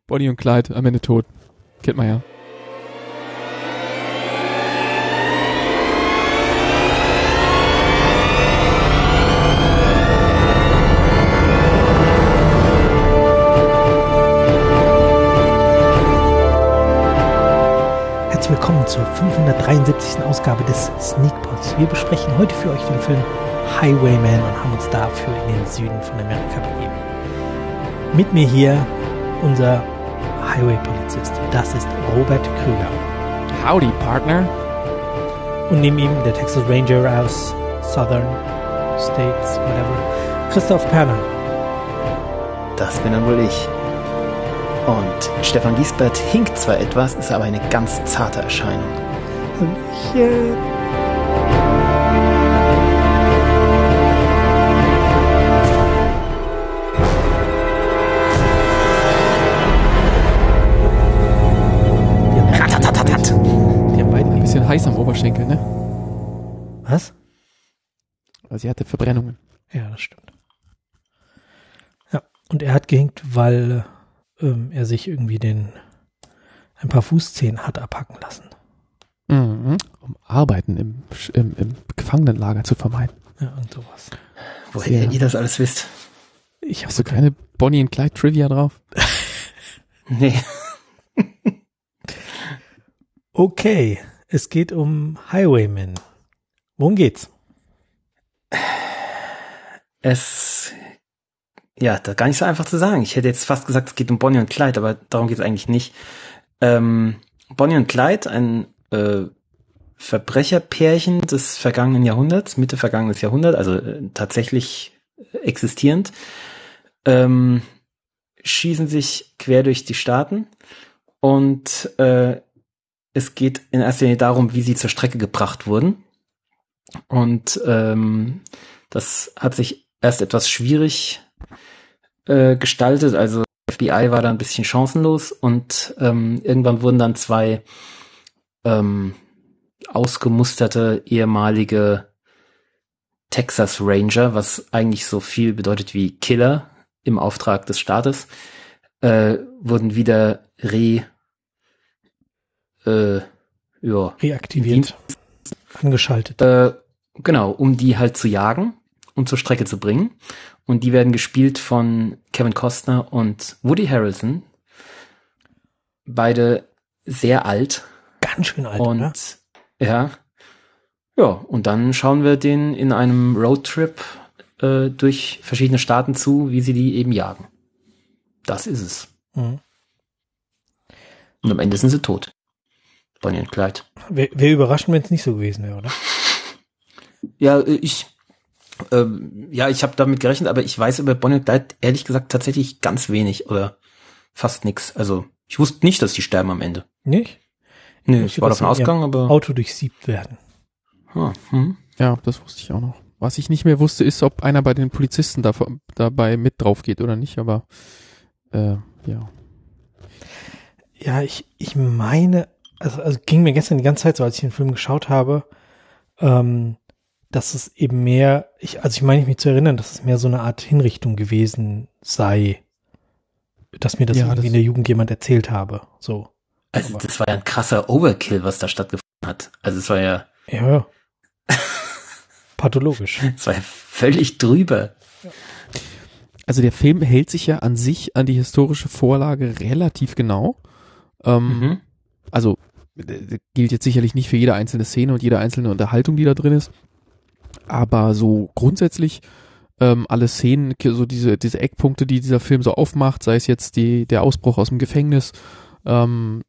Bonnie und Clyde am Ende tot. Kennt man ja. Willkommen zur 573. Ausgabe des Sneakpods. Wir besprechen heute für euch den Film Highwayman und haben uns dafür in den Süden von Amerika begeben. Mit mir hier unser Highway-Polizist. Das ist Robert Krüger. Howdy, Partner. Und neben ihm der Texas Ranger aus Southern States, whatever, Christoph Perner. Das bin dann wohl ich. Und Stefan Giesbert hinkt zwar etwas, ist aber eine ganz zarte Erscheinung. Hallöchen. Die haben beide ein bisschen heiß am Oberschenkel, ne? Was? Also sie hatte Verbrennungen. Ja, das stimmt. Ja, und er hat gehinkt, weil er sich irgendwie ein paar Fußzehen hat abhacken lassen. Mhm. Um Arbeiten im Gefangenenlager zu vermeiden. Ja, und sowas. Woher ihr das alles wisst? Hast du keine Bonnie und Clyde Trivia drauf? Nee. Okay, es geht um Highwaymen. Worum geht's? Ja, das ist gar nicht so einfach zu sagen. Ich hätte jetzt fast gesagt, es geht um Bonnie und Clyde, aber darum geht es eigentlich nicht. Bonnie und Clyde, ein Verbrecherpärchen des vergangenen Jahrhunderts, Mitte vergangenes Jahrhundert, also tatsächlich existierend, schießen sich quer durch die Staaten und es geht in erster Linie darum, wie sie zur Strecke gebracht wurden. Und das hat sich erst etwas schwierig gestaltet, also FBI war da ein bisschen chancenlos und irgendwann wurden dann zwei ausgemusterte ehemalige Texas Ranger, was eigentlich so viel bedeutet wie Killer im Auftrag des Staates, wurden wieder reaktiviert, angeschaltet. Genau, um die halt zu jagen und zur Strecke zu bringen. Und die werden gespielt von Kevin Costner und Woody Harrelson. Beide sehr alt. Ganz schön alt, und oder? Ja, und dann schauen wir denen in einem Roadtrip durch verschiedene Staaten zu, wie sie die eben jagen. Das ist es. Mhm. Und am Ende sind sie tot. Bonnie und Clyde. Wäre überraschend, wenn es nicht so gewesen wäre, oder? Ja, ich habe damit gerechnet, aber ich weiß über Bonnie und Clyde ehrlich gesagt tatsächlich ganz wenig oder fast nix. Also ich wusste nicht, dass die sterben am Ende. Nicht? Nee, ich war davon ausgegangen, aber Auto durchsiebt werden. Ja, das wusste ich auch noch. Was ich nicht mehr wusste, ist, ob einer bei den Polizisten dabei mit drauf geht oder nicht, aber ja. Ja, ich meine, also ging mir gestern die ganze Zeit so, als ich den Film geschaut habe, dass es eben mehr, ich meine mich zu erinnern, dass es mehr so eine Art Hinrichtung gewesen sei, dass mir das irgendwie in der Jugend jemand erzählt habe. So. Also das war ja ein krasser Overkill, was da stattgefunden hat. Also es war ja pathologisch. Es war ja völlig drüber. Also der Film hält sich ja an sich an die historische Vorlage relativ genau. Also gilt jetzt sicherlich nicht für jede einzelne Szene und jede einzelne Unterhaltung, die da drin ist. Aber so grundsätzlich alle Szenen, so diese Eckpunkte, die dieser Film so aufmacht, sei es jetzt der Ausbruch aus dem Gefängnis, dann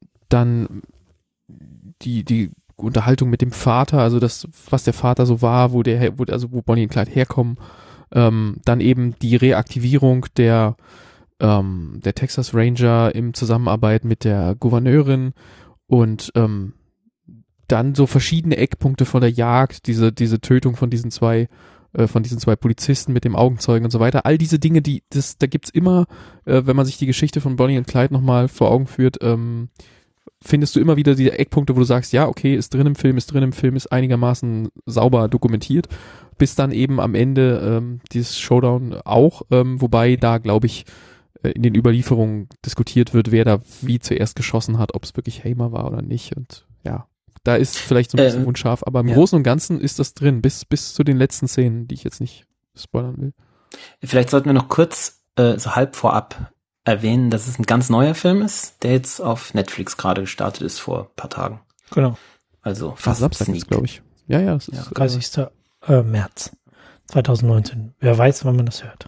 die Unterhaltung mit dem Vater, also das, was der Vater so war, wo Bonnie und Clyde herkommen, dann eben die Reaktivierung der Texas Ranger im Zusammenarbeit mit der Gouverneurin und dann so verschiedene Eckpunkte von der Jagd, diese Tötung von diesen zwei Polizisten mit dem Augenzeugen und so weiter. All diese Dinge, da gibt's immer, wenn man sich die Geschichte von Bonnie und Clyde nochmal vor Augen führt, findest du immer wieder diese Eckpunkte, wo du sagst, ja, okay, ist drin im Film, ist einigermaßen sauber dokumentiert, bis dann eben am Ende dieses Showdown auch, wobei da, glaube ich, in den Überlieferungen diskutiert wird, wer da wie zuerst geschossen hat, ob es wirklich Hamer war oder nicht. Und ja, da ist vielleicht so ein bisschen unscharf, aber im Großen und Ganzen ist das drin, bis zu den letzten Szenen, die ich jetzt nicht spoilern will. Vielleicht sollten wir noch kurz so halb vorab erwähnen, dass es ein ganz neuer Film ist, der jetzt auf Netflix gerade gestartet ist vor ein paar Tagen. Genau. Also fast Samstag ist, glaube ich. Ja, das ist 30. März 2019. Wer weiß, wann man das hört.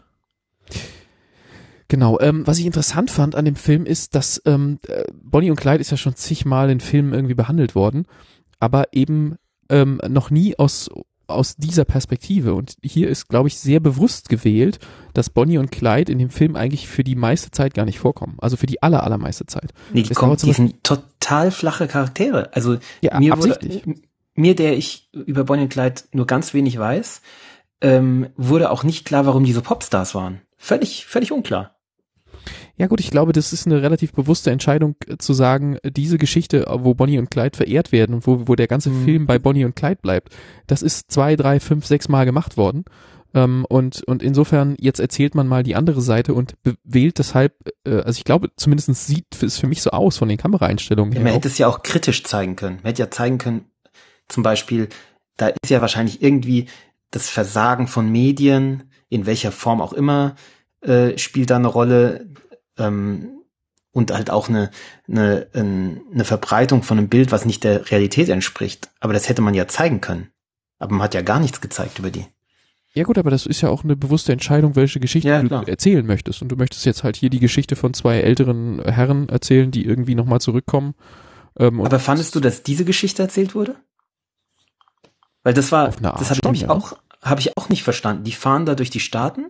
Genau, was ich interessant fand an dem Film ist, dass Bonnie und Clyde ist ja schon zigmal in Filmen irgendwie behandelt worden, aber eben noch nie aus dieser Perspektive. Und hier ist, glaube ich, sehr bewusst gewählt, dass Bonnie und Clyde in dem Film eigentlich für die meiste Zeit gar nicht vorkommen. Also für die allermeiste Zeit. Nee, die sind total flache Charaktere. Also ja, mir, der ich über Bonnie und Clyde nur ganz wenig weiß, wurde auch nicht klar, warum die so Popstars waren. Völlig unklar. Ja gut, ich glaube, das ist eine relativ bewusste Entscheidung zu sagen, diese Geschichte, wo Bonnie und Clyde verehrt werden und wo der ganze Film bei Bonnie und Clyde bleibt, das ist 2, 3, 5, 6 Mal gemacht worden. Und insofern, jetzt erzählt man mal die andere Seite und wählt deshalb, also ich glaube, zumindest sieht es für mich so aus von den Kameraeinstellungen her. Man hätte es ja auch kritisch zeigen können. Man hätte ja zeigen können, zum Beispiel, da ist ja wahrscheinlich irgendwie das Versagen von Medien, in welcher Form auch immer, spielt da eine Rolle, und halt auch eine Verbreitung von einem Bild, was nicht der Realität entspricht. Aber das hätte man ja zeigen können. Aber man hat ja gar nichts gezeigt über die. Ja gut, aber das ist ja auch eine bewusste Entscheidung, welche Geschichte du erzählen möchtest. Und du möchtest jetzt halt hier die Geschichte von 2 älteren Herren erzählen, die irgendwie nochmal zurückkommen. Aber fandest du, dass diese Geschichte erzählt wurde? Weil das habe ich nämlich habe ich auch nicht verstanden. Die fahren da durch die Staaten,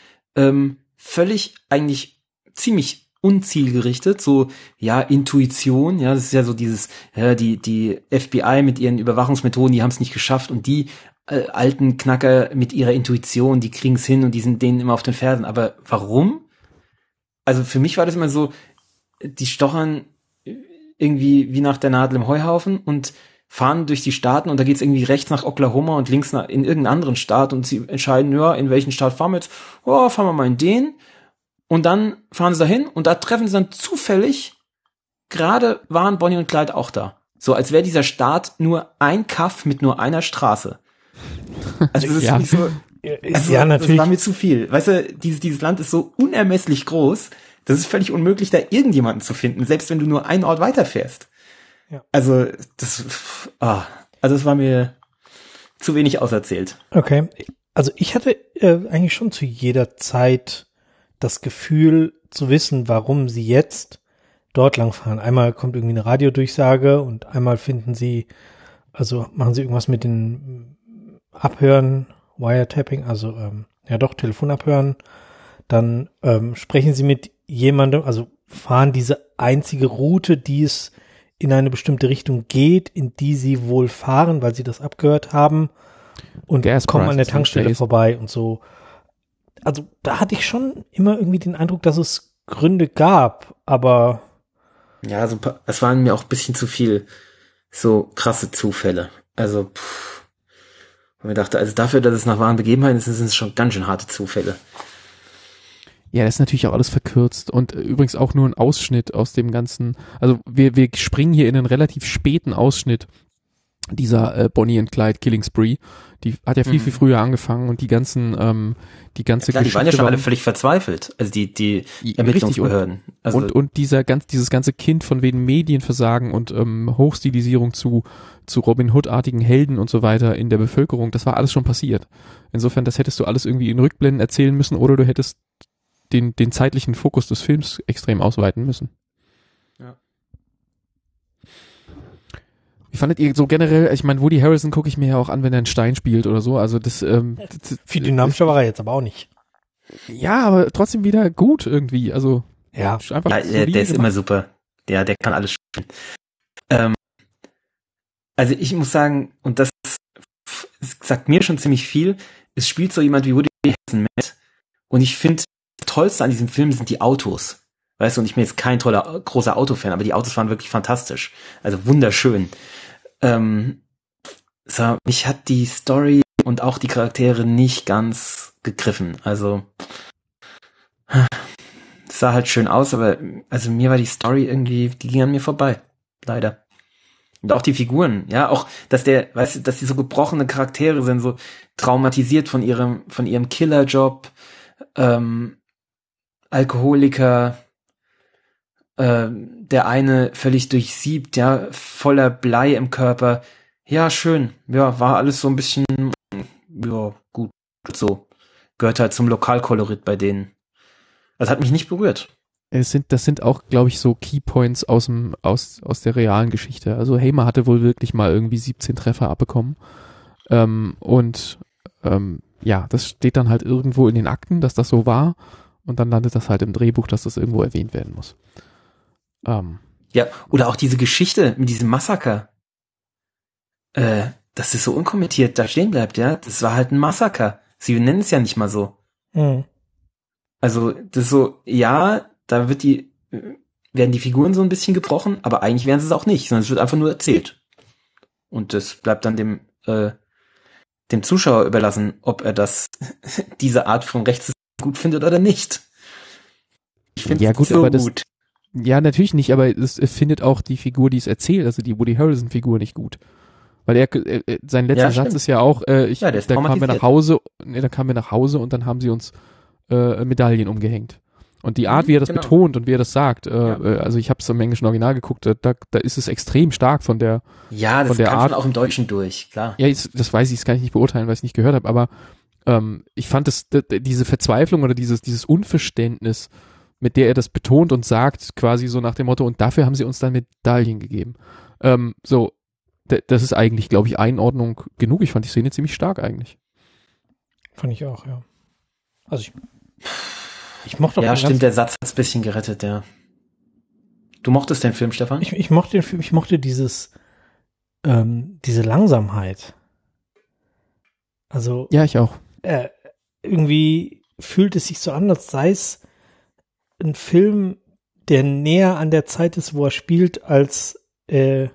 völlig eigentlich ziemlich unzielgerichtet, so, ja, Intuition, ja, das ist ja so dieses, ja, die FBI mit ihren Überwachungsmethoden, die haben es nicht geschafft und die alten Knacker mit ihrer Intuition, die kriegen es hin und die sind denen immer auf den Fersen. Aber warum? Also für mich war das immer so, die stochern irgendwie wie nach der Nadel im Heuhaufen und fahren durch die Staaten und da geht's irgendwie rechts nach Oklahoma und links in irgendeinen anderen Staat und sie entscheiden, ja, in welchen Staat fahren wir jetzt? Oh, fahren wir mal in den. Und dann fahren sie dahin und da treffen sie dann zufällig, gerade waren Bonnie und Clyde auch da. So, als wäre dieser Staat nur ein Kaff mit nur einer Straße. Also das ist Ja. nicht so, Ja, natürlich. Das war mir zu viel. Weißt du, dieses Land ist so unermesslich groß, das ist völlig unmöglich, da irgendjemanden zu finden, selbst wenn du nur einen Ort weiterfährst. Ja. Also, das war mir zu wenig auserzählt. Okay. Also ich hatte eigentlich schon zu jeder Zeit das Gefühl zu wissen, warum sie jetzt dort lang fahren. Einmal kommt irgendwie eine Radiodurchsage und einmal machen sie irgendwas mit den Abhören, Wiretapping, also Telefonabhören. Dann sprechen sie mit jemandem, also fahren diese einzige Route, die es in eine bestimmte Richtung geht, in die sie wohl fahren, weil sie das abgehört haben und kommen an der Tankstelle vorbei und so. Also da hatte ich schon immer irgendwie den Eindruck, dass es Gründe gab, aber ja, also es waren mir auch ein bisschen zu viel so krasse Zufälle. Also und mir dachte, also dafür, dass es nach wahren Begebenheiten ist, sind es schon ganz schön harte Zufälle. Ja, das ist natürlich auch alles verkürzt und übrigens auch nur ein Ausschnitt aus dem ganzen, also wir springen hier in einen relativ späten Ausschnitt dieser Bonnie and Clyde Killing Spree. Die hat ja viel früher angefangen und die ganze Die waren ja schon alle völlig verzweifelt, also die Ermittlungsbehörden. Und dieses ganze Kind von wegen Medienversagen und Hochstilisierung zu Robin Hood-artigen Helden und so weiter in der Bevölkerung, das war alles schon passiert. Insofern, das hättest du alles irgendwie in Rückblenden erzählen müssen oder du hättest den zeitlichen Fokus des Films extrem ausweiten müssen. Ja. Wie fandet ihr so generell, ich meine, Woody Harrelson gucke ich mir ja auch an, wenn er einen Stein spielt oder so, also das viel dynamischer war er jetzt aber auch nicht. Ja, aber trotzdem wieder gut irgendwie, also ja, einfach der ist immer super. Der kann alles spielen. Also ich muss sagen, und das sagt mir schon ziemlich viel, es spielt so jemand wie Woody Harrelson mit und ich finde, das Tollste an diesem Film sind die Autos. Weißt du, und ich bin jetzt kein großer Autofan, aber die Autos waren wirklich fantastisch. Also wunderschön. Mich hat die Story und auch die Charaktere nicht ganz gegriffen. Also es sah halt schön aus, aber also mir war die Story irgendwie, die ging an mir vorbei. Leider. Und auch die Figuren, ja, auch, dass dass die so gebrochene Charaktere sind, so traumatisiert von ihrem Killerjob, Alkoholiker, der eine völlig durchsiebt, ja, voller Blei im Körper. Ja, schön. Ja, war alles so ein bisschen, ja, gut, so. Gehört halt zum Lokalkolorit bei denen. Das hat mich nicht berührt. Das sind auch, glaube ich, so Keypoints aus der realen Geschichte. Also Hamer hatte wohl wirklich mal irgendwie 17 Treffer abbekommen. Ja, das steht dann halt irgendwo in den Akten, dass das so war. Und dann landet das halt im Drehbuch, dass das irgendwo erwähnt werden muss. Ja, oder auch diese Geschichte mit diesem Massaker. Dass es so unkommentiert da stehen bleibt, ja. Das war halt ein Massaker. Sie nennen es ja nicht mal so. Mhm. Also, das ist so, ja, da werden die Figuren so ein bisschen gebrochen, aber eigentlich werden sie es auch nicht, sondern es wird einfach nur erzählt. Und das bleibt dann dem Zuschauer überlassen, ob er diese Art von Rechts gut findet oder nicht. Ich finde ja, es gut, so aber gut. Ja, natürlich nicht, aber es findet auch die Figur, die es erzählt, also die Woody Harrelson-Figur nicht gut. Weil sein letzter Satz ist ja auch, der ist da kamen wir nach Hause und dann haben sie uns Medaillen umgehängt. Und die Art, wie er das betont und wie er das sagt, also ich habe es im englischen Original geguckt, da ist es extrem stark von der Ja, das von der kam Art. schon auch im Deutschen durch, klar. Ja, das weiß ich, das kann ich nicht beurteilen, weil ich es nicht gehört habe, aber ich fand diese Verzweiflung oder dieses Unverständnis, mit der er das betont und sagt, quasi so nach dem Motto, und dafür haben sie uns dann Medaillen gegeben. Das ist eigentlich, glaube ich, Einordnung genug. Ich fand die Szene ziemlich stark eigentlich. Fand ich auch, ja. Also ich mochte auch ja, stimmt, der Satz hat es ein bisschen gerettet, ja. Du mochtest den Film, Stefan? Ich mochte den Film, ich mochte diese Langsamkeit. Also ja, ich auch. Irgendwie fühlt es sich so an, als sei es ein Film, der näher an der Zeit ist, wo er spielt, als er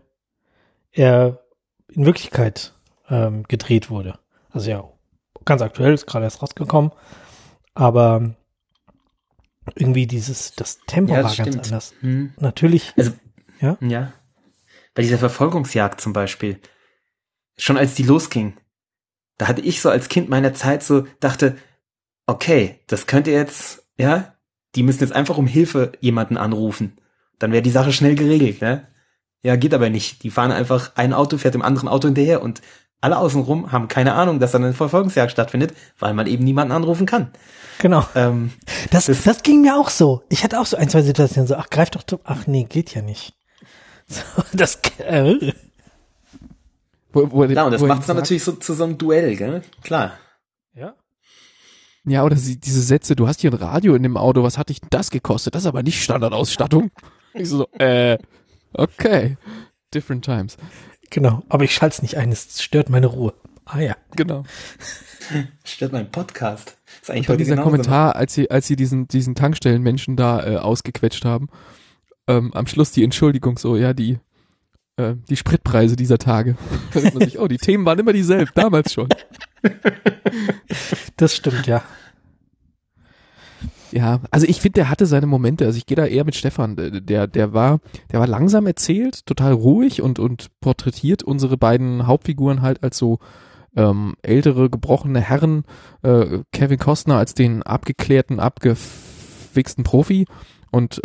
in Wirklichkeit gedreht wurde. Also ja, ganz aktuell, ist gerade erst rausgekommen, aber irgendwie das Tempo war ganz anders. Natürlich. Also, ja. Bei dieser Verfolgungsjagd zum Beispiel, schon als die losging, da hatte ich so als Kind meiner Zeit so, dachte, okay, das könnte jetzt, ja, die müssen jetzt einfach um Hilfe jemanden anrufen. Dann wäre die Sache schnell geregelt, ne? Ja, geht aber nicht. Die fahren einfach, ein Auto fährt dem anderen Auto hinterher und alle außenrum haben keine Ahnung, dass da eine Verfolgungsjagd stattfindet, weil man eben niemanden anrufen kann. Genau. Das ging mir auch so. Ich hatte auch so ein, zwei Situationen so, ach, greif doch, ach nee, geht ja nicht. So, Klar, und das macht es dann natürlich so zu so einem Duell, gell? Klar. Ja. Ja, oder diese Sätze, du hast hier ein Radio in dem Auto, was hat dich das gekostet? Das ist aber nicht Standardausstattung. Ich so, okay. Different times. Genau, aber ich schalte es nicht ein, es stört meine Ruhe. Ah ja. Genau. Stört mein Podcast. Das ist eigentlich und dieser Kommentar, als sie diesen Tankstellenmenschen da ausgequetscht haben, am Schluss die Entschuldigung so, ja, die Spritpreise dieser Tage. Da denkt man sich, oh, die Themen waren immer dieselben, damals schon. Das stimmt, ja. Ja, also ich finde, der hatte seine Momente, also ich gehe da eher mit Stefan, der war langsam erzählt, total ruhig und porträtiert unsere beiden Hauptfiguren halt als so ältere, gebrochene Herren, Kevin Costner als den abgeklärten, abgewichsten Profi und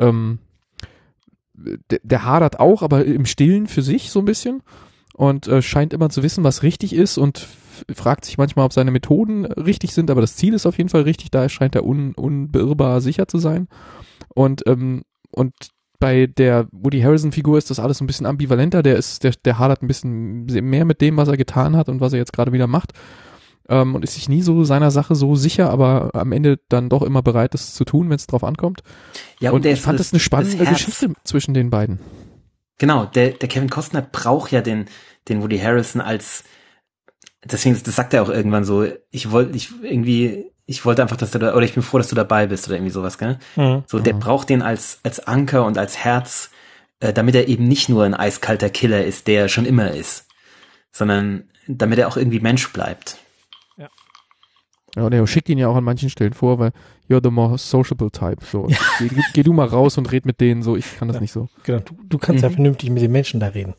der hadert auch, aber im Stillen für sich so ein bisschen und scheint immer zu wissen, was richtig ist und fragt sich manchmal, ob seine Methoden richtig sind, aber das Ziel ist auf jeden Fall richtig, da scheint er unbeirrbar sicher zu sein. Und bei der Woody Harrelson-Figur ist das alles ein bisschen ambivalenter, der hadert ein bisschen mehr mit dem, was er getan hat und was er jetzt gerade wieder macht. Und ist sich nie so seiner Sache so sicher, aber am Ende dann doch immer bereit, das zu tun, wenn es drauf ankommt. Ja, und ich fand das eine spannende Geschichte zwischen den beiden. Genau, der Kevin Costner braucht ja den Woody Harrelson deswegen, das sagt er auch irgendwann so, ich wollte einfach, dass oder ich bin froh, dass du dabei bist oder irgendwie sowas, gell? Mhm. So, der braucht den als Anker und als Herz, damit er eben nicht nur ein eiskalter Killer ist, der er schon immer ist, sondern damit er auch irgendwie Mensch bleibt. Ja. Ja, und er schickt ihn ja auch an manchen Stellen vor, weil you're the more sociable type. So, Ja. geh du mal raus und red mit denen so, ich kann das nicht so. Genau, du kannst ja vernünftig mit den Menschen da reden.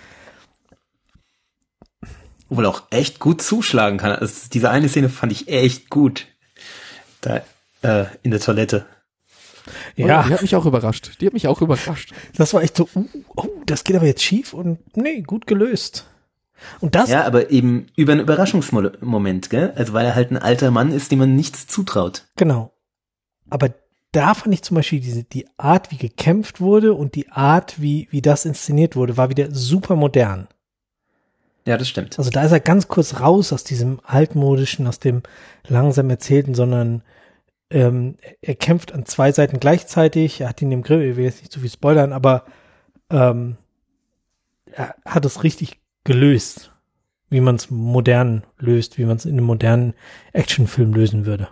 Obwohl auch echt gut zuschlagen kann. Also diese eine Szene fand ich echt gut. Da in der Toilette. Ja, Die hat mich auch überrascht. das war echt so, das geht aber jetzt schief und nee, gut gelöst. Und das, Ja, aber eben über einen Überraschungsmoment, gell? Also weil er halt ein alter Mann ist, dem man nichts zutraut. genau. Aber da fand ich zum Beispiel die Art, wie gekämpft wurde und die Art, wie das inszeniert wurde, war wieder super modern. Ja, das stimmt. Also da ist er ganz kurz raus aus diesem altmodischen, aus dem langsam erzählten, sondern er kämpft an zwei Seiten gleichzeitig. Er hat ihn im Grill, ich will jetzt nicht zu viel spoilern, aber er hat es richtig gelöst, wie man es modern löst, wie man es in einem modernen Actionfilm lösen würde.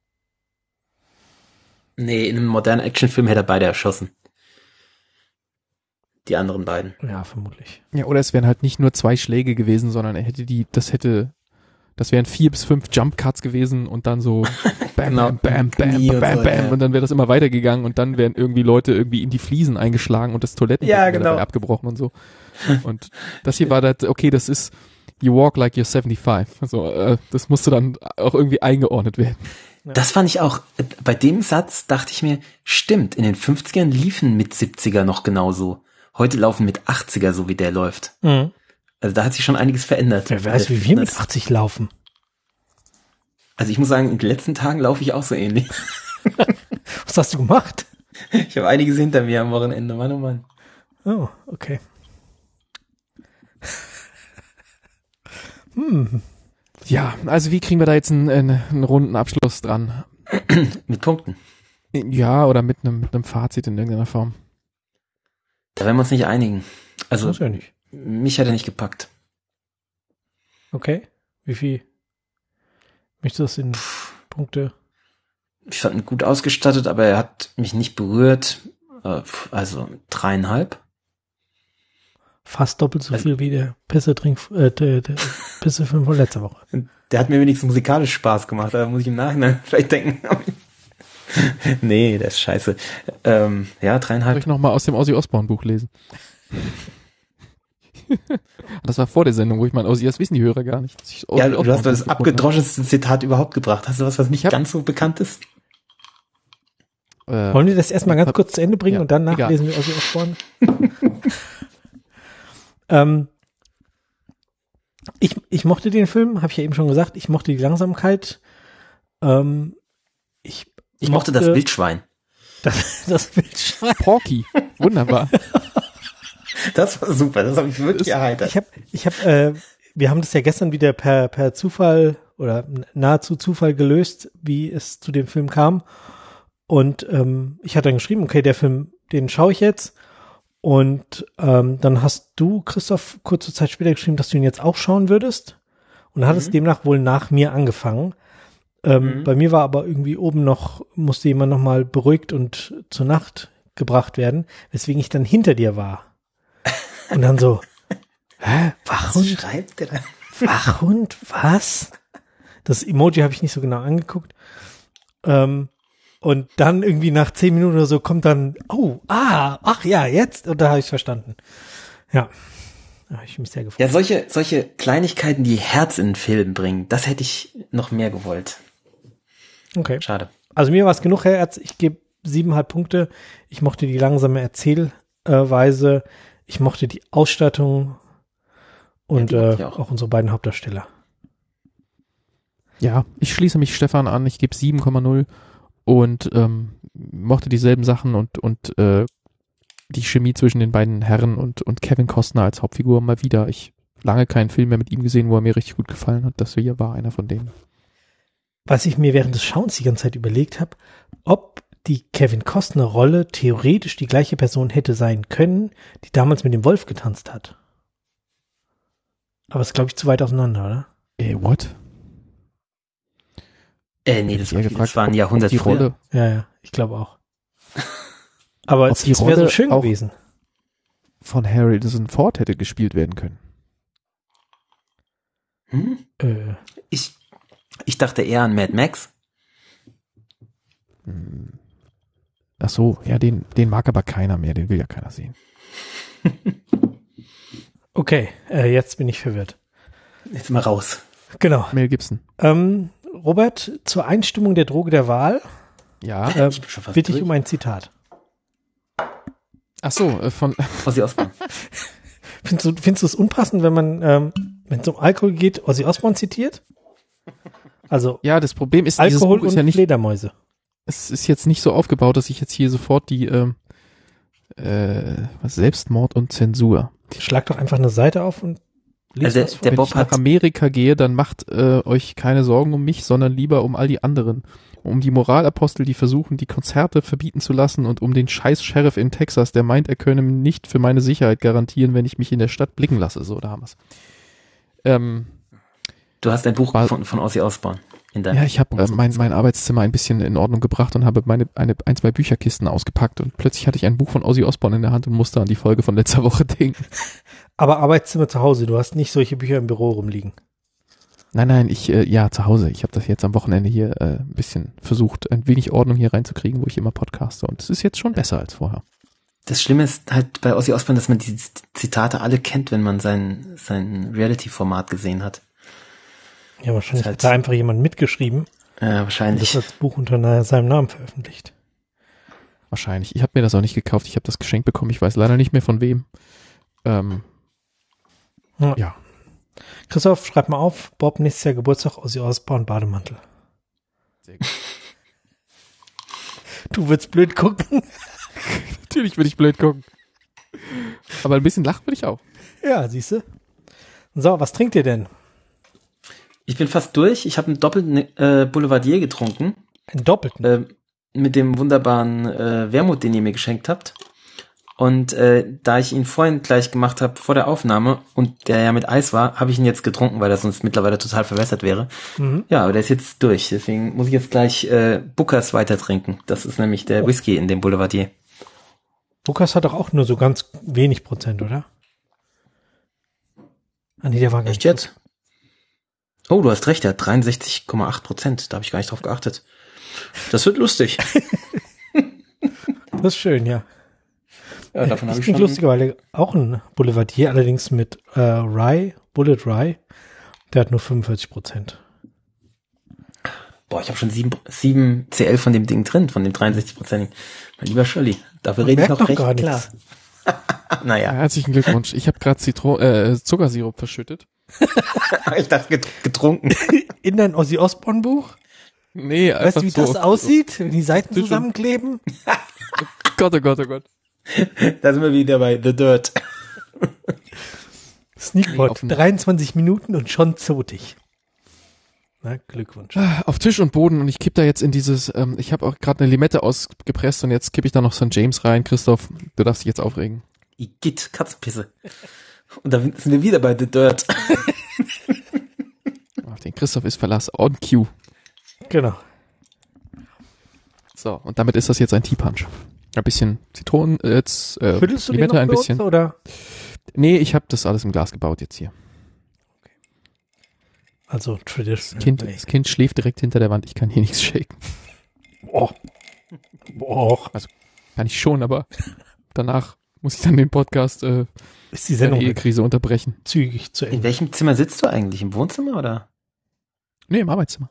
Nee, in einem modernen Actionfilm hätte er beide erschossen. Die anderen beiden. Ja, vermutlich. Ja, oder es wären halt nicht nur 2 Schläge gewesen, sondern das wären 4 bis 5 Jump Cuts gewesen und dann so bam, Genau. bam, bam, bam, Knie und bam, so, bam ja. und dann wäre das immer weitergegangen und dann wären irgendwie Leute irgendwie in die Fliesen eingeschlagen und das Toilettenbecken Ja, wäre genau. dabei abgebrochen und so. Und das hier war das, okay, das ist You walk like you're 75. Also das musste dann auch irgendwie eingeordnet werden. Das fand ich auch, bei dem Satz dachte ich mir, stimmt, in den 50ern liefen mit 70er noch genauso. Heute laufen mit 80er, so wie der läuft. Mhm. Also da hat sich schon einiges verändert. Wer weiß, wie wir mit 80 laufen. Also ich muss sagen, in den letzten Tagen laufe ich auch so ähnlich. Was hast du gemacht? Ich habe einiges hinter mir am Wochenende, Mann, oh Mann. Oh, okay. Ja, also wie kriegen wir da jetzt einen runden Abschluss dran? Mit Punkten. Ja, oder mit einem Fazit in irgendeiner Form. Da werden wir uns nicht einigen. Also Muss ja nicht. mich hat er nicht gepackt. Okay. Wie viel? Möchtest du das in Punkte? Ich fand ihn gut ausgestattet, aber er hat mich nicht berührt. Also 3,5. Fast doppelt so viel wie der Pissefilm von letzter Woche. Der hat mir wenigstens musikalisch Spaß gemacht, da muss ich im Nachhinein vielleicht denken. Nee, der ist scheiße. Ja, Soll 3,5. ich nochmal aus dem Ozzy Osbourne Buch lesen? Das war vor der Sendung, wo ich meine, Ozzy, das wissen die Hörer gar nicht. dass ich Ozzy Ja, du Osbourne hast das Buch gefunden abgedroschenste Zitat überhaupt gebracht. Hast du was nicht hab- ganz so bekannt ist? habe. Wollen wir das erstmal ganz kurz zu Ende bringen Ja, und dann egal. nachlesen wir Ozzy Osbourne? Ich mochte den Film, habe ich ja eben schon gesagt. Ich mochte die Langsamkeit. Ich mochte das Wildschwein. Das Wildschwein. Porky, wunderbar. Das war super, das hat mich wirklich erheitert. Wir haben das ja gestern wieder per Zufall oder nahezu Zufall gelöst, wie es zu dem Film kam. Und ich hatte dann geschrieben, okay, der Film, den schaue ich jetzt. Und dann hast du, Christoph, kurze Zeit später geschrieben, dass du ihn jetzt auch schauen würdest. Und dann hat es demnach wohl nach mir angefangen. Bei mir war aber irgendwie oben musste jemand noch mal beruhigt und zur Nacht gebracht werden, weswegen ich dann hinter dir war. Und dann so, Was Wachhund? schreibt der da? Wachhund? Was? Das Emoji habe ich nicht so genau angeguckt. Und dann irgendwie nach 10 Minuten oder so kommt dann, ach ja, jetzt. Und da habe ich es verstanden. Ja. Da habe ich mich sehr gefreut. Ja, solche Kleinigkeiten, die Herz in den Film bringen, das hätte ich noch mehr gewollt. Okay. Schade. Also mir war es genug, Herr Erz. Ich gebe 7,5 Punkte. Ich mochte die langsame Erzählweise. Ich mochte die Ausstattung und die mochte ich auch. auch unsere beiden Hauptdarsteller. Ja, ich schließe mich Stefan an, ich gebe 7,0 und mochte dieselben Sachen und die Chemie zwischen den beiden Herren und Kevin Costner als Hauptfigur mal wieder. Ich lange keinen Film mehr mit ihm gesehen, wo er mir richtig gut gefallen hat. Das hier war einer von denen. Was ich mir während des Schauens die ganze Zeit überlegt habe, ob die Kevin Costner-Rolle theoretisch die gleiche Person hätte sein können, die damals mit dem Wolf getanzt hat. Aber es ist, glaube ich, zu weit auseinander, oder? What? Nee, das war ein Jahrhundert die früher. Rolle, Ja, ich glaube auch. Aber Ob es die wäre so Rolle schön auch- gewesen. von Harrison Ford hätte gespielt werden können. Hm? Äh, Ich dachte eher an Mad Max. Ach so, ja, den mag aber keiner mehr, den will ja keiner sehen. Okay, jetzt bin ich verwirrt. Jetzt mal raus. Genau. Mel Gibson. Robert, zur Einstimmung der Droge der Wahl Ja. Ich bin schon fast bitte ich durch. um ein Zitat. Ach so, von Ozzy Osbourne. Findest du es unpassend, wenn es um Alkohol geht, Ozzy Osbourne zitiert? Also ja, das Problem ist, dieses Alkohol Buch ist und ja nicht, Fledermäuse. es ist jetzt nicht so aufgebaut, dass ich jetzt hier sofort die Selbstmord und Zensur. Schlag doch einfach eine Seite auf und liest Also was vor. der Wenn Bob ich nach Amerika gehe, dann macht euch keine Sorgen um mich, sondern lieber um all die anderen. Um die Moralapostel, die versuchen, die Konzerte verbieten zu lassen und um den scheiß Sheriff in Texas, der meint, er könne nicht für meine Sicherheit garantieren, wenn ich mich in der Stadt blicken lasse. So, da haben wir's. Du hast ein Buch gefunden von Ozzy Osbourne. Ja, ich habe mein Arbeitszimmer ein bisschen in Ordnung gebracht und habe zwei Bücherkisten ausgepackt und plötzlich hatte ich ein Buch von Ozzy Osbourne in der Hand und musste an die Folge von letzter Woche denken. Aber Arbeitszimmer zu Hause, du hast nicht solche Bücher im Büro rumliegen. Nein, ja, zu Hause. Ich habe das jetzt am Wochenende hier ein bisschen versucht, ein wenig Ordnung hier reinzukriegen, wo ich immer podcaste und es ist jetzt schon besser als vorher. Das Schlimme ist halt bei Ozzy Osbourne, dass man die Zitate alle kennt, wenn man sein Reality-Format gesehen hat. Ja, wahrscheinlich Das hat da einfach jemand mitgeschrieben und Wahrscheinlich. das als Buch unter seinem Namen veröffentlicht. Wahrscheinlich. Ich habe mir das auch nicht gekauft. Ich habe das geschenkt bekommen. Ich weiß leider nicht mehr von wem. Ja. Christoph, schreib mal auf, Bob, nächstes Jahr Geburtstag, Ozzy Osbourne, Bademantel. Sehr gut. Du würdest blöd gucken. Natürlich würde ich blöd gucken. Aber ein bisschen lachen würde ich auch. Ja, siehst du. So, was trinkt ihr denn? Ich bin fast durch. Ich habe einen doppelten Boulevardier getrunken. Einen doppelten? Mit dem wunderbaren Wermut, den ihr mir geschenkt habt. Und da ich ihn vorhin gleich gemacht habe vor der Aufnahme und der ja mit Eis war, habe ich ihn jetzt getrunken, weil er sonst mittlerweile total verwässert wäre. Mhm. Ja, aber der ist jetzt durch. Deswegen muss ich jetzt gleich Bookers weiter trinken. Das ist nämlich der Whisky in dem Boulevardier. Lukas hat doch auch nur so ganz wenig Prozent, oder? Ah nee, der war gar Echt nicht. jetzt? Oh, du hast recht, der hat 63,8%. Da habe ich gar nicht drauf geachtet. Das wird lustig. Das ist schön, ja. Ja, davon habe Ich ich finde schon. lustigerweise auch ein Boulevardier, allerdings mit Bullet Rye. Der hat nur 45%. Boah, ich habe schon 7 CL von dem Ding drin, von dem 63%. Mein lieber Scholli, dafür rede ich merkt noch doch recht gar klar. nichts. Naja, Herzlichen Glückwunsch. Ich habe gerade Zuckersirup verschüttet. ich dachte getrunken. In dein Ozzy Osbourne Buch? Nee, Weißt du, wie so. das aussieht, wenn die Seiten Bitte. zusammenkleben? Gott, oh Gott, oh Gott. Da sind wir wieder bei The Dirt. Sneakpot, auf dem- 23 Minuten und schon zotig. Na, Glückwunsch. Auf Tisch und Boden und ich kipp da jetzt in dieses, ich habe auch gerade eine Limette ausgepresst und jetzt kippe ich da noch St. James rein. Christoph, du darfst dich jetzt aufregen. Igitt, Katzenpisse. Und da sind wir wieder bei The Dirt. Auf den Christoph ist Verlass on cue. Genau. So, und damit ist das jetzt ein Tea-Punch. Ein bisschen Zitronen, Schüttelst du den noch Limette ein für uns, bisschen. oder? Nee, ich habe das alles im Glas gebaut jetzt hier. Also traditional. Das Kind schläft direkt hinter der Wand. Ich kann hier nichts shaken. Boah. Boah. Kann ich schon, aber danach muss ich dann den Podcast Ist die eine Sendung Ehekrise unterbrechen. zügig zu In Ende. welchem Zimmer sitzt du eigentlich? Im Wohnzimmer oder? Nee, im Arbeitszimmer.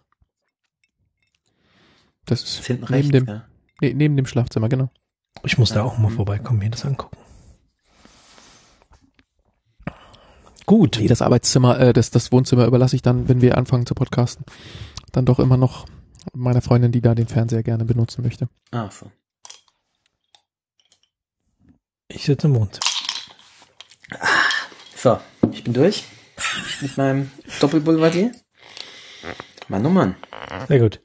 Das ist Ist hinten neben rechts, dem, ja. nee, neben dem Schlafzimmer, genau. Ich muss da auch mal vorbeikommen, mir das angucken. Gut. Nee, das Arbeitszimmer, das Wohnzimmer überlasse ich dann, wenn wir anfangen zu podcasten, dann doch immer noch meiner Freundin, die da den Fernseher gerne benutzen möchte. Ach so. Ich sitze im Wohnzimmer. So, ich bin durch mit meinem Doppelboulevardier. Mann, oh Mann. Sehr gut.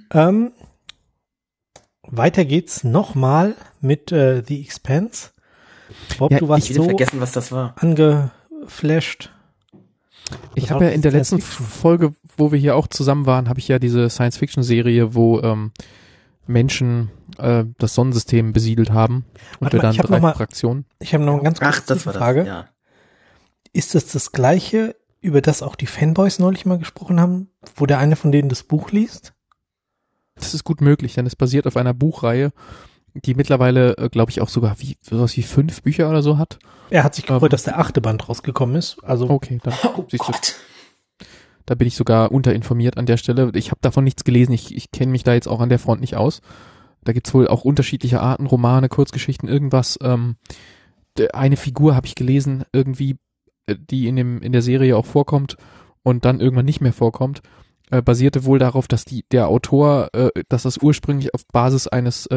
Weiter geht's nochmal mit The Expanse. Bob, Ja, du warst Ich wieder so vergessen, was das war. angeflasht. Ich Das habe ja war in der letzten Science Fiction. Folge, wo wir hier auch zusammen waren, habe ich ja diese Science-Fiction-Serie, wo Menschen das Sonnensystem besiedelt haben und Warte wir mal, dann ich hab 3 noch mal- Fraktionen. Ich habe noch eine ganz Ach, kurze das war das. Frage. Ja. Ist das Gleiche über das auch die Fanboys neulich mal gesprochen haben, wo der eine von denen das Buch liest? Das ist gut möglich, denn es basiert auf einer Buchreihe, die mittlerweile, glaube ich, auch sogar sowas wie 5 Bücher oder so hat. Er hat sich gefreut, dass der 8. Band rausgekommen ist. Also Okay, dann Oh siehst du, Gott. da bin ich sogar unterinformiert an der Stelle. Ich habe davon nichts gelesen, ich kenne mich da jetzt auch an der Front nicht aus. Da gibt's wohl auch unterschiedliche Arten, Romane, Kurzgeschichten, irgendwas. Eine Figur habe ich gelesen, irgendwie, die in der Serie auch vorkommt und dann irgendwann nicht mehr vorkommt. Basierte wohl darauf, dass der Autor, dass das ursprünglich auf Basis eines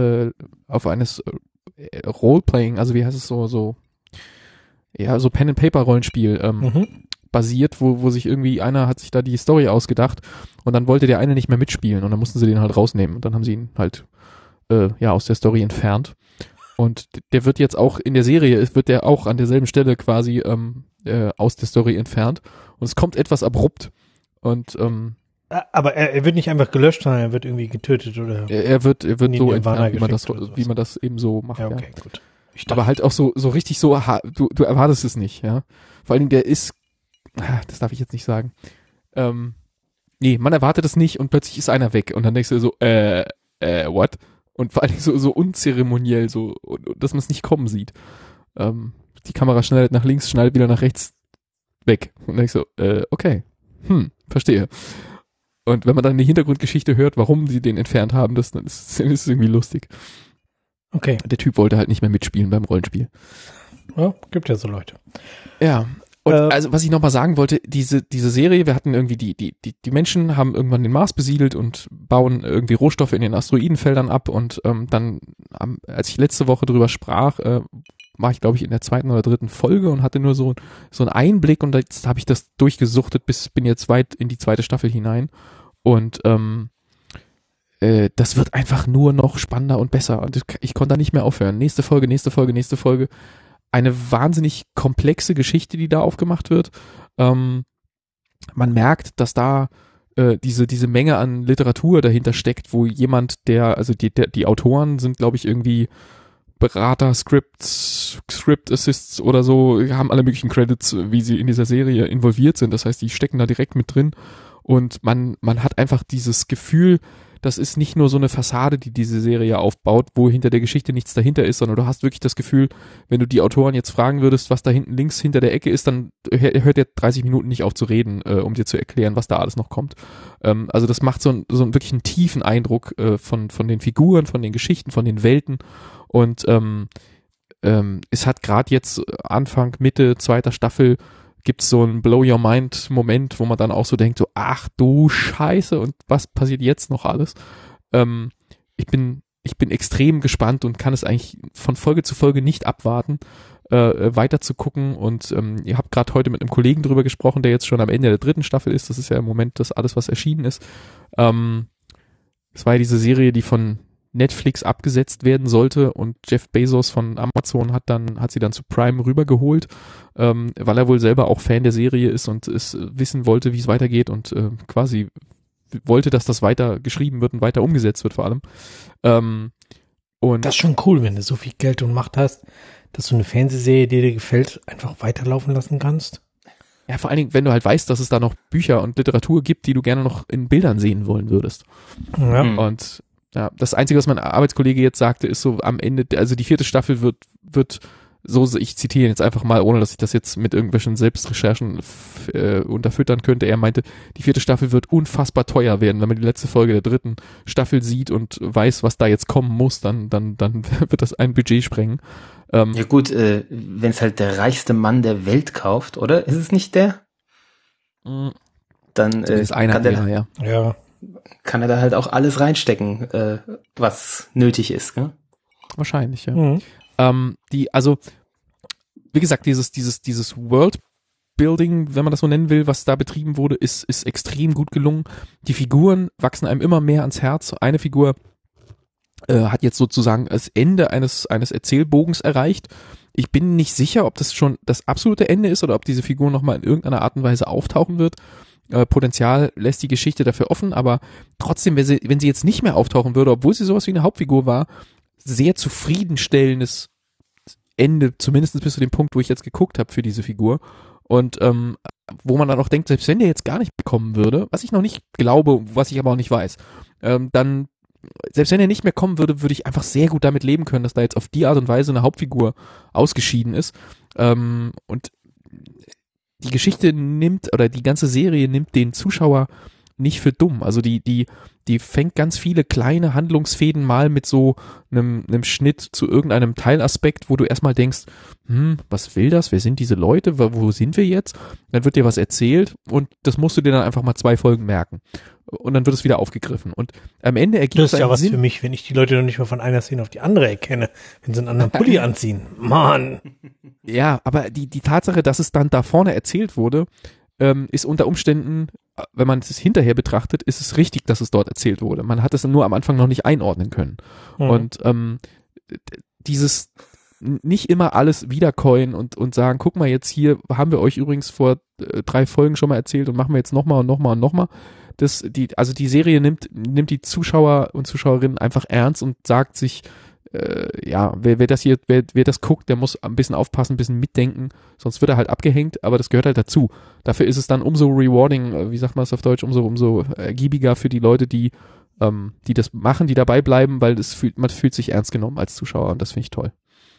Roleplaying, also wie heißt es so Pen-and-Paper-Rollenspiel basiert, wo sich irgendwie einer hat sich da die Story ausgedacht und dann wollte der eine nicht mehr mitspielen und dann mussten sie den halt rausnehmen und dann haben sie ihn halt aus der Story entfernt. Und der wird jetzt auch in der Serie, wird der auch an derselben Stelle quasi aus der Story entfernt und es kommt etwas abrupt und aber er wird nicht einfach gelöscht, sondern er wird irgendwie getötet, oder? Er wird so entfernt, geschickt wie man das eben so macht. Ja, Ja. okay, gut. Aber halt auch so richtig so, du erwartest es nicht, ja. Vor allen Dingen, der ist, das darf ich jetzt nicht sagen. Nee, man erwartet es nicht und plötzlich ist einer weg und dann denkst du so, what? Und vor allen Dingen so unzeremoniell, so, dass man es nicht kommen sieht. Die Kamera schneidet nach links, schneidet wieder nach rechts weg. Und dann denkst du, okay, verstehe. Und wenn man dann die Hintergrundgeschichte hört, warum sie den entfernt haben, dann ist es irgendwie lustig. Okay. Der Typ wollte halt nicht mehr mitspielen beim Rollenspiel. Ja, gibt ja so Leute. Ja. Und also was ich nochmal sagen wollte, diese Serie, wir hatten irgendwie die Menschen haben irgendwann den Mars besiedelt und bauen irgendwie Rohstoffe in den Asteroidenfeldern ab und dann, als ich letzte Woche drüber sprach, war ich glaube ich in der 2. oder 3. Folge und hatte nur so einen Einblick und jetzt habe ich das durchgesuchtet bin jetzt weit in die 2. Staffel hinein und das wird einfach nur noch spannender und besser und ich konnte da nicht mehr aufhören. Nächste Folge. Eine wahnsinnig komplexe Geschichte, die da aufgemacht wird. Man merkt, dass da diese Menge an Literatur dahinter steckt, wo jemand, die Autoren sind, glaube ich, irgendwie Berater, Script Assists oder so, haben alle möglichen Credits, wie sie in dieser Serie involviert sind. Das heißt, die stecken da direkt mit drin und man hat einfach dieses Gefühl, das ist nicht nur so eine Fassade, die diese Serie aufbaut, wo hinter der Geschichte nichts dahinter ist, sondern du hast wirklich das Gefühl, wenn du die Autoren jetzt fragen würdest, was da hinten links hinter der Ecke ist, dann hört er 30 Minuten nicht auf zu reden, um dir zu erklären, was da alles noch kommt. Also das macht so einen wirklich einen tiefen Eindruck von den Figuren, von den Geschichten, von den Welten und es hat gerade jetzt Anfang, Mitte 2. Staffel gibt's so einen Blow-Your-Mind-Moment, wo man dann auch so denkt, so, ach du Scheiße, und was passiert jetzt noch alles? Ich bin extrem gespannt und kann es eigentlich von Folge zu Folge nicht abwarten, weiter zu gucken und ihr habt gerade heute mit einem Kollegen drüber gesprochen, der jetzt schon am Ende der 3. Staffel ist, das ist ja im Moment das alles, was erschienen ist. Es war ja diese Serie, die von Netflix abgesetzt werden sollte und Jeff Bezos von Amazon hat sie dann zu Prime rübergeholt, weil er wohl selber auch Fan der Serie ist und es wissen wollte, wie es weitergeht und quasi wollte, dass das weiter geschrieben wird und weiter umgesetzt wird vor allem. Und das ist schon cool, wenn du so viel Geld und Macht hast, dass du eine Fernsehserie, die dir gefällt, einfach weiterlaufen lassen kannst. Ja, vor allen Dingen, wenn du halt weißt, dass es da noch Bücher und Literatur gibt, die du gerne noch in Bildern sehen wollen würdest. Ja. Und ja, das Einzige, was mein Arbeitskollege jetzt sagte, ist so am Ende, also die 4. Staffel wird so, ich zitiere jetzt einfach mal, ohne dass ich das jetzt mit irgendwelchen Selbstrecherchen unterfüttern könnte. Er meinte, die 4. Staffel wird unfassbar teuer werden. Wenn man die letzte Folge der 3. Staffel sieht und weiß, was da jetzt kommen muss, dann wird das ein Budget sprengen. Ja gut, wenn es halt der reichste Mann der Welt kauft, oder? Ist es nicht der? Dann ist einer, ja. Kann er da halt auch alles reinstecken, was nötig ist, gell? Wahrscheinlich, ja. Mhm. Also, wie gesagt, dieses Worldbuilding, wenn man das so nennen will, was da betrieben wurde, ist extrem gut gelungen. Die Figuren wachsen einem immer mehr ans Herz. Eine Figur hat jetzt sozusagen das Ende eines Erzählbogens erreicht. Ich bin nicht sicher, ob das schon das absolute Ende ist oder ob diese Figur nochmal in irgendeiner Art und Weise auftauchen wird. Potenzial lässt die Geschichte dafür offen, aber trotzdem, wenn sie jetzt nicht mehr auftauchen würde, obwohl sie sowas wie eine Hauptfigur war, sehr zufriedenstellendes Ende, zumindest bis zu dem Punkt, wo ich jetzt geguckt habe für diese Figur. Und wo man dann auch denkt, selbst wenn der jetzt gar nicht kommen würde, was ich noch nicht glaube, was ich aber auch nicht weiß, dann, selbst wenn er nicht mehr kommen würde, würde ich einfach sehr gut damit leben können, dass da jetzt auf die Art und Weise eine Hauptfigur ausgeschieden ist. Und die Geschichte nimmt, oder die ganze Serie nimmt den Zuschauer nicht für dumm. Also die fängt ganz viele kleine Handlungsfäden mal mit so einem Schnitt zu irgendeinem Teilaspekt, wo du erstmal denkst, was will das? Wer sind diese Leute? Wo sind wir jetzt? Dann wird dir was erzählt und das musst du dir dann einfach mal 2 Folgen merken. Und dann wird es wieder aufgegriffen. Und am Ende ergibt es Das ist ja was für mich, wenn ich die Leute noch nicht mal von einer Szene auf die andere erkenne, wenn sie einen anderen Pulli anziehen. Mann! Ja, aber die Tatsache, dass es dann da vorne erzählt wurde, ist unter Umständen, wenn man es hinterher betrachtet, ist es richtig, dass es dort erzählt wurde. Man hat es nur am Anfang noch nicht einordnen können. Und dieses nicht immer alles wiedercoin und sagen, guck mal, jetzt hier haben wir euch übrigens vor 3 Folgen schon mal erzählt und machen wir jetzt nochmal und nochmal und nochmal. Also die Serie nimmt die Zuschauer und Zuschauerinnen einfach ernst und sagt sich, wer das guckt, der muss ein bisschen aufpassen, ein bisschen mitdenken, sonst wird er halt abgehängt, aber das gehört halt dazu. Dafür ist es dann umso rewarding, wie sagt man es auf Deutsch, umso ergiebiger für die Leute, die das machen, die dabei bleiben, weil man fühlt sich ernst genommen als Zuschauer und das finde ich toll.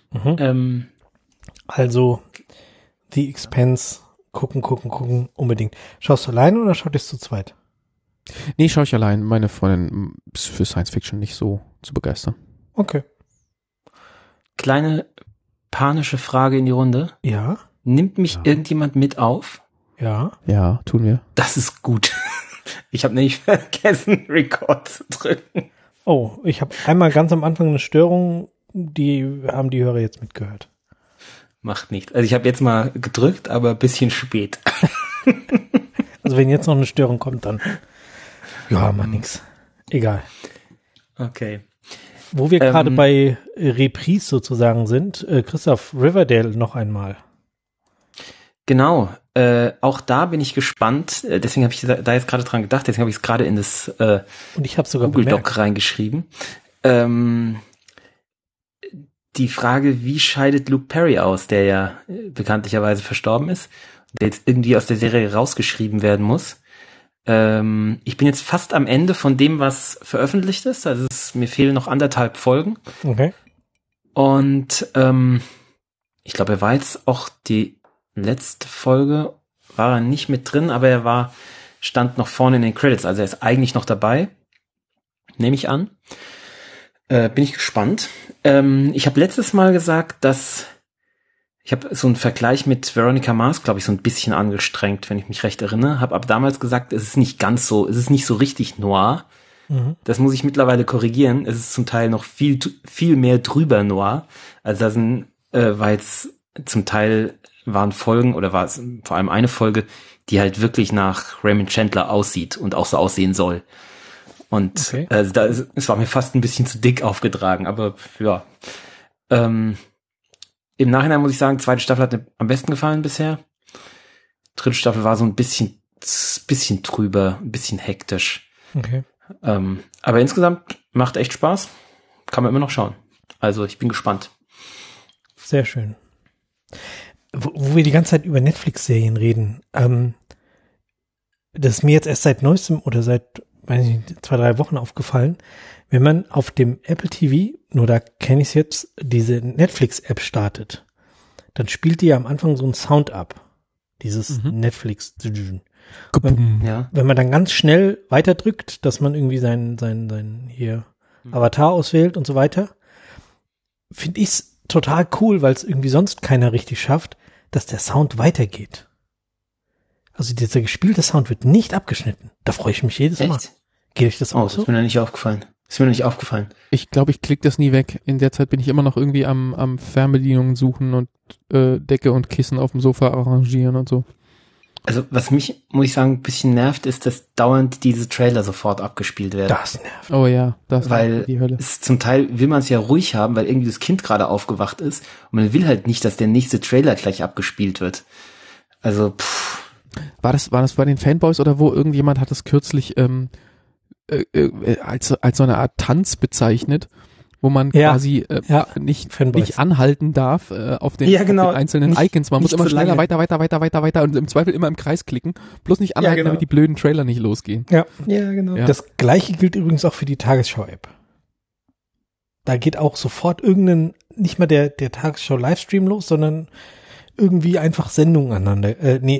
Also The Expanse, gucken, unbedingt. Schaust du alleine oder schaut ihr es zu zweit? Nee, schaue ich allein. Meine Freundin ist für Science Fiction nicht so zu begeistern. Okay. Kleine panische Frage in die Runde. Ja? Nimmt mich irgendjemand mit auf? Ja. Ja, tun wir. Das ist gut. Ich habe nämlich vergessen, Record zu drücken. Oh, ich habe einmal ganz am Anfang eine Störung, die haben die Hörer jetzt mitgehört. Macht nichts. Also ich habe jetzt mal gedrückt, aber ein bisschen spät. Also wenn jetzt noch eine Störung kommt, dann macht nix. Egal. Okay. Wo wir gerade bei Reprise sozusagen sind, Christoph, Riverdale noch einmal. Genau. Auch da bin ich gespannt. Deswegen habe ich da jetzt gerade dran gedacht. Deswegen habe ich es gerade in das und ich habe sogar Google Doc reingeschrieben. Die Frage, wie scheidet Luke Perry aus, der ja bekanntlicherweise verstorben ist, der jetzt irgendwie aus der Serie rausgeschrieben werden muss. Ich bin jetzt fast am Ende von dem, was veröffentlicht ist. Also mir fehlen noch 1,5 Folgen. Okay. Und ich glaube, er war jetzt auch die letzte Folge, war er nicht mit drin, aber stand noch vorne in den Credits. Also er ist eigentlich noch dabei, nehme ich an. Bin ich gespannt. Ich habe letztes Mal gesagt, dass ich habe so einen Vergleich mit Veronica Mars, glaube ich, so ein bisschen angestrengt, wenn ich mich recht erinnere. Habe aber damals gesagt, es ist nicht so richtig noir. Mhm. Das muss ich mittlerweile korrigieren. Es ist zum Teil noch viel, viel mehr drüber noir. Also war jetzt zum Teil waren Folgen oder war es vor allem eine Folge, die halt wirklich nach Raymond Chandler aussieht und auch so aussehen soll. Und okay. Es war mir fast ein bisschen zu dick aufgetragen, aber ja. Im Nachhinein muss ich sagen, 2. Staffel hat mir am besten gefallen bisher. 3. Staffel war so ein bisschen trüber, ein bisschen hektisch. Okay. Aber insgesamt macht echt Spaß. Kann man immer noch schauen. Also ich bin gespannt. Sehr schön. Wo wir die ganze Zeit über Netflix-Serien reden, das ist mir jetzt erst seit neuestem oder seit, weiß ich nicht, 2-3 Wochen aufgefallen, wenn man auf dem Apple TV, nur da kenne ich es jetzt, diese Netflix-App startet, dann spielt die ja am Anfang so einen Sound ab. Dieses Netflix. Ja. Wenn man dann ganz schnell weiterdrückt, dass man irgendwie sein hier Avatar auswählt und so weiter, finde ich es total cool, weil es irgendwie sonst keiner richtig schafft, dass der Sound weitergeht. Also dieser gespielte Sound wird nicht abgeschnitten. Da freue ich mich jedes Mal. Geht euch das auch so? Das ist mir noch nicht aufgefallen. Ich glaube, ich klicke das nie weg. In der Zeit bin ich immer noch irgendwie am Fernbedienungen suchen und Decke und Kissen auf dem Sofa arrangieren und so. Also was mich, muss ich sagen, ein bisschen nervt, ist, dass dauernd diese Trailer sofort abgespielt werden. Das nervt. Oh ja, das weil die Hölle. Zum Teil will man es ja ruhig haben, weil irgendwie das Kind gerade aufgewacht ist und man will halt nicht, dass der nächste Trailer gleich abgespielt wird. Also War das bei den Fanboys oder wo irgendjemand hat es kürzlich als so eine Art Tanz bezeichnet, wo man quasi nicht Fanboys. anhalten darf auf den, Ja, genau. auf den einzelnen Nicht- Icons. Man muss nicht immer zu schneller lange. weiter und im Zweifel immer im Kreis klicken. Bloß nicht anhalten, genau. damit die blöden Trailer nicht losgehen. Ja. Ja, genau. Ja. Das gleiche gilt übrigens auch für die Tagesschau-App. Da geht auch sofort nicht mal der Tagesschau-Livestream los, sondern irgendwie einfach Sendungen aneinander,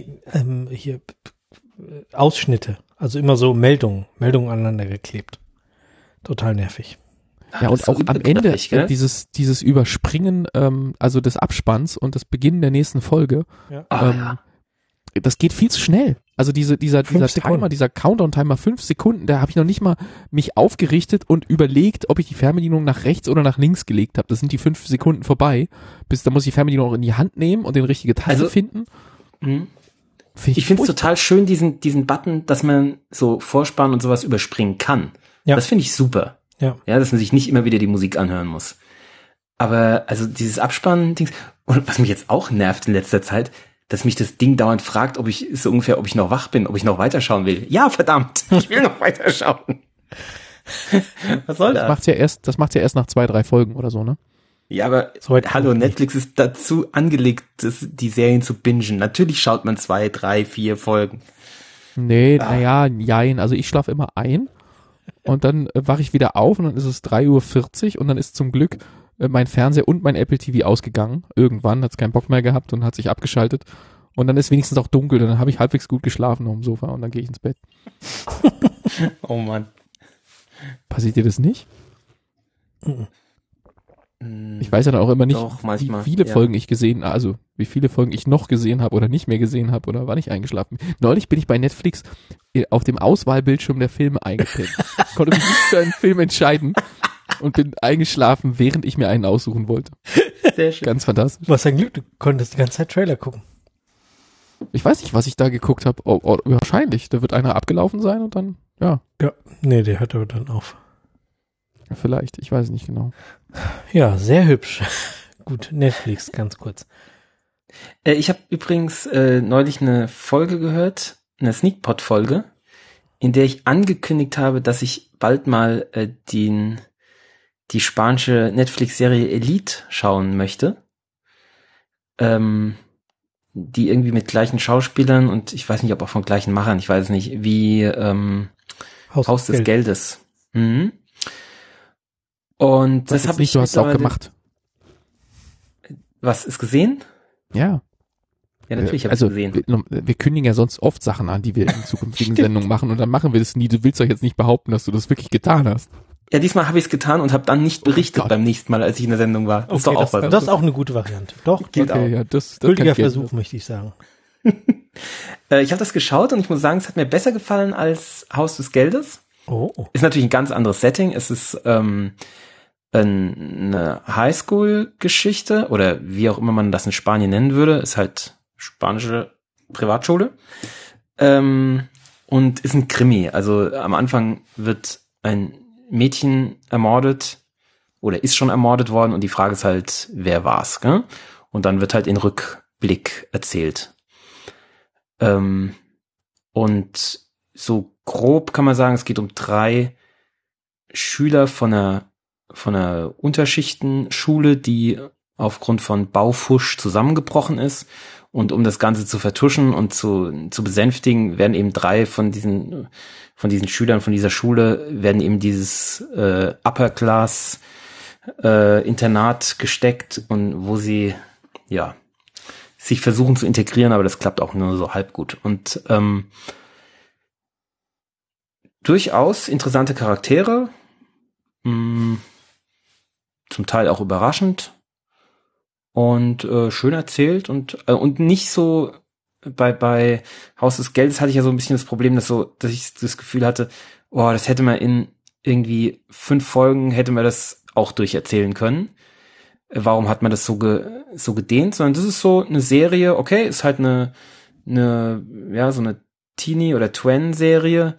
Ausschnitte. Also immer so Meldungen aneinander geklebt. Total nervig. Ja, und so auch am Ende übergriffig, gell? dieses Überspringen, also des Abspanns und das Beginn der nächsten Folge, das geht viel zu schnell. Also dieser 5 Sekunden. Timer, dieser Countdown-Timer, 5 Sekunden, da habe ich noch nicht mal mich aufgerichtet und überlegt, ob ich die Fernbedienung nach rechts oder nach links gelegt habe. Das sind die 5 Sekunden vorbei. Da muss ich die Fernbedienung auch in die Hand nehmen und den richtige Taste finden. Ich finde es total schön, diesen Button, dass man so Vorspann und sowas überspringen kann. Ja. Das finde ich super. Ja. Ja, dass man sich nicht immer wieder die Musik anhören muss. Aber also dieses Abspannen-Dings, und was mich jetzt auch nervt in letzter Zeit, dass mich das Ding dauernd fragt, ob ich noch wach bin, ob ich noch weiterschauen will. Ja, verdammt, ich will noch weiterschauen. Was soll Das das? macht's ja erst nach 2, 3 Folgen oder so, ne? Ja, aber So weit hallo, kommt nicht. Netflix ist dazu angelegt, die Serien zu bingen. Natürlich schaut man 2, 3, 4 Folgen. Nee, naja, jein. Also ich schlafe immer ein und dann wache ich wieder auf und dann ist es 3:40 Uhr und dann ist zum Glück mein Fernseher und mein Apple TV ausgegangen. Irgendwann hat es keinen Bock mehr gehabt und hat sich abgeschaltet. Und dann ist wenigstens auch dunkel, dann habe ich halbwegs gut geschlafen auf dem Sofa und dann gehe ich ins Bett. Oh Mann. Passiert dir das nicht? Ich weiß ja dann auch immer nicht, Doch, manchmal, wie viele ja. Folgen ich wie viele Folgen ich noch gesehen habe oder nicht mehr gesehen habe oder wann ich eingeschlafen bin. Neulich bin ich bei Netflix auf dem Auswahlbildschirm der Filme eingepennt. Konnte mich nicht für einen Film entscheiden und bin eingeschlafen, während ich mir einen aussuchen wollte. Sehr schön. Ganz fantastisch. Du hast ein Glück, du konntest die ganze Zeit Trailer gucken. Ich weiß nicht, was ich da geguckt habe. Wahrscheinlich. Da wird einer abgelaufen sein und dann, ja, Ja, nee, der hört aber dann auf. vielleicht. Ich weiß nicht genau. Ja, sehr hübsch. Gut, Netflix, ganz kurz. Ich habe übrigens neulich eine Folge gehört, eine Sneakpot-Folge, in der ich angekündigt habe, dass ich bald mal die spanische Netflix-Serie Elite schauen möchte. Die irgendwie mit gleichen Schauspielern und ich weiß nicht, ob auch von gleichen Machern, ich weiß es nicht, wie Haus des Geldes. Mhm. Und das habe ich Du hast es auch mittlerweile- gemacht. Was, ist gesehen? Ja. Ja, natürlich habe ich Also gesehen. wir kündigen ja sonst oft Sachen an, die wir in zukünftigen Sendungen machen und dann machen wir das nie. Du willst doch jetzt nicht behaupten, dass du das wirklich getan hast. Ja, diesmal habe ich es getan und habe dann nicht berichtet Gott. beim nächsten Mal, als ich in der Sendung war. Das ist doch auch was. das ist auch eine gute Variante. Doch, Gilt auch. Ja, das gültiger kann ich Versuch, gelten. möchte ich sagen. Ich habe das geschaut und ich muss sagen, es hat mir besser gefallen als Haus des Geldes. Oh. Ist natürlich ein ganz anderes Setting. Es ist eine Highschool-Geschichte oder wie auch immer man das in Spanien nennen würde. Ist halt spanische Privatschule. Und ist ein Krimi. Also am Anfang wird ein Mädchen ermordet oder ist schon ermordet worden und die Frage ist halt, wer war's, gell? Und dann wird halt in Rückblick erzählt. Und so grob kann man sagen, es geht um 3 Schüler von einer Unterschichtenschule, die aufgrund von Baufusch zusammengebrochen ist. Und um das Ganze zu vertuschen und zu besänftigen, werden eben 3 von diesen Schülern von dieser Schule werden eben dieses Upper Class Internat gesteckt und wo sie ja sich versuchen zu integrieren, aber das klappt auch nur so halb gut. Und durchaus interessante Charaktere, zum Teil auch überraschend und schön erzählt und nicht so bei Haus des Geldes hatte ich ja so ein bisschen das Problem, dass ich das Gefühl hatte, oh, das hätte man in irgendwie 5 Folgen hätte man das auch durcherzählen können. Warum hat man das so gedehnt? Sondern das ist so eine Serie, okay, ist halt so eine Teenie- oder Twen-Serie,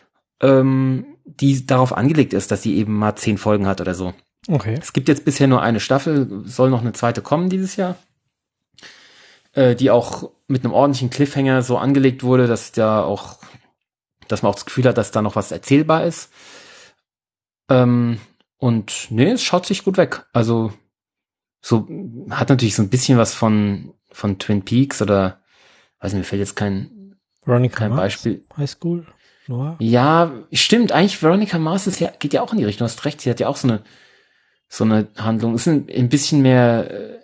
die darauf angelegt ist, dass sie eben mal 10 Folgen hat oder so. Okay. Es gibt jetzt bisher nur eine Staffel, soll noch eine zweite kommen dieses Jahr, die auch mit einem ordentlichen Cliffhanger so angelegt wurde, dass man auch das Gefühl hat, dass da noch was erzählbar ist. Und nee, es schaut sich gut weg. Also so hat natürlich so ein bisschen was von Twin Peaks oder weiß nicht, mir fällt jetzt kein Beispiel. High School Noir. Ja, stimmt, eigentlich Veronica Mars geht ja auch in die Richtung, hast recht, sie hat ja auch so eine Handlung. Es ist ein bisschen mehr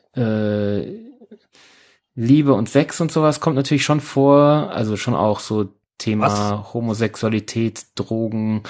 Liebe und Sex und sowas kommt natürlich schon vor, also schon auch so Thema Homosexualität, Drogen,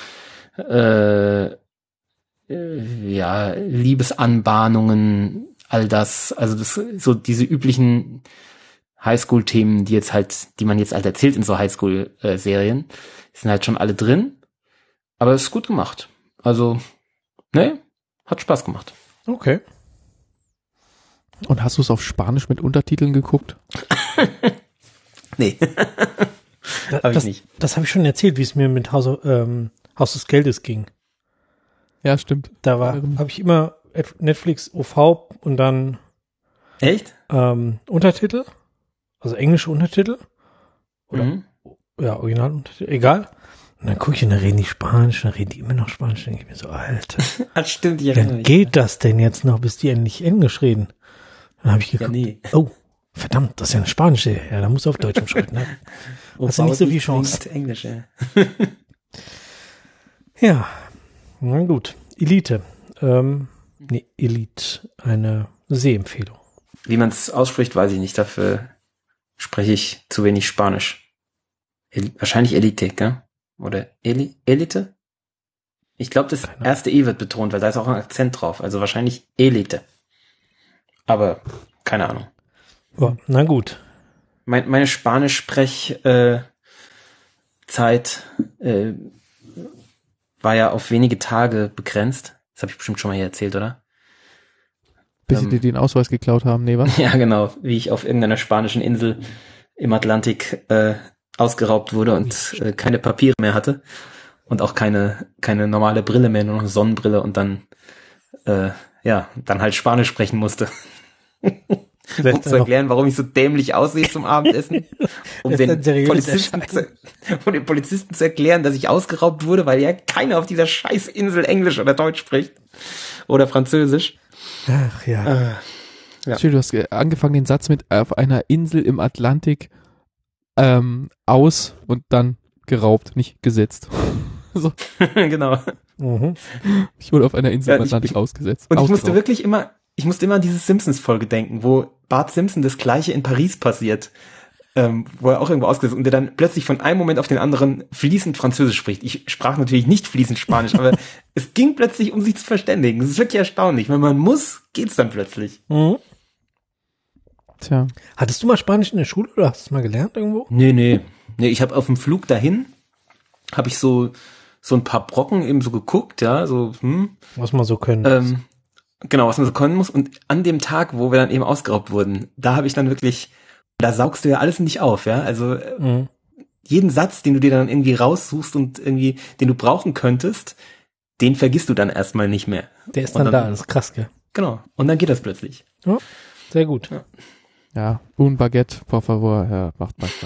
ja, Liebesanbahnungen, all das, also das so diese üblichen Highschool-Themen, die man jetzt halt erzählt in so Highschool-Serien, sind halt schon alle drin, aber es ist gut gemacht. Also, ne, hat Spaß gemacht. Okay. Und hast du es auf Spanisch mit Untertiteln geguckt? Nee. Hab ich nicht. Das habe ich schon erzählt, wie es mir mit Haus des Geldes ging. Ja, stimmt. Da habe ich immer Netflix OV und dann Echt? Untertitel, also englische Untertitel oder ja, Originaluntertitel, egal. Und dann gucke ich und dann reden die Spanisch, dann reden die immer noch Spanisch, dann denke ich mir so, Alter. Das stimmt, Wie lange geht das denn jetzt noch, bis die endlich Englisch reden? Dann habe ich geguckt, oh, verdammt, das ist ja eine spanische, ja, da muss auf Deutsch umschalten. Ne? Hast du nicht so viel Chance. Englisch, ja. Ja, na gut. Elite. Elite, eine Sehempfehlung. Wie man es ausspricht, weiß ich nicht. Dafür spreche ich zu wenig Spanisch. Wahrscheinlich Elite, gell? Oder Elite? Ich glaube, das erste E wird betont, weil da ist auch ein Akzent drauf. Also wahrscheinlich Elite. Aber keine Ahnung. Oh, na gut. Meine Spanisch-Sprech-Zeit war ja auf wenige Tage begrenzt. Das habe ich bestimmt schon mal hier erzählt, oder? Bis sie dir den Ausweis geklaut haben, nee, was? Ja, genau. Wie ich auf irgendeiner spanischen Insel im Atlantik ausgeraubt wurde und keine Papiere mehr hatte. Und auch keine normale Brille mehr, nur noch eine Sonnenbrille und dann dann halt Spanisch sprechen musste. Um zu erklären, warum ich so dämlich aussehe zum Abendessen. Um den Polizisten zu erklären, dass ich ausgeraubt wurde, weil ja keiner auf dieser scheiß Insel Englisch oder Deutsch spricht. Oder Französisch. Ach ja. Ja. Schön, du hast angefangen den Satz mit auf einer Insel im Atlantik aus und dann geraubt, nicht gesetzt. So. Genau. Mhm. Ich wurde auf einer Insel im Atlantik ausgesetzt. Und ich musste immer an diese Simpsons-Folge denken, wo Bart Simpson das Gleiche in Paris passiert, wo er auch irgendwo ausgesetzt ist und der dann plötzlich von einem Moment auf den anderen fließend Französisch spricht. Ich sprach natürlich nicht fließend Spanisch, aber es ging plötzlich, um sich zu verständigen. Das ist wirklich erstaunlich. Wenn man muss, geht's dann plötzlich. Mhm. Tja. Hattest du mal Spanisch in der Schule oder hast du es mal gelernt irgendwo? Nee, ich habe auf dem Flug dahin, habe ich so ein paar Brocken eben so geguckt, ja, so, Was man so können. Genau, was man so können muss. Und an dem Tag, wo wir dann eben ausgeraubt wurden, da habe ich dann wirklich, da saugst du ja alles in dich auf, ja. Also jeden Satz, den du dir dann irgendwie raussuchst und irgendwie, den du brauchen könntest, den vergisst du dann erstmal nicht mehr. Der ist dann da, das ist krass, gell? Genau. Und dann geht das plötzlich. Ja, sehr gut. Ja, un baguette, por favor, ja, macht weiter.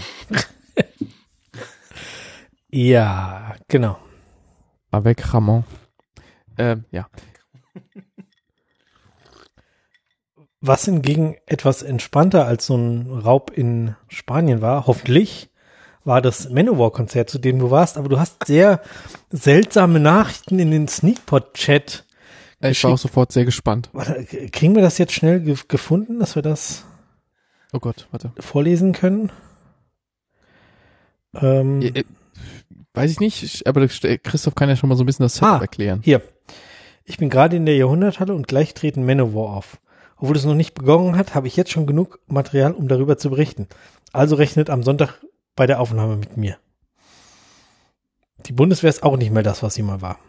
Ja, genau. Avec Ramon. Ja. Was hingegen etwas entspannter als so ein Raub in Spanien war, hoffentlich, war das Manowar-Konzert, zu dem du warst. Aber du hast sehr seltsame Nachrichten in den Sneakpot-Chat Ich war auch sofort sehr gespannt. Warte, kriegen wir das jetzt schnell gefunden, dass wir das Oh Gott, warte. vorlesen können? Weiß ich nicht, aber Christoph kann ja schon mal so ein bisschen das Setup erklären. Hier. Ich bin gerade in der Jahrhunderthalle und gleich treten Manowar auf. Obwohl es noch nicht begonnen hat, habe ich jetzt schon genug Material, um darüber zu berichten. Also rechnet am Sonntag bei der Aufnahme mit mir. Die Bundeswehr ist auch nicht mehr das, was sie mal war.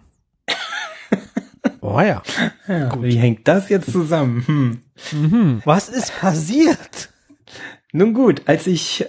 Oh ja. Gut. Wie hängt das jetzt zusammen? Was ist passiert? Nun gut, als ich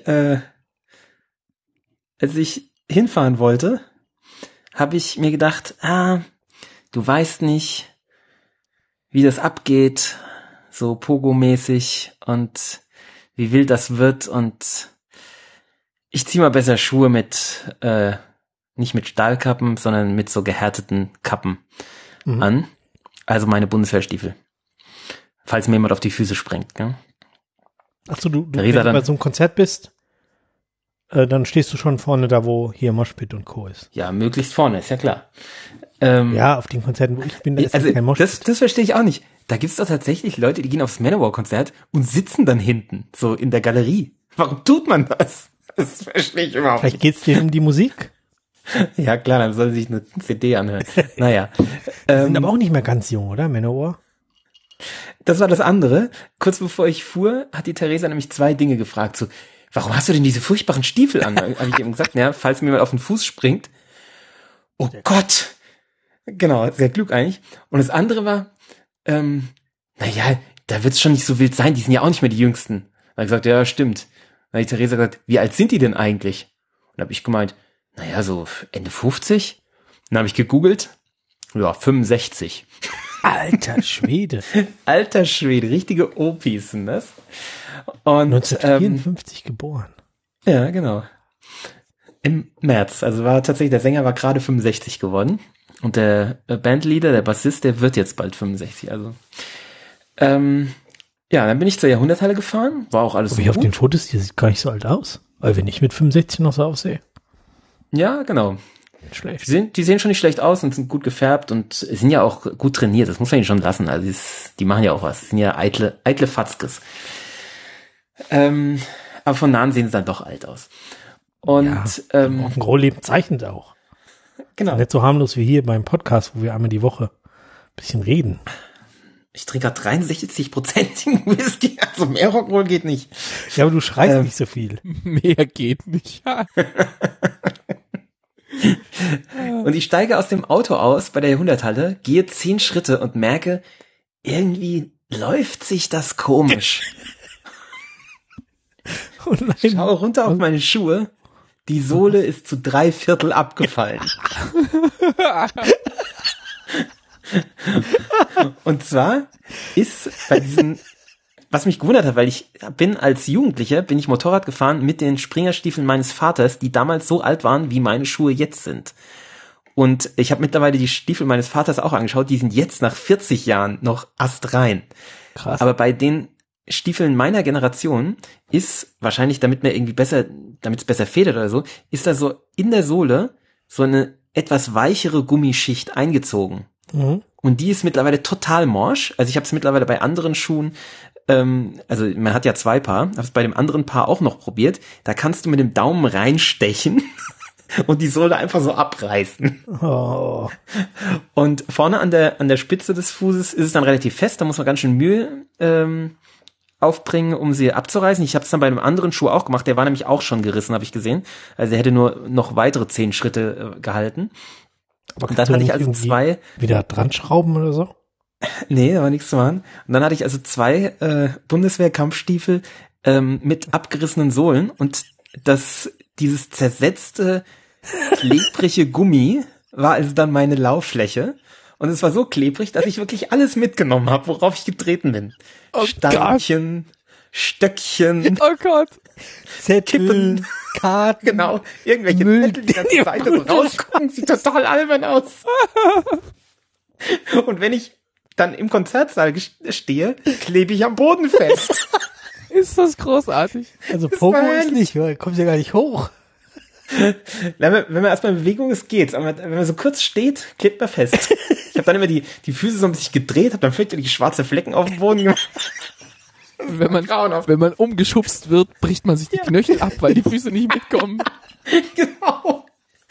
hinfahren wollte, habe ich mir gedacht, du weißt nicht, wie das abgeht, so Pogo-mäßig und wie wild das wird und ich zieh mal besser Schuhe mit, nicht mit Stahlkappen, sondern mit so gehärteten Kappen an. Also meine Bundeswehrstiefel. Falls mir jemand auf die Füße springt, gell? Ach so, wenn du bei so einem Konzert bist, dann stehst du schon vorne da, wo hier Moshpit und Co. ist. Ja, möglichst vorne, ist ja klar. Ja, auf den Konzerten, wo ich bin, da ist kein Moshpit. Das verstehe ich auch nicht. Da gibt's doch tatsächlich Leute, die gehen aufs Manowar-Konzert und sitzen dann hinten, so in der Galerie. Warum tut man das? Das verstehe ich überhaupt nicht. Vielleicht geht's dir um die Musik? Ja, klar, dann soll sich eine CD anhören. Naja. Die sind aber auch nicht mehr ganz jung, oder, Manowar? Das war das andere. Kurz bevor ich fuhr, hat die Theresa nämlich 2 Dinge gefragt. So, warum hast du denn diese furchtbaren Stiefel an? Habe ich eben gesagt, ja, falls mir jemand auf den Fuß springt. Oh Gott. Genau, sehr klug eigentlich. Und das andere war, naja, da wird's schon nicht so wild sein. Die sind ja auch nicht mehr die Jüngsten. Da habe ich gesagt, ja, stimmt. Dann hat die Theresa gesagt, wie alt sind die denn eigentlich? Und da habe ich gemeint, naja, so Ende 50. Dann habe ich gegoogelt. Ja, 65. Alter Schwede. Alter Schwede, richtige Opis sind das. Und 1954 geboren. Ja, genau. Im März, also der Sänger war gerade 65 geworden. Und der Bandleader, der Bassist, der wird jetzt bald 65. Also, ja, dann bin ich zur Jahrhunderthalle gefahren, war auch alles so gut. Wie auf den Fotos, die sieht gar nicht so alt aus. Weil wenn ich mit 65 noch so aussehe. Ja, genau. Schlecht. Die sehen schon nicht schlecht aus und sind gut gefärbt und sind ja auch gut trainiert. Das muss man ihnen schon lassen. Also die machen ja auch was. Das sind ja eitle Fatzkes. Aber von nahen sehen sie dann doch alt aus. Und Rock'n'Roll-Leben zeichnet auch. Genau. Nicht so harmlos wie hier beim Podcast, wo wir einmal die Woche ein bisschen reden. Ich trinke gerade 63%igen Whisky, also mehr Rock'n'Roll geht nicht. Ja, aber du schreist nicht so viel. Mehr geht nicht. Und ich steige aus dem Auto aus bei der Jahrhunderthalle, gehe 10 Schritte und merke, irgendwie läuft sich das komisch. Oh nein. Schaue runter auf meine Schuhe, die Sohle ist zu 3/4 abgefallen. Und zwar ist bei diesen, was mich gewundert hat, weil ich als Jugendlicher bin ich Motorrad gefahren mit den Springerstiefeln meines Vaters, die damals so alt waren, wie meine Schuhe jetzt sind. Und ich habe mittlerweile die Stiefel meines Vaters auch angeschaut, die sind jetzt nach 40 Jahren noch astrein. Krass. Aber bei den Stiefeln meiner Generation ist wahrscheinlich, damit es besser federt oder so, ist da so in der Sohle so eine etwas weichere Gummischicht eingezogen. Mhm. Und die ist mittlerweile total morsch. Also ich habe es mittlerweile bei anderen Schuhen, also man hat ja 2 Paar, habe es bei dem anderen Paar auch noch probiert. Da kannst du mit dem Daumen reinstechen und die Sohle einfach so abreißen. Oh. Und vorne an der Spitze des Fußes ist es dann relativ fest, da muss man ganz schön Mühe aufbringen, um sie abzureißen. Ich habe es dann bei einem anderen Schuh auch gemacht, der war nämlich auch schon gerissen, habe ich gesehen. Also er hätte nur noch weitere 10 Schritte gehalten. Aber und dann hatte ich also 2... Wieder dran schrauben oder so? Nee, da war nichts zu machen. Und dann hatte ich also 2 Bundeswehr-Kampfstiefel mit abgerissenen Sohlen und dieses zersetzte, klebrige Gummi war also dann meine Lauffläche. Und es war so klebrig, dass ich wirklich alles mitgenommen habe, worauf ich getreten bin. Oh Steinchen, Gott. Stöckchen, Oh Gott. Zettel, Karten. Genau, irgendwelche Zettel, die ganze Seite so rausgucken, sieht total albern aus. Und wenn ich dann im Konzertsaal stehe, klebe ich am Boden fest. Ist das großartig. Also Pogo ist nicht, kommt ja gar nicht hoch. Wenn man erstmal in Bewegung ist, geht's. Aber wenn man so kurz steht, klebt man fest. Ich habe dann immer die Füße so ein bisschen gedreht, habe dann fürchterlich schwarze Flecken auf dem Boden gemacht. Wenn man umgeschubst wird, bricht man sich die Knöchel ab, weil die Füße nicht mitkommen. Genau.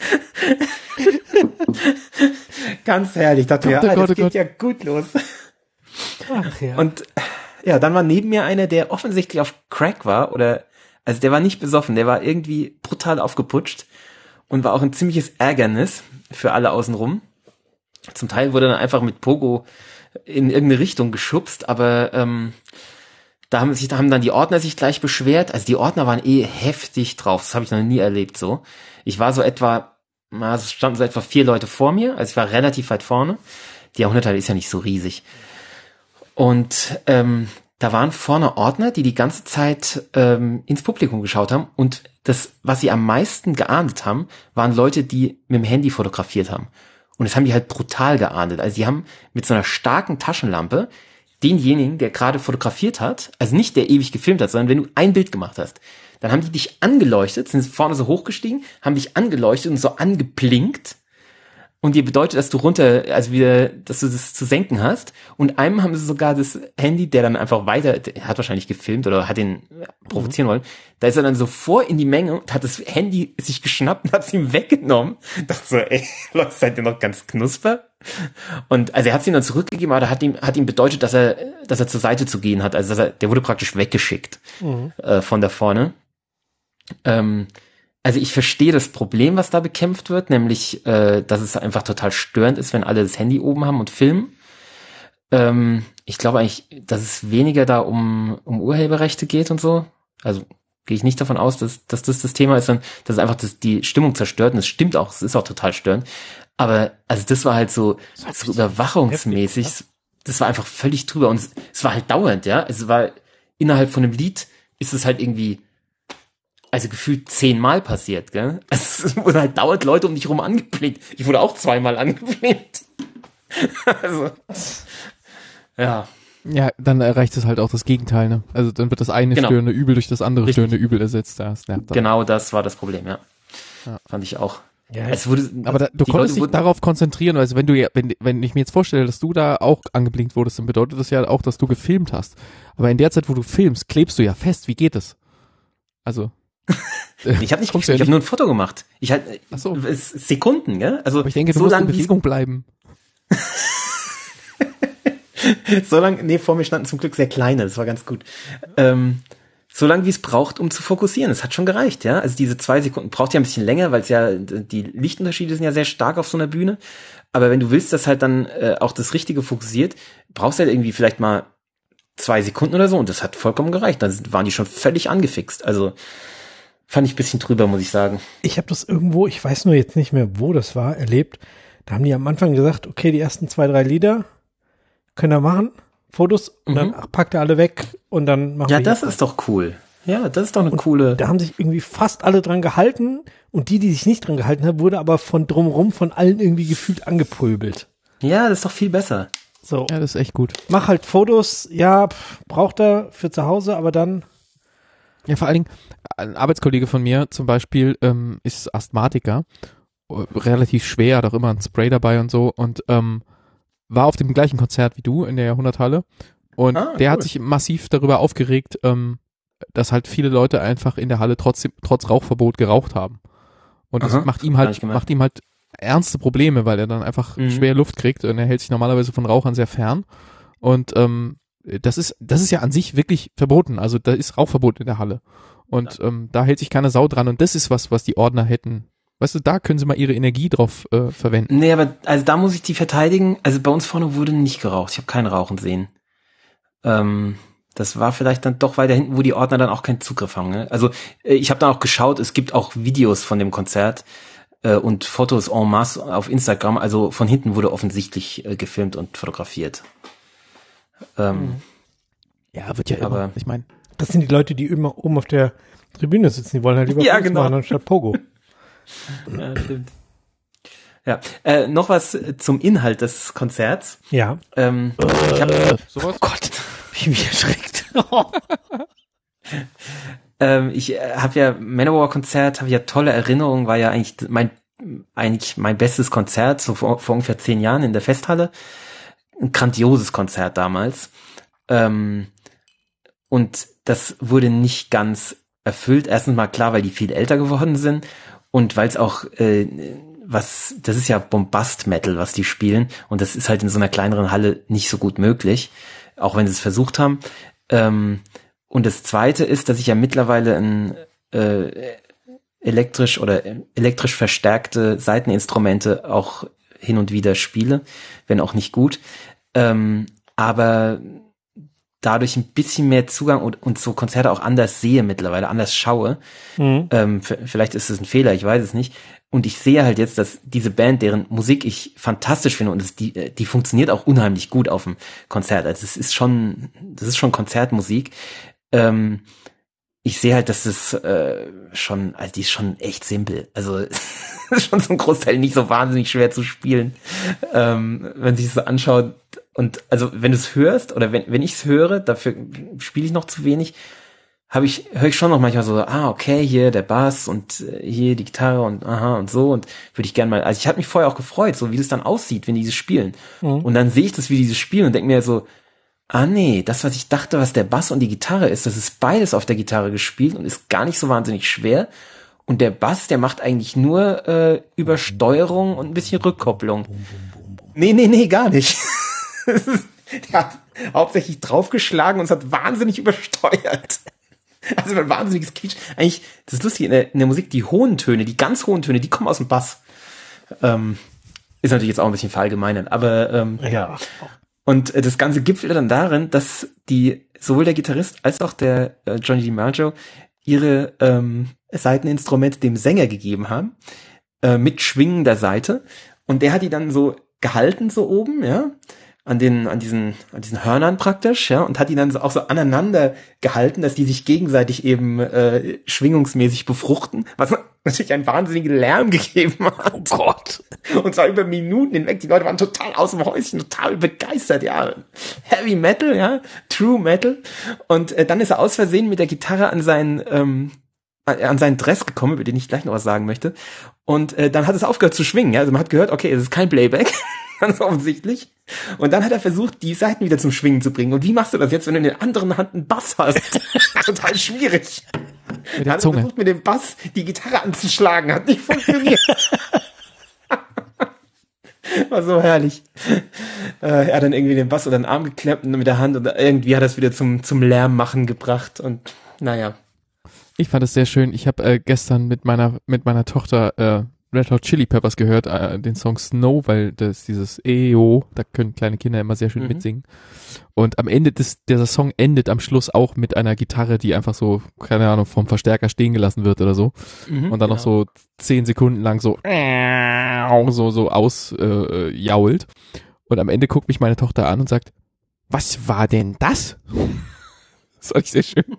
Ganz herrlich. Ich dachte, das geht ja gut los. Ach ja. Und ja, dann war neben mir einer, der offensichtlich auf Crack war, also der war nicht besoffen, der war irgendwie brutal aufgeputscht und war auch ein ziemliches Ärgernis für alle außenrum. Zum Teil wurde dann einfach mit Pogo in irgendeine Richtung geschubst, aber da haben dann die Ordner sich gleich beschwert. Also die Ordner waren heftig drauf. Das habe ich noch nie erlebt so. Ich war es standen so etwa 4 Leute vor mir. Also ich war relativ weit vorne. Die Jahrhunderthalle ist ja nicht so riesig. Und da waren vorne Ordner, die ganze Zeit ins Publikum geschaut haben. Und das, was sie am meisten geahndet haben, waren Leute, die mit dem Handy fotografiert haben. Und das haben die halt brutal geahndet. Also die haben mit so einer starken Taschenlampe denjenigen, der gerade fotografiert hat, also nicht der ewig gefilmt hat, sondern wenn du ein Bild gemacht hast, dann haben die dich angeleuchtet, sind vorne so hochgestiegen, haben dich angeleuchtet und so angeblinkt. Und dir bedeutet, dass du dass du das zu senken hast. Und einem haben sie sogar das Handy, der dann einfach der hat wahrscheinlich gefilmt oder hat ihn provozieren wollen. Da ist er dann so vor in die Menge und hat das Handy sich geschnappt und hat es ihm weggenommen. Dachte so, ey, Leute, seid ihr noch ganz knusper? Und also er hat es ihm dann zurückgegeben, aber hat ihm bedeutet, dass er zur Seite zu gehen hat. Also der wurde praktisch weggeschickt von da vorne. Also ich verstehe das Problem, was da bekämpft wird, nämlich, dass es einfach total störend ist, wenn alle das Handy oben haben und filmen. Ich glaube eigentlich, dass es weniger da um Urheberrechte geht und so. Also gehe ich nicht davon aus, dass das Thema ist, sondern dass es einfach die Stimmung zerstört. Und es stimmt auch, es ist auch total störend. Aber also das war halt so überwachungsmäßig. Heftig, das war einfach völlig drüber. Und es war halt dauernd, ja. Es war innerhalb von einem Lied ist es halt irgendwie also gefühlt 10-mal passiert, gell? Es wurden halt dauernd Leute um dich rum angeblinkt. Ich wurde auch 2-mal angeblinkt. Also, ja. Ja, dann erreicht es halt auch das Gegenteil, ne? Also dann wird das eine störende Übel durch das andere störende Übel ersetzt. Genau, das war das Problem, ja. Fand ich auch. Ja, aber du konntest dich darauf konzentrieren, also wenn ich mir jetzt vorstelle, dass du da auch angeblinkt wurdest, dann bedeutet das ja auch, dass du gefilmt hast. Aber in der Zeit, wo du filmst, klebst du ja fest. Wie geht das? Also ich habe nicht gefilmt, ich habe nur ein Foto gemacht. Sekunden, gell? Also aber ich denke, du musst in Bewegung bleiben. Vor mir standen zum Glück sehr kleine, das war ganz gut. So lange wie es braucht, um zu fokussieren. Das hat schon gereicht, ja. Also diese 2 Sekunden braucht ja ein bisschen länger, weil es ja, die Lichtunterschiede sind ja sehr stark auf so einer Bühne. Aber wenn du willst, dass halt dann auch das Richtige fokussiert, brauchst du halt irgendwie vielleicht mal 2 Sekunden oder so und das hat vollkommen gereicht. Dann waren die schon völlig angefixt. Also fand ich ein bisschen drüber, muss ich sagen. Ich habe das irgendwo, ich weiß nur jetzt nicht mehr, wo das war, erlebt. Da haben die am Anfang gesagt, okay, die ersten 2, 3 Lieder können wir machen, Fotos und dann packt er alle weg und dann machen wir. Ja, das ist doch cool. Ja, das ist doch eine coole. Da haben sich irgendwie fast alle dran gehalten und die sich nicht dran gehalten haben, wurde aber von drumherum von allen irgendwie gefühlt angepöbelt. Ja, das ist doch viel besser. So. Ja, das ist echt gut. Mach halt Fotos, ja, braucht er für zu Hause, aber dann. Ja, vor allen Dingen, ein Arbeitskollege von mir zum Beispiel ist Asthmatiker, relativ schwer, hat auch immer ein Spray dabei und so und war auf dem gleichen Konzert wie du in der Jahrhunderthalle und der hat sich massiv darüber aufgeregt, dass halt viele Leute einfach in der Halle trotz Rauchverbot geraucht haben. Und das macht ihm halt ernste Probleme, weil er dann einfach schwer Luft kriegt und er hält sich normalerweise von Rauchern sehr fern. Und das ist ja an sich wirklich verboten. Also da ist Rauchverbot in der Halle. Und da hält sich keine Sau dran. Und das ist was die Ordner hätten. Weißt du, da können sie mal ihre Energie drauf verwenden. Nee, aber also da muss ich die verteidigen. Also bei uns vorne wurde nicht geraucht. Ich habe kein Rauchen sehen. Das war vielleicht dann doch weiter hinten, wo die Ordner dann auch keinen Zugriff haben. Ne? Also ich habe dann auch geschaut, es gibt auch Videos von dem Konzert und Fotos en masse auf Instagram. Also von hinten wurde offensichtlich gefilmt und fotografiert. Ja, wird ja aber immer. Ich meine, das sind die Leute, die immer oben auf der Tribüne sitzen. Die wollen halt lieber Fotos machen anstatt Pogo. Ja, stimmt. Ja, noch was zum Inhalt des Konzerts. Ja. Ich hab, sowas? Oh Gott, wie mich erschreckt. Ich habe ja Manowar-Konzert, habe ja tolle Erinnerungen, war ja eigentlich mein bestes Konzert, so vor ungefähr 10 Jahren in der Festhalle. Ein grandioses Konzert damals. Und das wurde nicht ganz erfüllt. Erstens mal klar, weil die viel älter geworden sind und weil es auch das ist ja Bombast-Metal, was die spielen und das ist halt in so einer kleineren Halle nicht so gut möglich, auch wenn sie es versucht haben. Und das Zweite ist, dass ich ja mittlerweile ein elektrisch verstärkte Saiteninstrumente auch hin und wieder spiele, wenn auch nicht gut. Aber dadurch ein bisschen mehr Zugang und so Konzerte auch anders sehe mittlerweile, anders schaue. Vielleicht ist es ein Fehler, ich weiß es nicht. Und ich sehe halt jetzt, dass diese Band, deren Musik ich fantastisch finde und die funktioniert auch unheimlich gut auf dem Konzert. Also das ist schon Konzertmusik. Ich sehe halt, dass das die ist schon echt simpel. Also ist schon zum Großteil nicht so wahnsinnig schwer zu spielen, wenn sich das so anschaut. Und also wenn du es hörst oder wenn ich es höre, dafür spiele ich noch zu wenig, höre ich schon noch manchmal so, okay, hier der Bass und hier die Gitarre und aha und so, und würde ich gerne mal, also ich habe mich vorher auch gefreut, so wie das dann aussieht, wenn die das spielen. Und dann sehe ich das, wie die das spielen und denke mir so, nee, das, was ich dachte, was der Bass und die Gitarre ist, das ist beides auf der Gitarre gespielt und ist gar nicht so wahnsinnig schwer. Und der Bass, der macht eigentlich nur Übersteuerung und ein bisschen Rückkopplung. Nee, gar nicht. Der hat hauptsächlich draufgeschlagen und es hat wahnsinnig übersteuert. Also ein wahnsinniges Quietsch. Eigentlich, das ist lustig, in der Musik, die hohen Töne, die ganz hohen Töne, die kommen aus dem Bass. Ist natürlich jetzt auch ein bisschen verallgemeinert, aber ja. Und das Ganze gipfelt dann darin, dass sowohl der Gitarrist als auch der Johnny DiMaggio ihre Saiteninstrumente dem Sänger gegeben haben, mit schwingender Seite. Und der hat die dann so gehalten, so oben, ja, an diesen Hörnern praktisch, ja, und hat die dann so auch so aneinander gehalten, dass die sich gegenseitig eben schwingungsmäßig befruchten, was natürlich einen wahnsinnigen Lärm gegeben hat. Oh Gott. Und zwar über Minuten hinweg. Die Leute waren total aus dem Häuschen, total begeistert, ja. Heavy Metal, ja, True Metal. Und dann ist er aus Versehen mit der Gitarre an seinen Dress gekommen, über den ich gleich noch was sagen möchte. Und dann hat es aufgehört zu schwingen, ja. Also man hat gehört, okay, es ist kein Playback. Ganz offensichtlich. Und dann hat er versucht, die Saiten wieder zum Schwingen zu bringen. Und wie machst du das jetzt, wenn du in der anderen Hand einen Bass hast? Total schwierig. Mit der Zunge. Er hat versucht, mit dem Bass die Gitarre anzuschlagen. Hat nicht funktioniert. War so herrlich. Er hat dann irgendwie den Bass oder den Arm geklemmt mit der Hand und irgendwie hat er es wieder zum Lärm machen gebracht. Und naja. Ich fand es sehr schön. Ich habe gestern mit meiner Tochter Red Hot Chili Peppers gehört, den Song Snow, weil das dieses EO, da können kleine Kinder immer sehr schön mitsingen. Und am Ende dieser Song endet am Schluss auch mit einer Gitarre, die einfach so, keine Ahnung, vom Verstärker stehen gelassen wird oder so. Und dann noch so 10 Sekunden lang so ausjault. Und am Ende guckt mich meine Tochter an und sagt, was war denn das? Das fand ich sehr schön.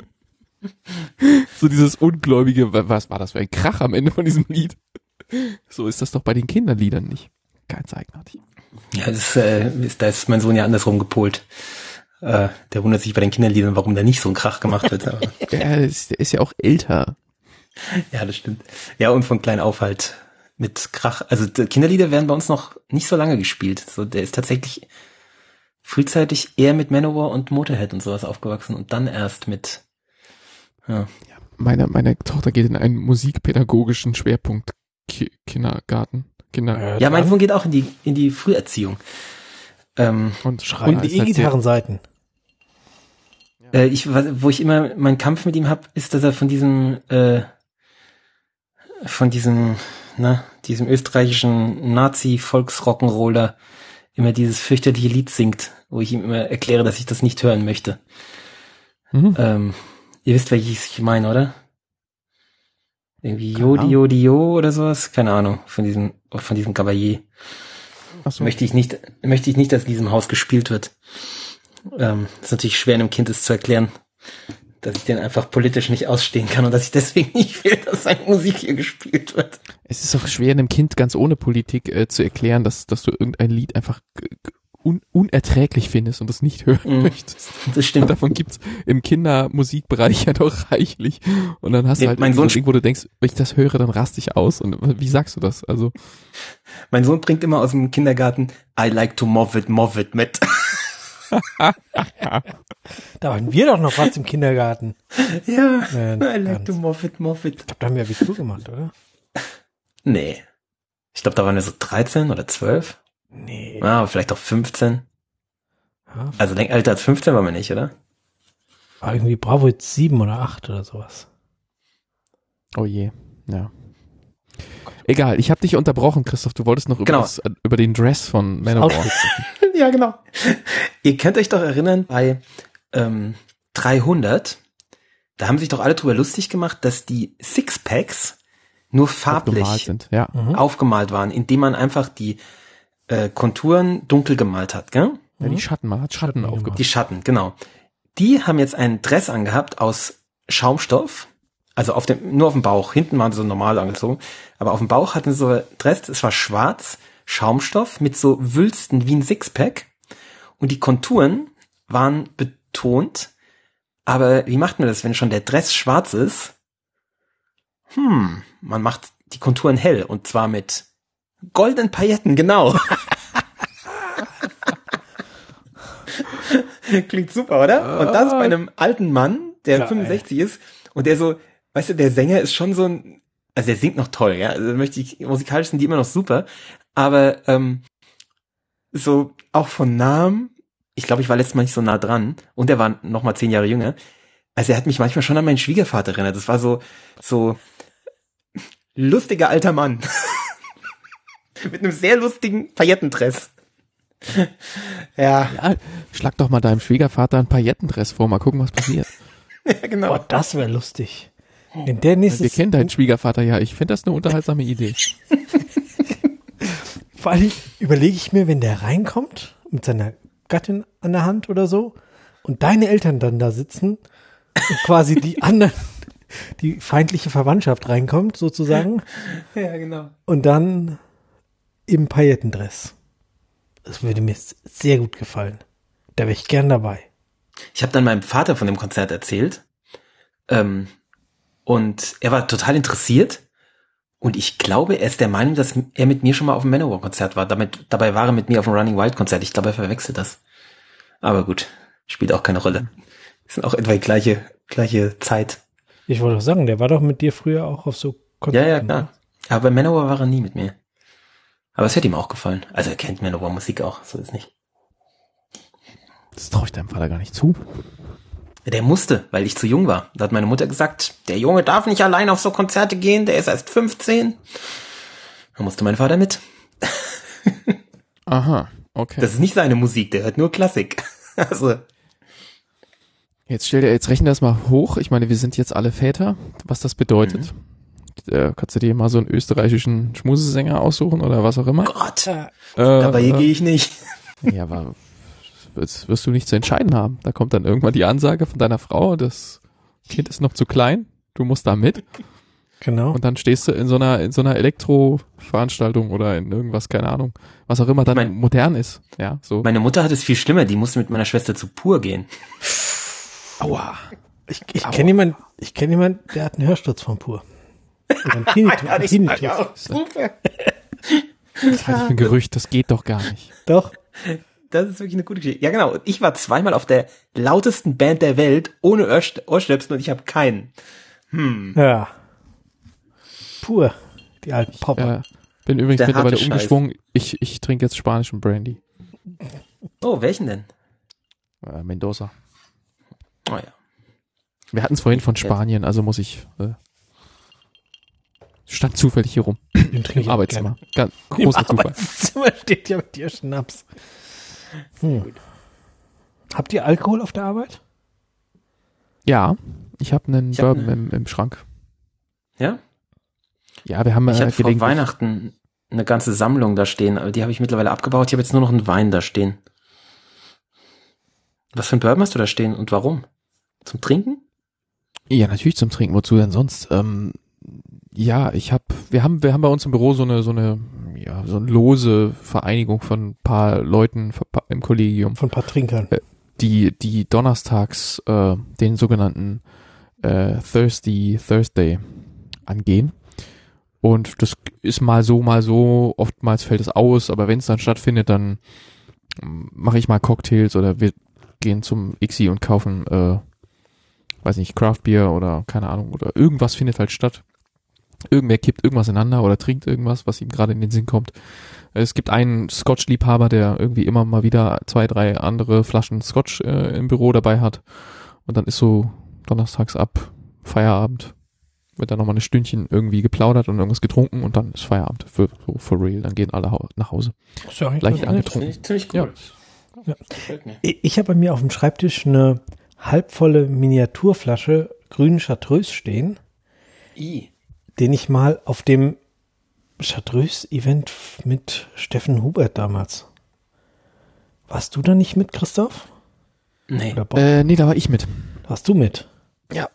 So dieses ungläubige, was war das für ein Krach am Ende von diesem Lied? So ist das doch bei den Kinderliedern nicht. Ganz eigenartig. Ja, da ist mein Sohn ja andersrum gepolt. Der wundert sich bei den Kinderliedern, warum da nicht so ein Krach gemacht wird. Aber. Der ist ja auch älter. Ja, das stimmt. Ja, und von klein auf halt mit Krach. Also Kinderlieder werden bei uns noch nicht so lange gespielt. So, der ist tatsächlich frühzeitig eher mit Manowar und Motorhead und sowas aufgewachsen und dann erst mit ja. Meine Tochter geht in einen musikpädagogischen Schwerpunkt Kindergarten. Ja, mein Sohn geht auch in die Früherziehung. Und schreibt. Und die E-Gitarrenseiten. Wo ich immer meinen Kampf mit ihm habe, ist, dass er von diesem österreichischen Nazi-Volksrock'n'Roller immer dieses fürchterliche Lied singt, wo ich ihm immer erkläre, dass ich das nicht hören möchte. Ihr wisst, welches ich meine, oder? Irgendwie Jodi oder sowas? Keine Ahnung, von diesem Caballé. Ach so. Möchte ich nicht, dass in diesem Haus gespielt wird. Ist natürlich schwer, einem Kind es zu erklären, dass ich den einfach politisch nicht ausstehen kann und dass ich deswegen nicht will, dass seine Musik hier gespielt wird. Es ist auch schwer, einem Kind ganz ohne Politik zu erklären, dass du irgendein Lied einfach unerträglich findest und das nicht hören möchtest. Das stimmt. Und davon gibt's im Kindermusikbereich ja doch reichlich. Und dann hast du halt mein Sohn, Ding, wo du denkst, wenn ich das höre, dann raste ich aus. Und wie sagst du das? Also mein Sohn bringt immer aus dem Kindergarten I like to move it mit. Da waren wir doch noch was im Kindergarten. Ja, I like to move it. Ich glaube, da haben wir Abitur gemacht, oder? Nee. Ich glaube, da waren wir so 13 oder 12. Nee. Ah, vielleicht auch 15. Ja, Also älter als 15 waren wir nicht, oder? war irgendwie Bravo jetzt 7 oder 8 oder sowas. oh je, ja. Egal, ich habe dich unterbrochen, Christoph. Du wolltest noch über den Dress von Manowar. Ja, genau. Ihr könnt euch doch erinnern, bei 300, da haben sich doch alle drüber lustig gemacht, dass die Sixpacks nur farblich aufgemalt waren, indem man einfach die Konturen dunkel gemalt hat, gell? Ja, die Schatten, man hat Schatten aufgemalt. Die Schatten, genau. Die haben jetzt einen Dress angehabt aus Schaumstoff, Also nur auf dem Bauch. Hinten waren sie so normal angezogen. Aber auf dem Bauch hatten sie so ein Dress, es war schwarz, Schaumstoff mit so Wülsten wie ein Sixpack. Und die Konturen waren betont. Aber wie macht man das, wenn schon der Dress schwarz ist? Man macht die Konturen hell. Und zwar mit goldenen Pailletten, genau. Klingt super, oder? Und das bei einem alten Mann, der 65 ist und der so, weißt du, der Sänger ist schon so ein, also der singt noch toll, ja, also musikalisch sind die immer noch super, aber so auch von Namen, ich glaube, ich war letztes Mal nicht so nah dran und er war noch mal 10 Jahre jünger, also er hat mich manchmal schon an meinen Schwiegervater erinnert, das war so lustiger alter Mann mit einem sehr lustigen Paillettendress. Ja, schlag doch mal deinem Schwiegervater ein Paillettendress vor, mal gucken, was passiert. ja, genau. Boah, das wäre lustig. Wenn der nächste Wir kennen deinen Schwiegervater ja, ich finde das eine unterhaltsame Idee. Vor allem überlege ich mir, wenn der reinkommt mit seiner Gattin an der Hand oder so und deine Eltern dann da sitzen und quasi die anderen, die feindliche Verwandtschaft reinkommt sozusagen. Ja, genau. Und dann im Paillettendress. Das würde mir sehr gut gefallen. Da wäre ich gern dabei. Ich habe dann meinem Vater von dem Konzert erzählt und er war total interessiert und ich glaube, er ist der Meinung, dass er mit mir schon mal auf dem Manowar-Konzert war. Dabei war er mit mir auf dem Running Wild-Konzert. Ich glaube, er verwechselt das. Aber gut, spielt auch keine Rolle. Sind auch etwa die gleiche Zeit. Ich wollte doch sagen, der war doch mit dir früher auch auf so Konzerten. Ja, klar. Aber bei Manowar war er nie mit mir. Aber es hätte ihm auch gefallen. Also er kennt Manowar Musik auch, so ist nicht. Das traue ich deinem Vater gar nicht zu. Der musste, weil ich zu jung war. Da hat meine Mutter gesagt, der Junge darf nicht allein auf so Konzerte gehen, der ist erst 15. Da musste mein Vater mit. Aha, okay. Das ist nicht seine Musik, der hört nur Klassik. Also. Jetzt rechnen das mal hoch. Ich meine, wir sind jetzt alle Väter, was das bedeutet. Kannst du dir mal so einen österreichischen Schmusesänger aussuchen oder was auch immer? Gott, dabei gehe ich nicht. Ja, aber das wirst du nicht zu entscheiden haben. Da kommt dann irgendwann die Ansage von deiner Frau, das Kind ist noch zu klein, du musst da mit. Genau. Und dann stehst du in so einer Elektro-Veranstaltung oder in irgendwas, keine Ahnung, was auch immer dann modern ist. Ja, so. Meine Mutter hat es viel schlimmer, die musste mit meiner Schwester zu Pur gehen. Aua. Ich kenne jemanden, der hat einen Hörsturz von Pur. Oder einen Tinnitus. Ja, super. Das halte ich ein Gerücht, das geht doch gar nicht. Doch. Das ist wirklich eine gute Geschichte. Ja, genau. Ich war zweimal auf der lautesten Band der Welt ohne Ohrstöpsel und ich habe keinen. Ja. Pur. Die alten Popper. Bin übrigens Der mittlerweile harte umgeschwungen. Ich trinke jetzt spanischen Brandy. Oh, welchen denn? Mendoza. Oh ja. Wir hatten es vorhin von Spanien, also muss ich stand zufällig hier rum. Den trinke ich Im auch Arbeitszimmer. gerne. Großer Im Zufall. Arbeitszimmer steht ja mit dir Schnaps. Habt ihr Alkohol auf der Arbeit? Ja, ich habe einen Bourbon im Schrank. Ja? Ja, wir haben Ich hatte vor gelegentlich Weihnachten eine ganze Sammlung da stehen, aber die habe ich mittlerweile abgebaut. Ich habe jetzt nur noch einen Wein da stehen. Was für ein Bourbon hast du da stehen und warum? Zum Trinken? Ja, natürlich zum Trinken. Wozu denn sonst? Ja, wir haben bei uns im Büro so eine lose Vereinigung von ein paar Leuten im Kollegium. Von ein paar Trinkern. Die donnerstags den sogenannten Thirsty Thursday angehen. Und das ist mal so, oftmals fällt es aus, aber wenn es dann stattfindet, dann mache ich mal Cocktails oder wir gehen zum ICSI und kaufen, weiß nicht, Craft Beer oder keine Ahnung, oder irgendwas findet halt statt. Irgendwer kippt irgendwas ineinander oder trinkt irgendwas, was ihm gerade in den Sinn kommt. Es gibt einen Scotch-Liebhaber, der irgendwie immer mal wieder 2, 3 andere Flaschen Scotch im Büro dabei hat. Und dann ist so donnerstags ab Feierabend, wird dann nochmal ein Stündchen irgendwie geplaudert und irgendwas getrunken und dann ist Feierabend for real. Dann gehen alle nach Hause. Leicht angetrunken. Ziemlich cool. Ja. Gefällt mir. Ich habe bei mir auf dem Schreibtisch eine halbvolle Miniaturflasche grünen Chartreuse stehen, den ich mal auf dem Chartreuse-Event mit Steffen Hubert damals. Warst du da nicht mit, Christoph? Nee. Oder Bob? Nee, da war ich mit. Warst du mit? Ja.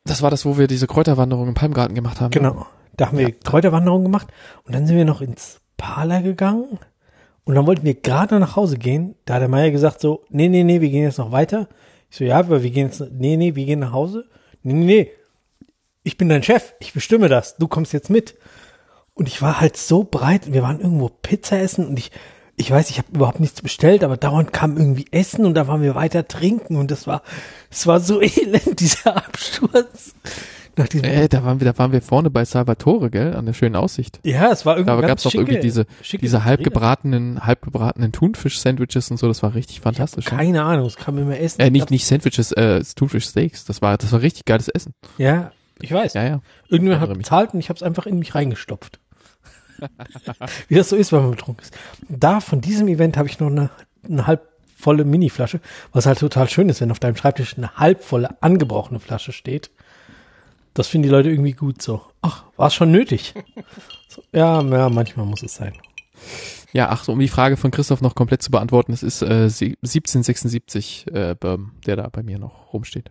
Das war das, wo wir diese Kräuterwanderung im Palmgarten gemacht haben. Genau. Da haben wir Kräuterwanderung gemacht und dann sind wir noch ins Parler gegangen und dann wollten wir gerade nach Hause gehen. Da hat der Meier gesagt so, nee, wir gehen jetzt noch weiter. Ich so, ja, aber wir gehen jetzt, wir gehen nach Hause. Nee, ich bin dein Chef, ich bestimme das, du kommst jetzt mit. Und ich war halt so breit, wir waren irgendwo Pizza essen und ich weiß, ich habe überhaupt nichts bestellt, aber dauernd kam irgendwie Essen und da waren wir weiter trinken und es war so elend, dieser Absturz. Nach diesem Da waren wir vorne bei Salvatore, gell, an der schönen Aussicht. ja, es war irgendwie Da ganz gab's doch irgendwie diese Pizzeria. halbgebratenen Thunfisch-Sandwiches und so, das war richtig fantastisch. Keine Ahnung, es kam immer Essen. Nicht Sandwiches, Thunfisch-Steaks, das war richtig geiles Essen. Ja, ich weiß. Ja. Irgendjemand hat Erinnere mich. bezahlt und ich habe es einfach in mich reingestopft. Wie das so ist, wenn man betrunken ist. Da, von diesem Event habe ich noch eine halbvolle Mini-Flasche, was halt total schön ist, wenn auf deinem Schreibtisch eine halbvolle, angebrochene Flasche steht. Das finden die Leute irgendwie gut so. Ach, war es schon nötig? So, ja, manchmal muss es sein. Ja, so um die Frage von Christoph noch komplett zu beantworten, es ist 1776 Bourbon, der da bei mir noch rumsteht.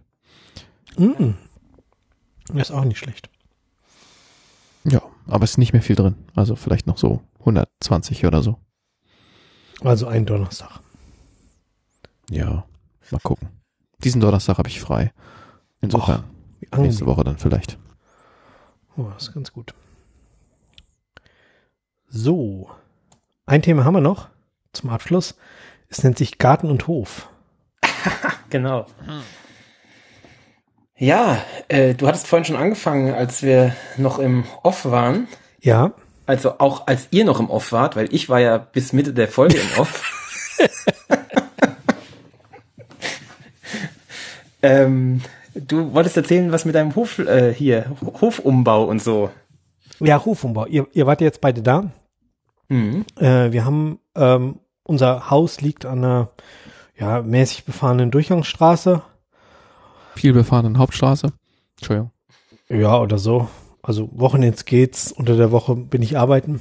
Das ist auch nicht schlecht. Ja, aber es ist nicht mehr viel drin. Also vielleicht noch so 120 oder so. Also ein Donnerstag. Ja, mal gucken. Diesen Donnerstag habe ich frei. Insofern, Wie angenehm. nächste Woche dann vielleicht. Oh, das ist ganz gut. So, ein Thema haben wir noch zum Abschluss. Es nennt sich Garten und Hof. Genau. Ja, du hattest vorhin schon angefangen, als wir noch im Off waren. Ja, Also auch als ihr noch im Off wart, weil ich war ja bis Mitte der Folge im Off. Du wolltest erzählen, was mit deinem Hof Hofumbau und so. ja, Hofumbau. Ihr wart jetzt beide da. Mhm. Wir haben, unser Haus liegt an einer mäßig befahrenen Durchgangsstraße. Viel befahrenen Hauptstraße. Entschuldigung. Ja, oder so. Also Wochenends geht's, unter der Woche bin ich arbeiten.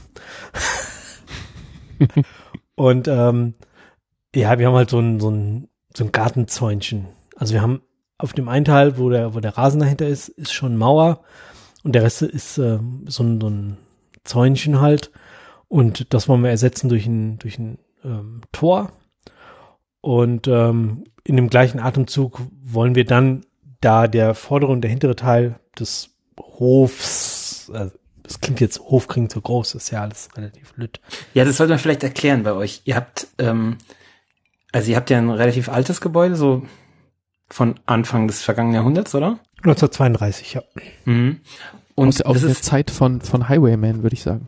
Und wir haben halt so ein Gartenzäunchen. Also wir haben auf dem einen Teil, wo der Rasen dahinter ist schon Mauer und der Rest ist so ein Zäunchen halt. Und das wollen wir ersetzen durch ein Tor. Und in dem gleichen Atemzug wollen wir dann, da der vordere und der hintere Teil des Hofs, das klingt jetzt, Hof klingt so groß, ist ja alles relativ lütt. Ja, das sollte man vielleicht erklären bei euch. Ihr habt ja ein relativ altes Gebäude, so von Anfang des vergangenen Jahrhunderts, oder? 1932, ja. Mhm. Und Aus das der ist Zeit von Highwayman, würde ich sagen.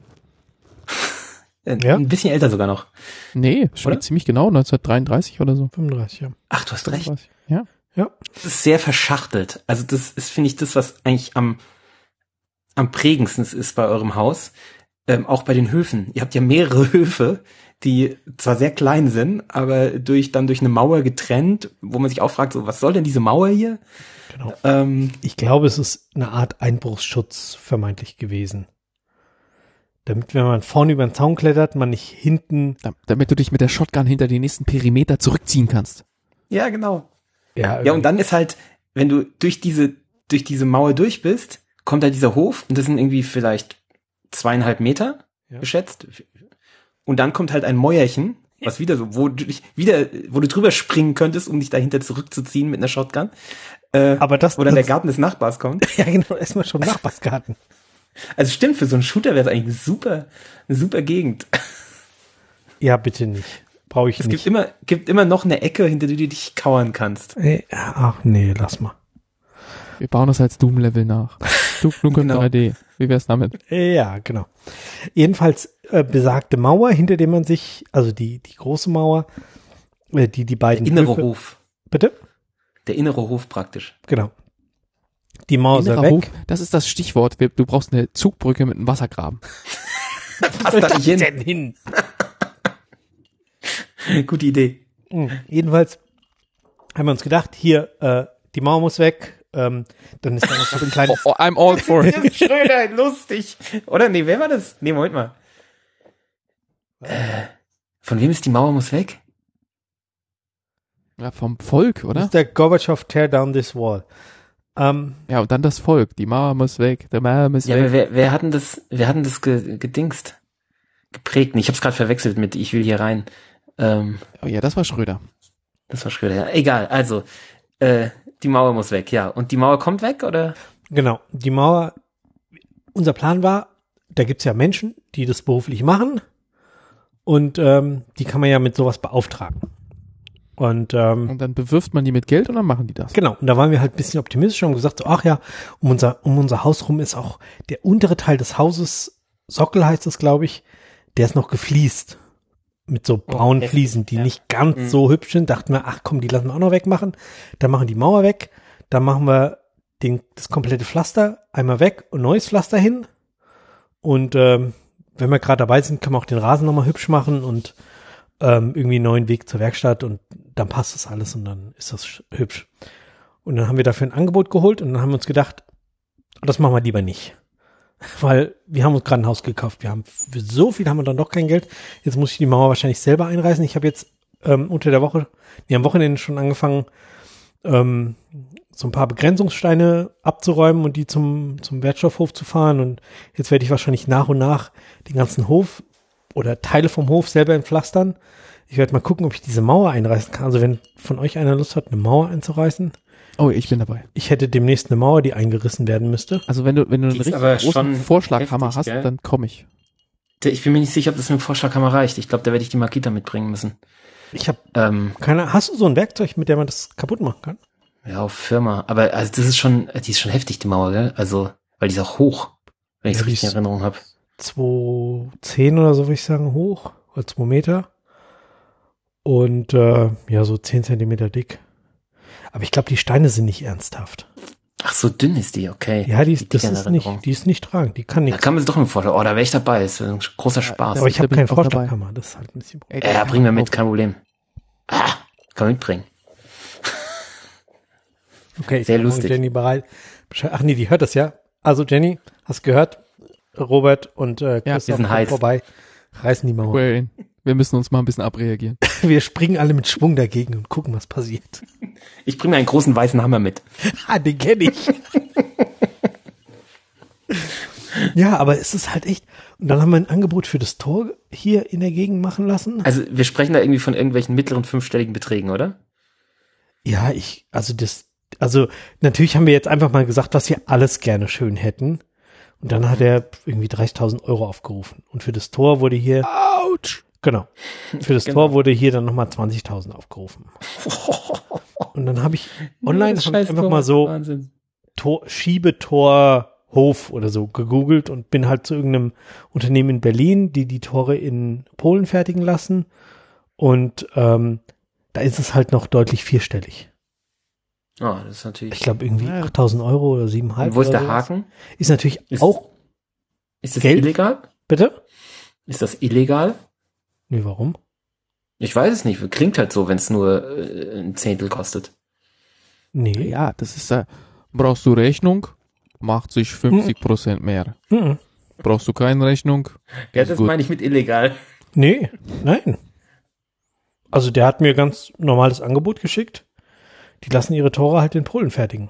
Ja? ein bisschen älter sogar noch. Nee, Oder? spielt ziemlich genau, 1933 oder so. 35, ja. Ach, du hast recht. 35, ja. Ja. Das ist sehr verschachtelt. Also das ist, finde ich, das, was eigentlich am prägendsten ist bei eurem Haus. Auch bei den Höfen. Ihr habt ja mehrere Höfe, die zwar sehr klein sind, aber durch eine Mauer getrennt, wo man sich auch fragt, so, was soll denn diese Mauer hier? Genau. Ich glaube, es ist eine Art Einbruchsschutz vermeintlich gewesen. Damit, wenn man vorne über den Zaun klettert, man nicht hinten. Damit du dich mit der Shotgun hinter die nächsten Perimeter zurückziehen kannst. Ja, genau. Ja, Ja, und dann ist halt, wenn du durch diese Mauer durch bist, kommt halt dieser Hof und das sind irgendwie vielleicht 2,5 Meter geschätzt. Und dann kommt halt ein Mäuerchen, was wieder so, wo du drüber springen könntest, um dich dahinter zurückzuziehen mit einer Shotgun. aber das, Wo dann der Garten des Nachbars kommt. ja, genau, erstmal schon Nachbarsgarten. Also stimmt, für so einen Shooter wäre es eigentlich eine super Gegend. Ja, bitte nicht. Brauche ich Es nicht. gibt immer noch eine Ecke, hinter der du dich kauern kannst. Ach nee, lass mal. Wir bauen das als Doom-Level nach. Duke Nukem Genau. 3D. Wie wär's damit? Ja, genau. Jedenfalls besagte Mauer, hinter der man sich, also die große Mauer, die beiden Der innere Höfe- Hof. Bitte? Der innere Hof praktisch. Genau. Die Mauer soll Innerer weg. Hof, das ist das Stichwort. Du brauchst eine Zugbrücke mit einem Wassergraben. Passt da nicht hin. denn hin? Gute Idee. Jedenfalls haben wir uns gedacht, hier, die Mauer muss weg. Dann ist da noch so ein kleines... Oh, I'm all for it. Tim Schröder, lustig. Oder? Nee, wer war das? Nee, Moment mal. Von wem ist die Mauer muss weg? Ja, vom Volk, Das oder? ist der Gorbatschow Tear Down This Wall. Ja, und dann das Volk. Die Mauer muss weg, der Mauer muss Ja, weg. aber wer hat denn das gedingst? Geprägt? Nee, ich hab's gerade verwechselt mit Ich will hier rein. Oh ja, das war Schröder. Das war Schröder, ja. Egal, also, die Mauer muss weg, ja. Und die Mauer kommt weg, oder? Genau, die Mauer, unser Plan war, da gibt's ja Menschen, die das beruflich machen und die kann man ja mit sowas beauftragen. Und dann bewirft man die mit Geld und dann machen die das. genau, und da waren wir halt ein bisschen optimistisch und gesagt, so, ach ja, um unser Haus rum ist auch der untere Teil des Hauses, Sockel heißt es, glaube ich, der ist noch gefliest. Mit so braunen heftig, Fliesen, die ja. nicht ganz so hübsch sind. Dachten wir, ach komm, die lassen wir auch noch wegmachen. Dann machen die Mauer weg. Dann machen wir das komplette Pflaster einmal weg und neues Pflaster hin. Und wenn wir gerade dabei sind, können wir auch den Rasen nochmal hübsch machen und irgendwie einen neuen Weg zur Werkstatt und dann passt das alles und dann ist das hübsch. Und dann haben wir dafür ein Angebot geholt und dann haben wir uns gedacht, das machen wir lieber nicht. Weil wir haben uns gerade ein Haus gekauft. Für so viel haben wir dann doch kein Geld. Jetzt muss ich die Mauer wahrscheinlich selber einreißen. Ich habe jetzt unter der Woche, am Wochenende schon angefangen, so ein paar Begrenzungssteine abzuräumen und die zum Wertstoffhof zu fahren. Und jetzt werde ich wahrscheinlich nach und nach den ganzen Hof oder Teile vom Hof selber entpflastern. Ich werde mal gucken, ob ich diese Mauer einreißen kann. Also wenn von euch einer Lust hat, eine Mauer einzureißen. Oh, ich bin dabei. Ich hätte demnächst eine Mauer, die eingerissen werden müsste. Also wenn du einen Die ist richtig aber großen schon Vorschlaghammer heftig, hast, gell? dann komme ich. Ich bin mir nicht sicher, ob das mit dem Vorschlaghammer reicht. Ich glaube, da werde ich die Makita mitbringen müssen. Ich habe hast du so ein Werkzeug, mit dem man das kaputt machen kann? Ja, auf Firma. Aber also die ist schon heftig, die Mauer, gell? Also, weil die ist auch hoch, wenn ich es Ja, die richtig in ist- Erinnerung habe. 2,10 oder so, würde ich sagen, hoch, oder 2 Meter. Und ja, so 10 Zentimeter dick. Aber ich glaube, die Steine sind nicht ernsthaft. Ach, so dünn ist die, okay. Ja, dick in Erinnerung. die ist nicht tragend, die kann Da nichts. kann man sich doch mit vorstellen. Oh, da wäre ich dabei. Das ist ein großer Spaß. Aber ich da habe bin keinen ich auch dabei. Vorschlaghammer, das ist halt ein bisschen Problem. Ja, bring mir mit, kein Problem. Ah, kann man mitbringen. Okay, sehr ich mache lustig. Jenny bereit. Ach nee, die hört das ja. Also Jenny, hast gehört? Robert und wir Christoph sind kommen heiß. vorbei, reißen die Mauer. Well, wir müssen uns mal ein bisschen abreagieren. Wir springen alle mit Schwung dagegen und gucken, was passiert. Ich bringe mir einen großen weißen Hammer mit. Den kenne ich. Ja, aber es ist halt echt. Und dann haben wir ein Angebot für das Tor hier in der Gegend machen lassen. Also, wir sprechen da irgendwie von irgendwelchen mittleren fünfstelligen Beträgen, oder? Ja, also natürlich haben wir jetzt einfach mal gesagt, was wir alles gerne schön hätten. Und dann hat er irgendwie 30.000 Euro aufgerufen. Und für das Tor wurde hier, Autsch! genau, für das Genau. Tor wurde hier dann nochmal 20.000 aufgerufen. Und dann habe ich online Das hab ich scheiß einfach Tor. mal so Wahnsinn. Schiebetor Hof oder so gegoogelt und bin halt zu irgendeinem Unternehmen in Berlin, die Tore in Polen fertigen lassen. Und da ist es halt noch deutlich vierstellig. Oh, das ist natürlich. Ich glaube irgendwie Ja. 8.000 Euro oder 7,5. Und wo ist oder der sowas. Haken? Ist natürlich Ist- auch, Ist das Geld? illegal? bitte? Ist das illegal? Nee, warum? Ich weiß es nicht. Klingt halt so, wenn es nur ein Zehntel kostet. Nee. Ja, das ist, brauchst du Rechnung, macht sich 50% mehr. Mhm. Brauchst du keine Rechnung? Ja, ist das gut. meine ich mit illegal. Nee, nein. Also der hat mir ganz normales Angebot geschickt. Die lassen ihre Tore halt in Polen fertigen.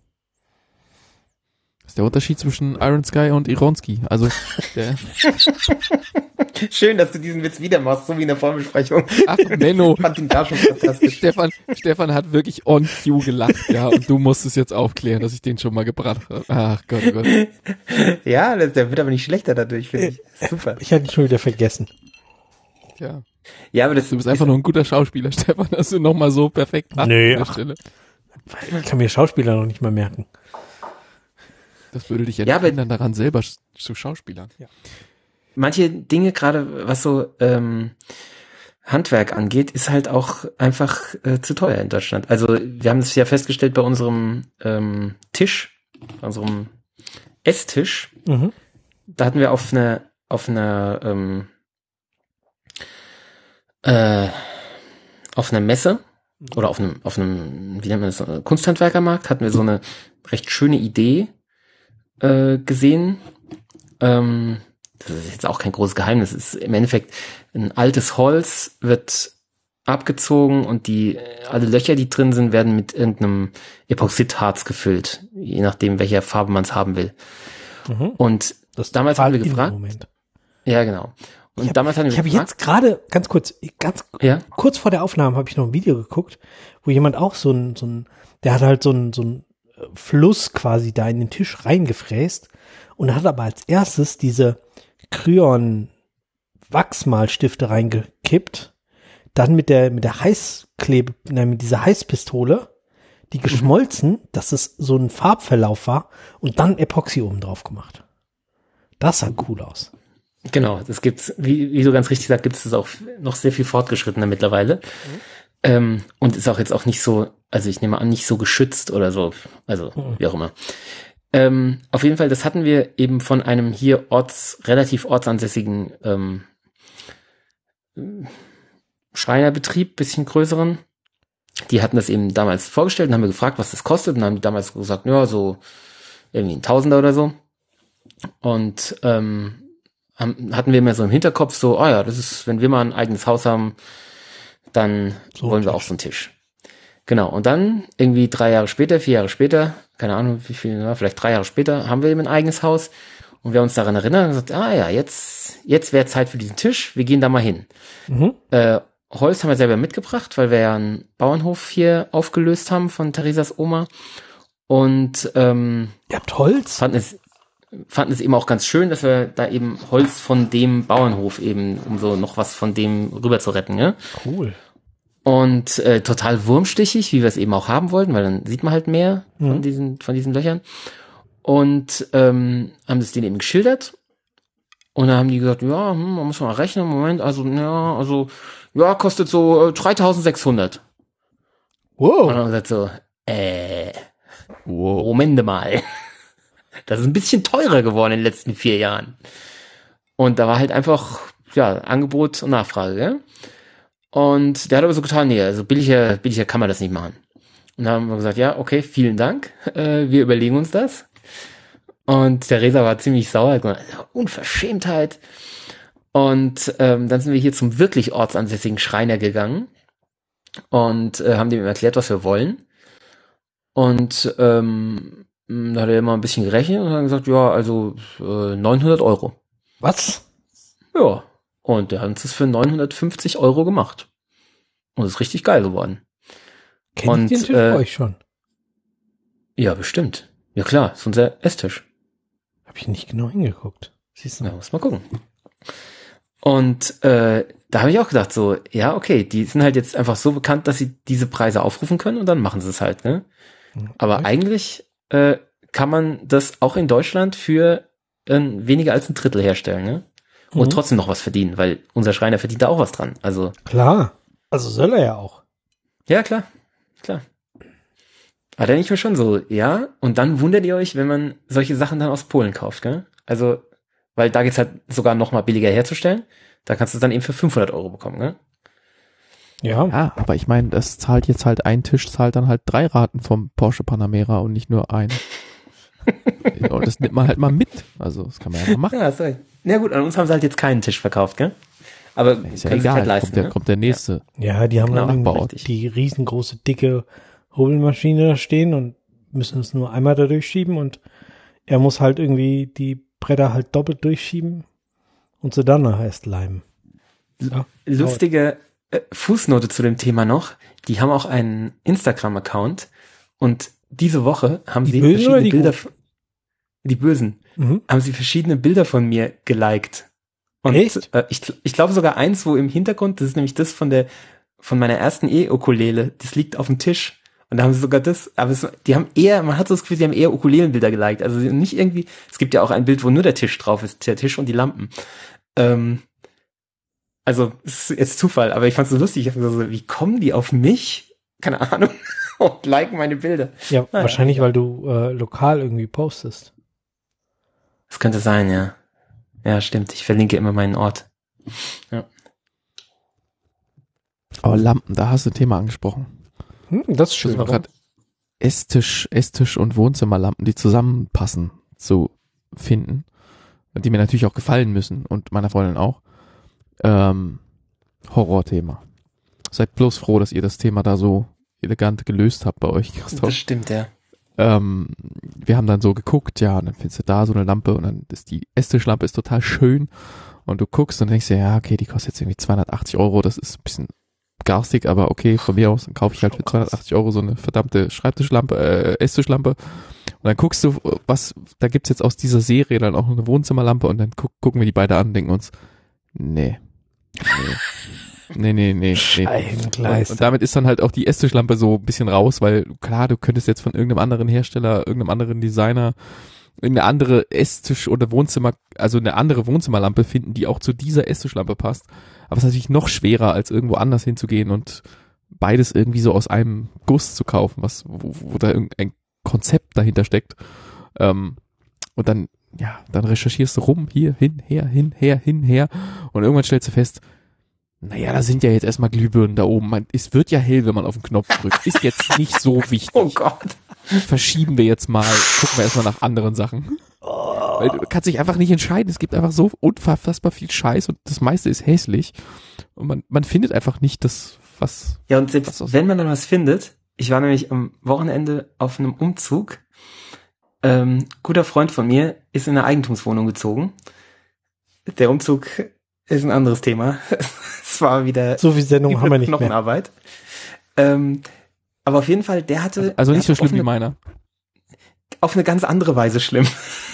Das ist der Unterschied zwischen Iron Sky und Ironski. Also, der, Schön, dass du diesen Witz wieder machst, so wie in der Vorbesprechung. ach, Menno. Ich fand ihn da schon fantastisch. Stefan hat wirklich on cue gelacht, ja, und du musst es jetzt aufklären, dass ich den schon mal gebracht habe. Ach Gott, oh Gott. Ja, der wird aber nicht schlechter dadurch, finde ich. Super. Ich hatte ihn schon wieder vergessen. Ja, Ja, aber das du bist einfach nur ein guter Schauspieler, Stefan, dass du nochmal so perfekt machst Nee, an der ach. Stelle. Ich kann mir Schauspieler noch nicht mal merken. Das würde dich ja, Ja, aber- hindern, daran selber zu Schauspielern. manche Dinge, gerade was so Handwerk angeht, ist halt auch einfach zu teuer in Deutschland. Also wir haben es ja festgestellt bei unserem Tisch, unserem Esstisch. Mhm. Da hatten wir auf einer Messe oder auf einem, wie nennt man das, Kunsthandwerkermarkt, hatten wir so eine recht schöne Idee gesehen. Das ist jetzt auch kein großes Geheimnis. Es ist im Endeffekt ein altes Holz wird abgezogen und alle Löcher, die drin sind, werden mit irgendeinem Epoxidharz gefüllt, je nachdem, welcher Farbe man es haben will. Und Das damals haben wir gefragt. Moment. Ja, genau. Und damals haben wir Ich habe gefragt. jetzt gerade, ganz Ja? kurz vor der Aufnahme habe ich noch ein Video geguckt, wo jemand auch der hat halt so ein Fluss quasi da in den Tisch reingefräst und hat aber als erstes diese Kryon-Wachsmalstifte reingekippt, dann mit dieser Heißpistole, die geschmolzen, dass es so ein Farbverlauf war und dann Epoxy oben drauf gemacht. Das sah cool aus. Genau, das gibt's, wie du ganz richtig sagst, gibt's das auch noch sehr viel fortgeschrittener mittlerweile. Und ist auch jetzt auch nicht so, also ich nehme an, nicht so geschützt oder so, also wie auch immer. Auf jeden Fall, das hatten wir eben von einem hier relativ ortsansässigen Schreinerbetrieb, bisschen größeren. Die hatten das eben damals vorgestellt und haben wir gefragt, was das kostet, und haben die damals gesagt, ja, so irgendwie ein Tausender oder so. Und hatten wir immer so im Hinterkopf so, oh ja, das ist, wenn wir mal ein eigenes Haus haben, dann So wollen wir auch so einen Tisch. Genau, und dann irgendwie 4 Jahre später, keine Ahnung wie viel, vielleicht 3 Jahre später, haben wir eben ein eigenes Haus und wir haben uns daran erinnert und gesagt, jetzt wäre Zeit für diesen Tisch, wir gehen da mal hin. Holz haben wir selber mitgebracht, weil wir ja einen Bauernhof hier aufgelöst haben von Theresas Oma und Ihr habt Holz? fanden es eben auch ganz schön, dass wir da eben Holz von dem Bauernhof eben, um so noch was von dem rüber zu retten, ja. Cool. Und total wurmstichig, wie wir es eben auch haben wollten, weil dann sieht man halt mehr von diesen Löchern. Und haben das denen eben geschildert. Und dann haben die gesagt, ja, man muss mal rechnen, Moment, kostet so 3.600. Wow. Und dann haben wir gesagt so, Wow. Moment mal. Das ist ein bisschen teurer geworden in den letzten 4 Jahren. Und da war halt einfach, ja, Angebot und Nachfrage, ja. Und der hat aber so getan, nee, also billiger kann man das nicht machen. Und dann haben wir gesagt, ja, okay, vielen Dank, wir überlegen uns das. Und Theresa war ziemlich sauer, hat gesagt, Unverschämtheit. Und dann sind wir hier zum wirklich ortsansässigen Schreiner gegangen und haben dem erklärt, was wir wollen. Und da hat er immer ein bisschen gerechnet und hat gesagt, ja, also 900 Euro. Was? Ja, und der hat uns das für 950 Euro gemacht. Und ist richtig geil geworden. Kennt ihr den Tisch bei euch schon? Ja, bestimmt. Ja klar, ist unser Esstisch. Hab ich nicht genau hingeguckt. Siehst du? Ja, muss mal gucken. Und da habe ich auch gedacht so, ja, okay, die sind halt jetzt einfach so bekannt, dass sie diese Preise aufrufen können und dann machen sie es halt, ne? Aber eigentlich kann man das auch in Deutschland für weniger als 1/3 herstellen, ne? Und trotzdem noch was verdienen, weil unser Schreiner verdient da auch was dran. Also Klar. Also soll er ja auch. ja, klar. Aber da denke ich mir schon so, ja, und dann wundert ihr euch, wenn man solche Sachen dann aus Polen kauft, gell? Also, weil da geht's halt sogar noch mal billiger herzustellen. Da kannst du es dann eben für 500 Euro bekommen, gell? Ja. Ja, aber ich meine, das zahlt jetzt halt, ein Tisch zahlt dann halt 3 Raten vom Porsche Panamera und nicht nur ein. Ja, das nimmt man halt mal mit. Also, das kann man ja mal machen. Ja, sorry. Na gut, an uns haben sie halt jetzt keinen Tisch verkauft, gell? Aber Ist ja können sich egal, halt leisten, ne? kommt der nächste. Ja, die haben Genau, dann Nachbarort. die riesengroße, dicke Hobelmaschine da stehen und müssen es nur einmal da durchschieben und er muss halt irgendwie die Bretter halt doppelt durchschieben und sie dann nachher erst leimen. Ja. Lustige Fußnote zu dem Thema noch. Die haben auch einen Instagram-Account und diese Woche haben Die sie Bösen oder verschiedene die Bilder, Guten? die Bösen, haben sie verschiedene Bilder von mir geliked. Und Echt? ich glaube sogar eins, wo im Hintergrund, das ist nämlich das von meiner ersten E-Ukulele, das liegt auf dem Tisch. Und da haben sie sogar das, aber die haben eher, man hat so das Gefühl, die haben eher Ukulelenbilder geliked. Also nicht irgendwie, es gibt ja auch ein Bild, wo nur der Tisch drauf ist, der Tisch und die Lampen. Also, es ist jetzt Zufall, aber ich fand es so lustig. Ich hab so, wie kommen die auf mich? Keine Ahnung. Und liken meine Bilder. Ja, wahrscheinlich, weil du lokal irgendwie postest. Das könnte sein, ja. Ja, stimmt. Ich verlinke immer meinen Ort. Ja. Aber Lampen, da hast du ein Thema angesprochen. Das ist schön. Das war gerade Esstisch und Wohnzimmerlampen, die zusammenpassen, zu finden. Die mir natürlich auch gefallen müssen und meiner Freundin auch. Horrorthema. Seid bloß froh, dass ihr das Thema da so elegant gelöst habt bei euch, Christoph. Das stimmt, ja. Wir haben dann so geguckt, ja, und dann findest du da so eine Lampe und dann ist die Esstischlampe ist total schön und du guckst und denkst dir, ja, okay, die kostet jetzt irgendwie 280 €, das ist ein bisschen garstig, aber okay, von mir aus, dann kaufe ich halt für 280 € so eine verdammte Schreibtischlampe, Esstischlampe und dann guckst du, da gibt's jetzt aus dieser Serie dann auch eine Wohnzimmerlampe und dann gucken wir die beide an und denken uns, nee. Scheibengleis. Und damit ist dann halt auch die Esstischlampe so ein bisschen raus, weil klar, du könntest jetzt von irgendeinem anderen Hersteller, irgendeinem anderen Designer eine andere Esstisch- oder also eine andere Wohnzimmerlampe finden, die auch zu dieser Esstischlampe passt. Aber es ist natürlich noch schwerer, als irgendwo anders hinzugehen und beides irgendwie so aus einem Guss zu kaufen, wo da irgendein Konzept dahinter steckt. Und dann recherchierst du rum, hier, hin, her. Und irgendwann stellst du fest, naja, da sind ja jetzt erstmal Glühbirnen da oben. Es wird ja hell, wenn man auf den Knopf drückt. Ist jetzt nicht so wichtig. Oh Gott. Verschieben wir jetzt mal, gucken wir erstmal nach anderen Sachen. Weil du kannst dich einfach nicht entscheiden. Es gibt einfach so unfassbar viel Scheiß und das meiste ist hässlich. Und man findet einfach nicht das, was... Ja, und selbst wenn man dann was findet, ich war nämlich am Wochenende auf einem Umzug. Guter Freund von mir ist in eine Eigentumswohnung gezogen. Der Umzug ist ein anderes Thema. Es war wieder... So viel Sendung haben wir nicht mehr. Arbeit. Aber auf jeden Fall, der hatte... Also nicht so schlimm wie meiner. Auf eine ganz andere Weise schlimm.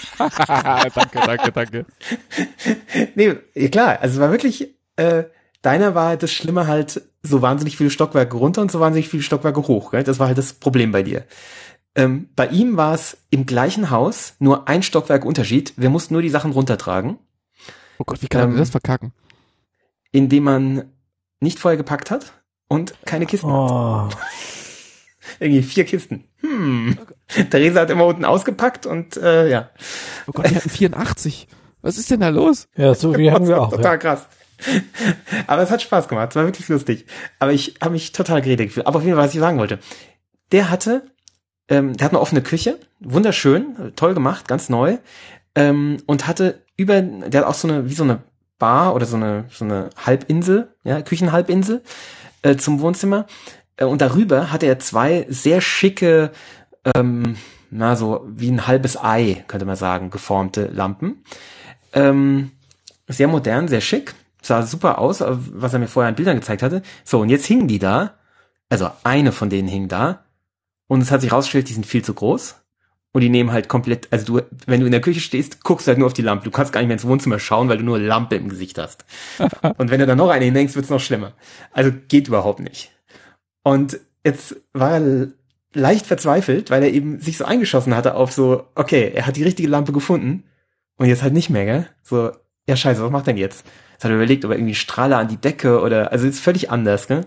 Danke. Nee, ja klar, also es war wirklich... deiner war das Schlimme halt so wahnsinnig viele Stockwerke runter und so wahnsinnig viele Stockwerke hoch. Gell? Das war halt das Problem bei dir. Bei ihm war es im gleichen Haus nur ein Stockwerk Unterschied. Wir mussten nur die Sachen runtertragen. Oh Gott, wie kann man das verkacken? Indem man nicht vorher gepackt hat und keine Kisten hat. Irgendwie 4 Kisten. Theresa hat immer unten ausgepackt und ja. Oh Gott, wir hatten 84. Was ist denn da los? Ja, so wie haben wir auch. Total krass. Aber es hat Spaß gemacht, es war wirklich lustig. Aber ich habe mich total geredet gefühlt. Aber auf jeden Fall, was ich sagen wollte. Der hat eine offene Küche, wunderschön, toll gemacht, ganz neu. Und der hat auch so eine Bar oder so eine Halbinsel, ja, Küchenhalbinsel zum Wohnzimmer. Und darüber hatte er 2 sehr schicke, so wie ein halbes Ei, könnte man sagen, geformte Lampen. Sehr modern, sehr schick. Sah super aus, was er mir vorher an Bildern gezeigt hatte. So, und jetzt hingen die da. Also eine von denen hing da. Und es hat sich rausgestellt, die sind viel zu groß. Und die nehmen halt komplett, also wenn du in der Küche stehst, guckst du halt nur auf die Lampe. Du kannst gar nicht mehr ins Wohnzimmer schauen, weil du nur Lampe im Gesicht hast. Und wenn du dann noch eine hinhängst, wird's noch schlimmer. Also geht überhaupt nicht. Und jetzt war er leicht verzweifelt, weil er eben sich so eingeschossen hatte auf so, okay, er hat die richtige Lampe gefunden und jetzt halt nicht mehr, gell? So, ja scheiße, was macht er denn jetzt? Jetzt hat er überlegt, ob er irgendwie Strahler an die Decke oder, also ist völlig anders, gell?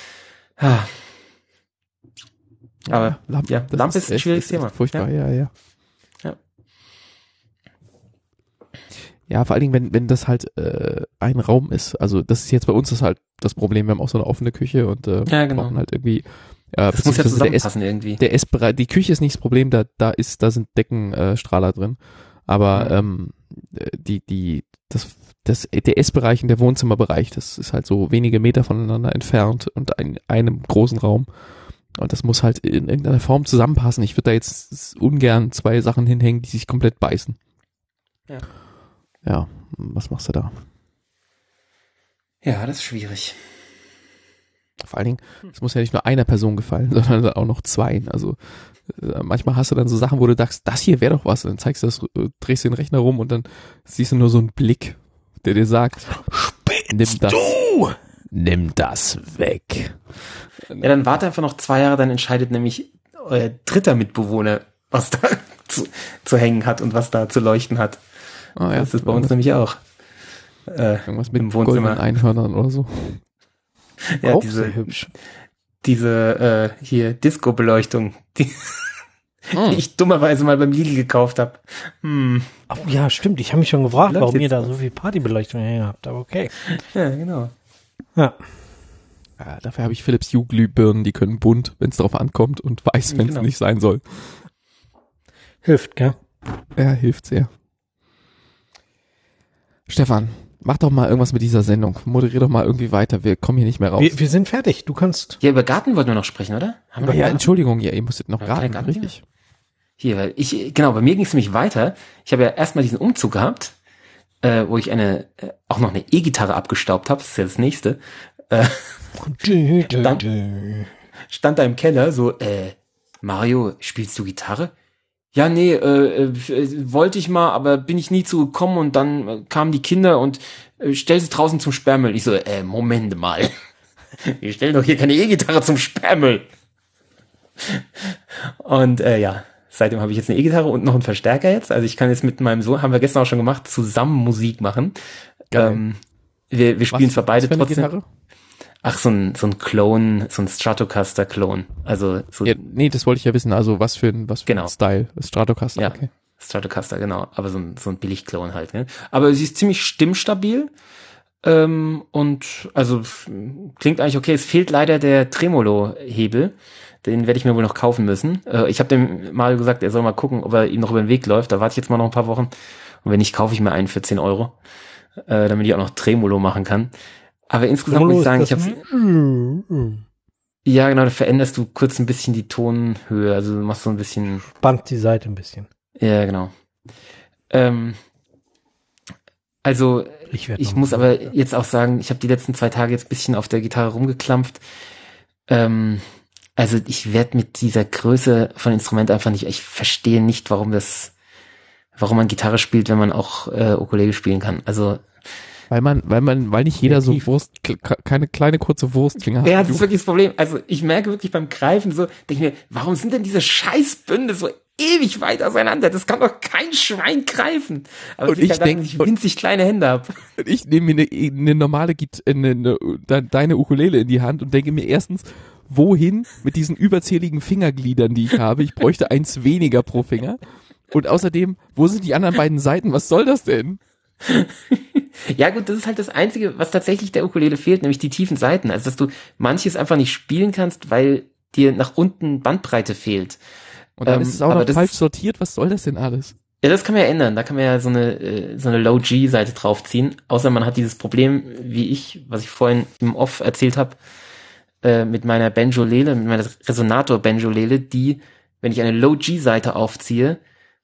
Aber Lampe ist ein schwieriges Thema. Furchtbar, ja. Ja, vor allen Dingen, wenn das halt ein Raum ist. Also das ist jetzt bei uns halt das Problem. Wir haben auch so eine offene Küche und brauchen halt irgendwie. Das muss ja zusammenpassen irgendwie. Der Essbereich, die Küche ist nicht das Problem. Da sind Deckenstrahler drin. Aber der Essbereich und der Wohnzimmerbereich, das ist halt so wenige Meter voneinander entfernt und in einem großen Raum. Und das muss halt in irgendeiner Form zusammenpassen. Ich würde da jetzt ungern 2 Sachen hinhängen, die sich komplett beißen. Ja, was machst du da? Ja, das ist schwierig. Vor allen Dingen, es muss ja nicht nur einer Person gefallen, sondern auch noch 2. Also manchmal hast du dann so Sachen, wo du sagst, das hier wäre doch was. Und dann zeigst du das, drehst den Rechner rum und dann siehst du nur so einen Blick, der dir sagt, nimm das weg. Ja, dann warte einfach noch 2 Jahre, dann entscheidet nämlich euer dritter Mitbewohner, was da zu hängen hat und was da zu leuchten hat. Ja, das ist bei uns nämlich auch. Irgendwas mit im Wohnzimmer. Einhörnern oder so. Ja, auch sehr hübsch. Diese hier Disco-Beleuchtung, die ich dummerweise mal beim Lidl gekauft habe. Oh, ja, stimmt. Ich habe mich schon gefragt, Läuft warum ihr jetzt da was? so viel Partybeleuchtung hängen habt. Aber okay. Ja, genau. Ja. Ja, dafür habe ich Philips Hue Glühbirnen, die können bunt, wenn es drauf ankommt und weiß, wenn es nicht sein soll. Hilft, gell? Ja, hilft sehr. Stefan, mach doch mal irgendwas mit dieser Sendung. Moderier doch mal irgendwie weiter. Wir kommen hier nicht mehr raus. Wir sind fertig. Du kannst. Ja, über Garten wollten wir noch sprechen, oder? Haben wir Entschuldigung, ja, ihr musstet noch Garten, richtig. Hier, weil genau, bei mir ging es nämlich weiter. Ich habe ja erstmal diesen Umzug gehabt, wo ich auch noch eine E-Gitarre abgestaubt habe. Das ist ja das nächste. Stand da im Keller so, Mario, spielst du Gitarre? Ja, nee, wollte ich mal, aber bin ich nie zu gekommen und dann kamen die Kinder und stell sie draußen zum Sperrmüll. Ich so, Moment mal. Wir stellen doch hier keine E-Gitarre zum Sperrmüll. Und ja, seitdem habe ich jetzt eine E-Gitarre und noch einen Verstärker jetzt. Also ich kann jetzt mit meinem Sohn, haben wir gestern auch schon gemacht, zusammen Musik machen. Wir spielen zwar beide trotzdem. Gitarre? Ach, so ein Clone, so ein Stratocaster-Clone. Also so. Ja, nee, das wollte ich ja wissen. Also was für ein Style? Stratocaster, ja, okay. Stratocaster, genau. Aber so ein Billig-Clone halt. Ne? Aber sie ist ziemlich stimmstabil. Und also klingt eigentlich okay. Es fehlt leider der Tremolo-Hebel. Den werde ich mir wohl noch kaufen müssen. Ich habe dem mal gesagt, er soll mal gucken, ob er ihm noch über den Weg läuft. Da warte ich jetzt mal noch ein paar Wochen. Und wenn nicht, kaufe ich mir einen für 10 €, damit ich auch noch Tremolo machen kann. Aber insgesamt muss ich sagen, ich habe ja genau, da veränderst du kurz ein bisschen die Tonhöhe, also du machst so ein bisschen spannt die Seite ein bisschen. Ja, genau. Also ich muss aber jetzt auch sagen, ich habe die letzten 2 Tage jetzt ein bisschen auf der Gitarre rumgeklampft. Also ich werde mit dieser Größe von Instrument einfach nicht, ich verstehe nicht, warum man Gitarre spielt, wenn man auch Ukulele spielen kann. Also weil nicht jeder so keine kleine kurze Wurstfinger hat. Ja, das ist wirklich das Problem. Also ich merke wirklich beim Greifen so, denke ich mir, warum sind denn diese Scheißbünde so ewig weit auseinander? Das kann doch kein Schwein greifen. Aber und ich denke, dass ich winzig kleine Hände habe. Ich nehme mir eine normale deine Ukulele in die Hand und denke mir erstens, wohin mit diesen überzähligen Fingergliedern, die ich habe? Ich bräuchte eins weniger pro Finger. Und außerdem, wo sind die anderen beiden Seiten? Was soll das denn? Ja gut, das ist halt das Einzige, was tatsächlich der Ukulele fehlt, nämlich die tiefen Saiten. Also dass du manches einfach nicht spielen kannst, weil dir nach unten Bandbreite fehlt. Und dann ist es auch noch falsch sortiert. Was soll das denn alles? Ja, das kann man ja ändern. Da kann man ja so eine Low-G-Seite draufziehen. Außer man hat dieses Problem, was ich vorhin im Off erzählt habe, mit meiner Banjolele, mit meiner Resonator-Banjolele, die, wenn ich eine Low-G-Seite aufziehe,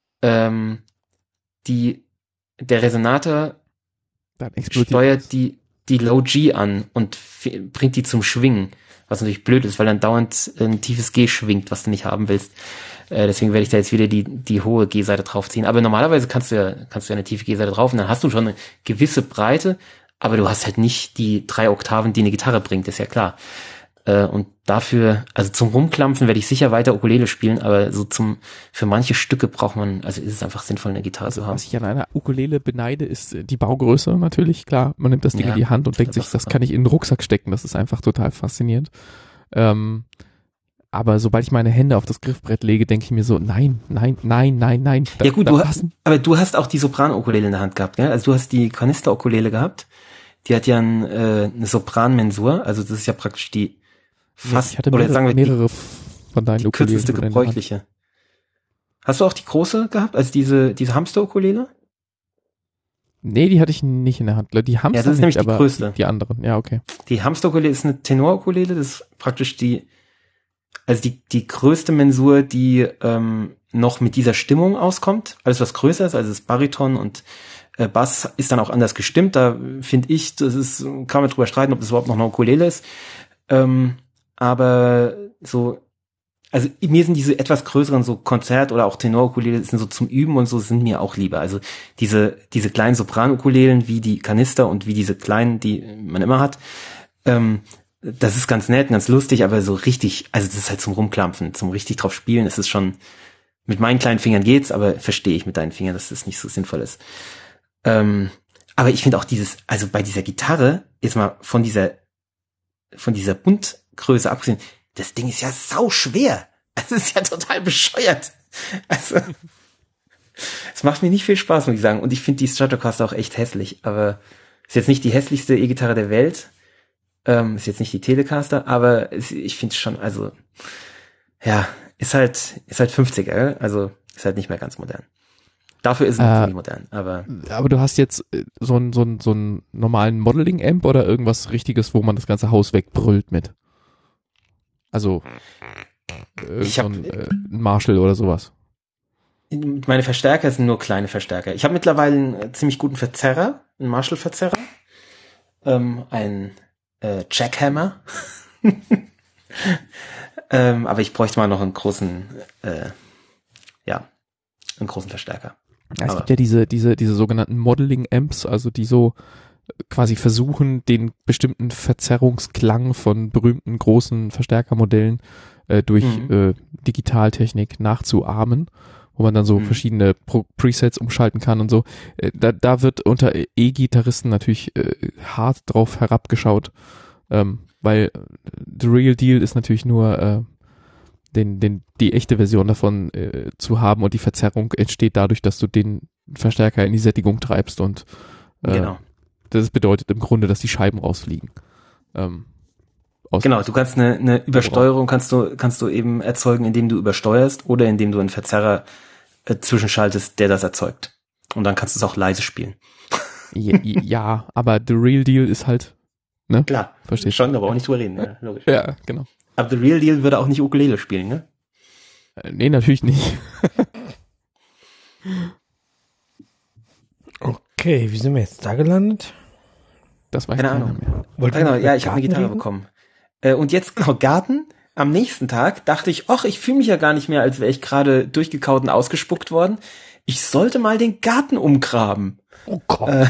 der Resonator steuert die Low-G an und bringt die zum Schwingen, was natürlich blöd ist, weil dann dauernd ein tiefes G schwingt, was du nicht haben willst. Deswegen werde ich da jetzt wieder die hohe G-Seite draufziehen. Aber normalerweise kannst du ja eine tiefe G-Seite drauf und dann hast du schon eine gewisse Breite, aber du hast halt nicht die 3 Oktaven, die eine Gitarre bringt, ist ja klar. Und dafür, also zum Rumklampfen werde ich sicher weiter Ukulele spielen, aber so für manche Stücke ist es einfach sinnvoll, eine Gitarre zu haben. Was ich an einer Ukulele beneide, ist die Baugröße natürlich, klar. Man nimmt das Ding in die Hand und denkt sich, das kann ich in den Rucksack stecken. Das ist einfach total faszinierend. Aber sobald ich meine Hände auf das Griffbrett lege, denke ich mir so, nein. Ja gut, aber du hast auch die Sopran-Ukulele in der Hand gehabt, gell? Also du hast die Kanister-Ukulele gehabt. Die hat ja eine Sopran-Mensur, also das ist ja praktisch die fast, ich hatte mehrere von deinen die kürzeste gebräuchliche. Hast du auch die große gehabt, also diese Hamster-Ukulele? Nee, die hatte ich nicht in der Hand. Die Hamster, ja, das ist nämlich die größte. Die anderen, ja, okay. Die Hamster-Ukulele ist eine Tenor-Ukulele, das ist praktisch die größte Mensur, die noch mit dieser Stimmung auskommt. Alles, was größer ist, also das Bariton und Bass ist dann auch anders gestimmt. Da finde ich, kann man drüber streiten, ob das überhaupt noch eine Ukulele ist. Aber so, also mir sind diese etwas größeren so Konzert- oder auch Tenor-Ukulele sind so zum Üben und so sind mir auch lieber. Also diese kleinen Sopran-Ukulelen wie die Kanister und wie diese kleinen, die man immer hat, das ist ganz nett, ganz lustig, aber so richtig, also das ist halt zum Rumklampfen, zum richtig drauf spielen, ist es schon, mit meinen kleinen Fingern geht's, aber verstehe ich mit deinen Fingern, dass das nicht so sinnvoll ist. Aber ich finde auch also bei dieser Gitarre, jetzt mal von dieser Bundgröße abgesehen, das Ding ist ja sau schwer. Das ist ja total bescheuert. Also, es macht mir nicht viel Spaß, muss ich sagen. Und ich finde die Stratocaster auch echt hässlich. Aber ist jetzt nicht die hässlichste E-Gitarre der Welt. Ist jetzt nicht die Telecaster, aber ich finde es schon, also, ja, ist halt 50er, also ist halt nicht mehr ganz modern. Dafür ist es ziemlich modern, aber du hast jetzt so einen normalen Modeling-Amp oder irgendwas Richtiges, wo man das ganze Haus wegbrüllt mit? Also ich so habe ein Marshall oder sowas. meine Verstärker sind nur kleine Verstärker. Ich habe mittlerweile einen ziemlich guten Verzerrer, einen Marshall-Verzerrer, einen Jackhammer. Aber ich bräuchte mal noch einen großen Verstärker. Ja, es gibt ja diese sogenannten Modeling-Amps, also die so quasi versuchen, den bestimmten Verzerrungsklang von berühmten großen Verstärkermodellen durch Digitaltechnik nachzuahmen, wo man dann so verschiedene Presets umschalten kann und so. Da wird unter E-Gitarristen natürlich hart drauf herabgeschaut, weil the real deal ist natürlich nur die echte Version davon zu haben, und die Verzerrung entsteht dadurch, dass du den Verstärker in die Sättigung treibst, und Genau. das bedeutet im Grunde, dass die Scheiben rausfliegen. Genau, du kannst eine Übersteuerung kannst du eben erzeugen, indem du übersteuerst oder indem du einen Verzerrer zwischenschaltest, der das erzeugt. Und dann kannst du es auch leise spielen. Ja, aber the real deal ist halt, ne? Klar, verstehst schon, aber auch nicht drüber reden, ja, logisch. Ja, genau. Aber the real deal würde auch nicht Ukulele spielen, ne? Nee, natürlich nicht. Okay, wie sind wir jetzt da gelandet? Das weiß Keine keiner Ahnung. mehr. Genau, ja, ich habe eine Gitarre reden? bekommen. Und jetzt genau Garten. Am nächsten Tag dachte ich, ach, ich fühle mich ja gar nicht mehr, als wäre ich gerade durchgekaut und ausgespuckt worden. Ich sollte mal den Garten umgraben. Oh Gott.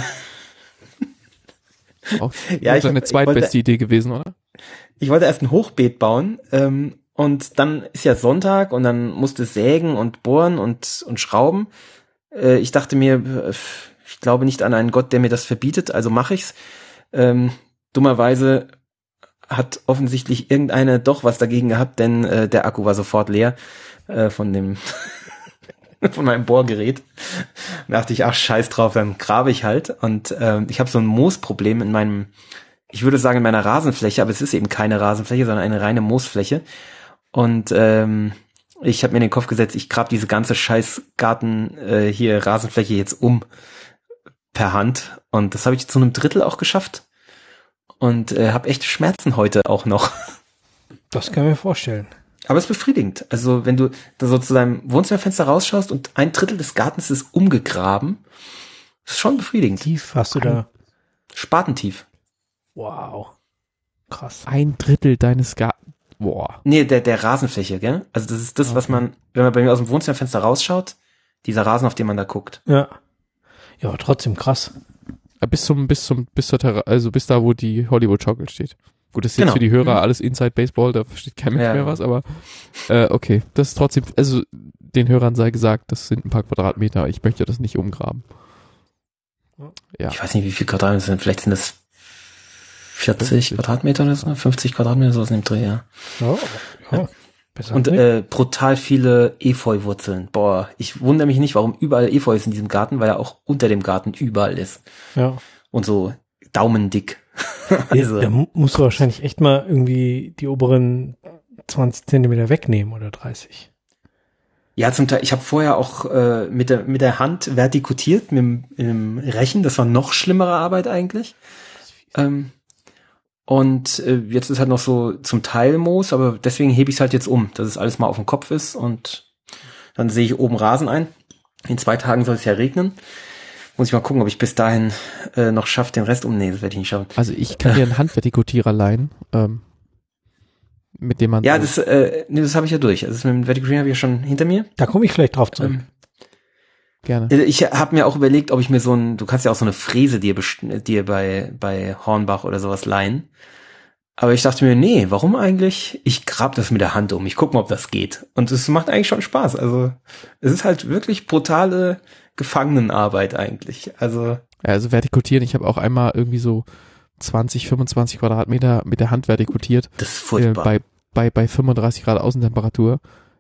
Auch Ja, seine zweitbeste Idee gewesen, oder? Ich wollte erst ein Hochbeet bauen, und dann ist ja Sonntag und dann musste sägen und bohren und schrauben. Ich dachte mir, ich glaube nicht an einen Gott, der mir das verbietet, also mache ich's. Dummerweise hat offensichtlich irgendeiner doch was dagegen gehabt, denn der Akku war sofort leer von meinem Bohrgerät. Da dachte ich, ach, scheiß drauf, dann grabe ich halt. Und ich habe so ein Moosproblem in meinem, ich würde sagen in meiner Rasenfläche, aber es ist eben keine Rasenfläche, sondern eine reine Moosfläche. Und ich habe mir in den Kopf gesetzt, ich grab diese ganze scheiß Garten hier Rasenfläche jetzt um per Hand. Und das habe ich zu einem Drittel auch geschafft. Und habe echt Schmerzen heute auch noch. Das kann ich mir vorstellen. Aber es ist befriedigend. Also wenn du da so zu deinem Wohnzimmerfenster rausschaust und ein Drittel des Gartens ist umgegraben, ist schon befriedigend. Tief hast du da. Spatentief. Wow. Krass. Ein Drittel deines Gartens. Boah. Nee, der Rasenfläche, gell? Also das ist das, was man, wenn man bei mir aus dem Wohnzimmerfenster rausschaut, dieser Rasen, auf den man da guckt. Ja. Ja, aber trotzdem krass. Bis da, wo die Hollywood Chocolate steht. Gut, das ist jetzt Genau. für die Hörer alles Inside Baseball, da versteht kein Mensch Ja. mehr was, aber okay, das ist trotzdem, also den Hörern sei gesagt, das sind ein paar Quadratmeter, ich möchte das nicht umgraben. Ja. Ich weiß nicht, wie viel Quadratmeter sind, vielleicht sind das 40 Quadratmeter oder so, 50 Quadratmeter, sowas in dem Dreh, ja. Oh, ja. Besser Und nicht. brutal viele Efeu-Wurzeln. Boah, ich wundere mich nicht, warum überall Efeu ist in diesem Garten, weil er auch unter dem Garten überall ist. Ja. Und so daumendick. Also, Da musst du wahrscheinlich echt mal irgendwie die oberen 20 Zentimeter wegnehmen oder 30. ja, zum Teil, ich habe vorher auch mit der Hand vertikutiert, mit dem Rechen, das war noch schlimmere Arbeit eigentlich. Und jetzt ist halt noch so zum Teil Moos, aber deswegen hebe ich es halt jetzt um, dass es alles mal auf dem Kopf ist, und dann sehe ich oben Rasen ein. In 2 Tagen soll es ja regnen. Muss ich mal gucken, ob ich bis dahin noch schaffe, den Rest Nee, das werde ich nicht schaffen. Also ich kann dir einen Handvertikutierer leihen, mit dem man Ja, das habe ich ja durch. Also das mit dem Vertikutieren habe ich ja schon hinter mir. Da komme ich vielleicht drauf zurück. gerne. Ich habe mir auch überlegt, ob ich mir du kannst ja auch so eine Fräse dir bei Hornbach oder sowas leihen. Aber ich dachte mir, nee, warum eigentlich? Ich grab das mit der Hand um. Ich guck mal, ob das geht. Und es macht eigentlich schon Spaß. Also es ist halt wirklich brutale Gefangenenarbeit eigentlich. Also Also vertikutieren, ich habe auch einmal irgendwie so 20, 25 Quadratmeter mit der Hand vertikutiert, das ist furchtbar. bei 35 Grad Außentemperatur.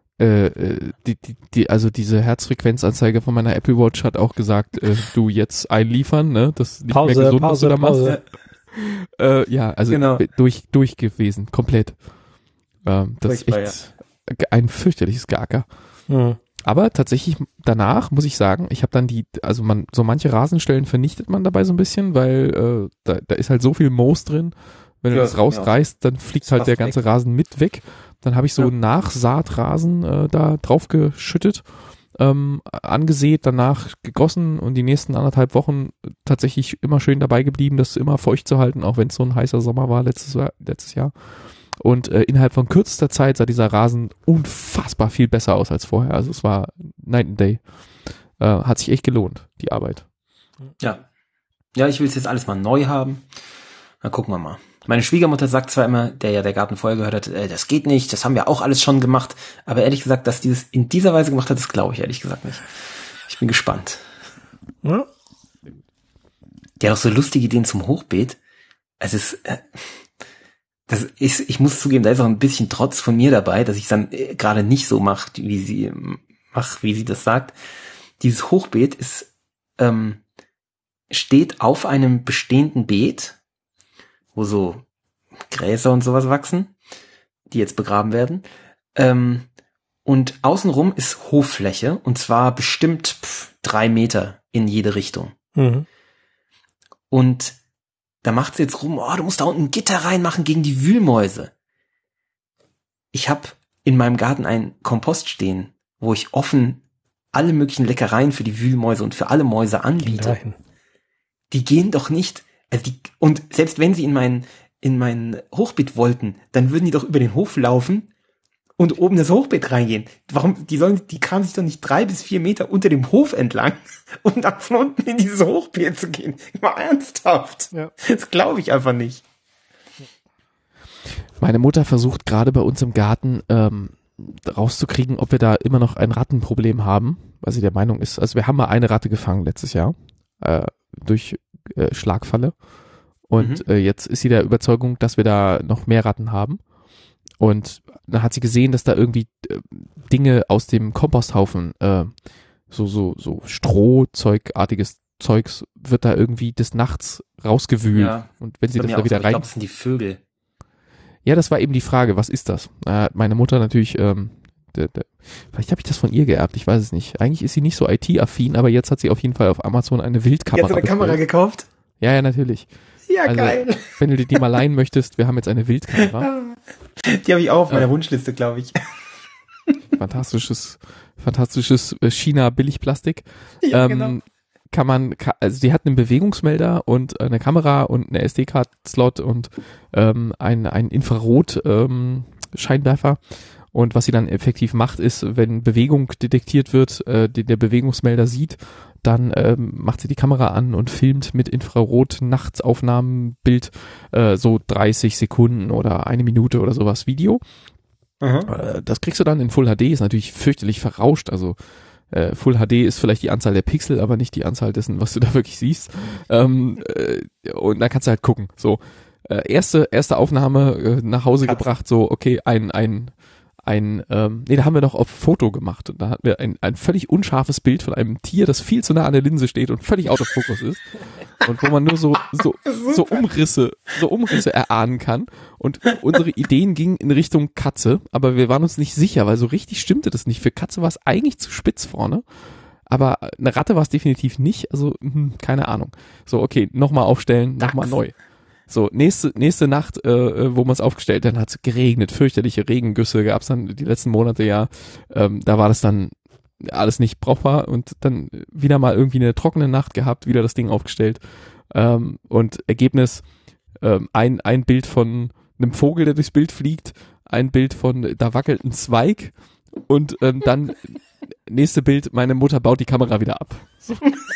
Also diese Herzfrequenzanzeige von meiner Apple Watch hat auch gesagt, du jetzt einliefern, ne? Das ist nicht mehr gesund, was du da machst. Ja, also Genau. durch gewesen, komplett. Das ist Furchtbar, echt ein fürchterliches Gacker. Hm. Aber tatsächlich danach muss ich sagen, ich habe dann so manche Rasenstellen vernichtet man dabei so ein bisschen, weil da ist halt so viel Moos drin. Wenn du das rausreißt, dann fliegt halt der ganze Rasen mit weg. Dann habe ich so Nachsaatrasen da drauf geschüttet, angesät, danach gegossen und die nächsten 1,5 Wochen tatsächlich immer schön dabei geblieben, das immer feucht zu halten, auch wenn es so ein heißer Sommer war letztes Jahr. Und innerhalb von kürzester Zeit sah dieser Rasen unfassbar viel besser aus als vorher. Also es war Night and Day. Hat sich echt gelohnt, die Arbeit. Ja. Ja, ich will es jetzt alles mal neu haben. Dann gucken wir mal. Meine Schwiegermutter sagt zwar immer, der ja der Garten vorher gehört hat, das geht nicht, das haben wir auch alles schon gemacht. Aber ehrlich gesagt, dass die das in dieser Weise gemacht hat, das glaube ich ehrlich gesagt nicht. Ich bin gespannt. Ja. Der hat auch so lustige Ideen zum Hochbeet. Ich muss zugeben, da ist auch ein bisschen Trotz von mir dabei, dass ich es dann gerade nicht so mache, wie sie das sagt. Dieses Hochbeet steht auf einem bestehenden Beet, wo so Gräser und sowas wachsen, die jetzt begraben werden. Und außenrum ist Hoffläche, und zwar bestimmt 3 Meter in jede Richtung. Mhm. Und da macht sie jetzt rum, du musst da unten ein Gitter reinmachen gegen die Wühlmäuse. Ich habe in meinem Garten einen Kompost stehen, wo ich offen alle möglichen Leckereien für die Wühlmäuse und für alle Mäuse anbiete. Die gehen doch nicht, und selbst wenn sie in mein Hochbeet wollten, dann würden die doch über den Hof laufen und oben das Hochbeet reingehen. Warum? Die kramen sich doch nicht 3 bis 4 Meter unter dem Hof entlang, um dann von unten in dieses Hochbeet zu gehen. Mal ernsthaft. Ja. Das glaube ich einfach nicht. Meine Mutter versucht gerade bei uns im Garten rauszukriegen, ob wir da immer noch ein Rattenproblem haben, weil sie der Meinung ist, also wir haben mal eine Ratte gefangen letztes Jahr durch Schlagfalle und jetzt ist sie der Überzeugung, dass wir da noch mehr Ratten haben. Und dann hat sie gesehen, dass da irgendwie Dinge aus dem Komposthaufen, so Strohzeugartiges Zeugs, wird da irgendwie des Nachts rausgewühlt. Ja, und wenn sie das da wieder rein... Ich glaube, das sind die Vögel. Ja, das war eben die Frage, was ist das? Meine Mutter natürlich, vielleicht habe ich das von ihr geerbt, ich weiß es nicht. Eigentlich ist sie nicht so IT-affin, aber jetzt hat sie auf jeden Fall auf Amazon eine Wildkamera. Jetzt eine Kamera gekauft? Ja, natürlich. Ja, also, geil. Wenn du die mal leihen möchtest, wir haben jetzt eine Wildkamera. Die habe ich auch auf meiner Wunschliste, glaube ich. Fantastisches China-Billigplastik. Ja, genau. Also die hat einen Bewegungsmelder und eine Kamera und eine SD-Card-Slot und ein Infrarot-Scheinwerfer. Und was sie dann effektiv macht, ist, wenn Bewegung detektiert wird, der Bewegungsmelder sieht, dann macht sie die Kamera an und filmt mit Infrarot-Nachtsaufnahmenbild so 30 Sekunden oder 1 Minute oder sowas Video. Das kriegst du dann in Full HD, ist natürlich fürchterlich verrauscht, also Full HD ist vielleicht die Anzahl der Pixel, aber nicht die Anzahl dessen, was du da wirklich siehst. Und dann kannst du halt gucken. So, erste Aufnahme nach Hause gebracht, so, okay, da haben wir noch auf Foto gemacht und da hatten wir ein völlig unscharfes Bild von einem Tier, das viel zu nah an der Linse steht und völlig out of focus ist und wo man nur so Umrisse erahnen kann und unsere Ideen gingen in Richtung Katze, aber wir waren uns nicht sicher, weil so richtig stimmte das nicht. Für Katze war es eigentlich zu spitz vorne, aber eine Ratte war es definitiv nicht, also keine Ahnung. So, okay, nochmal aufstellen, nochmal neu. So, nächste Nacht, wo man es aufgestellt, dann hat es geregnet, fürchterliche Regengüsse gab es dann die letzten Monate ja, da war das dann alles nicht brauchbar und dann wieder mal irgendwie eine trockene Nacht gehabt, wieder das Ding aufgestellt und Ergebnis, ein Bild von einem Vogel, der durchs Bild fliegt, ein Bild von, da wackelt ein Zweig und dann nächste Bild, meine Mutter baut die Kamera wieder ab. So.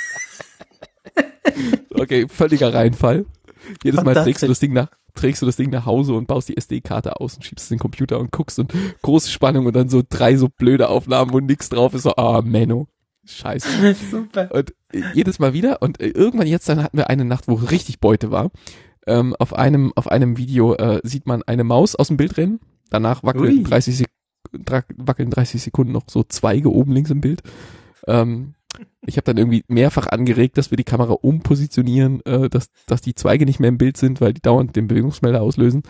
Okay, völliger Reinfall. Jedes Mal trägst du das Ding nach Hause und baust die SD-Karte aus und schiebst es in den Computer und guckst und große Spannung und dann so 3 so blöde Aufnahmen, wo nix drauf ist, so, Menno. Scheiße. Super. Und jedes Mal wieder und irgendwann jetzt dann hatten wir eine Nacht, wo richtig Beute war. Auf einem Video sieht man eine Maus aus dem Bild rennen, danach wackeln 30 Sekunden noch so Zweige oben links im Bild. Ich habe dann irgendwie mehrfach angeregt, dass wir die Kamera umpositionieren, dass die Zweige nicht mehr im Bild sind, weil die dauernd den Bewegungsmelder auslösen.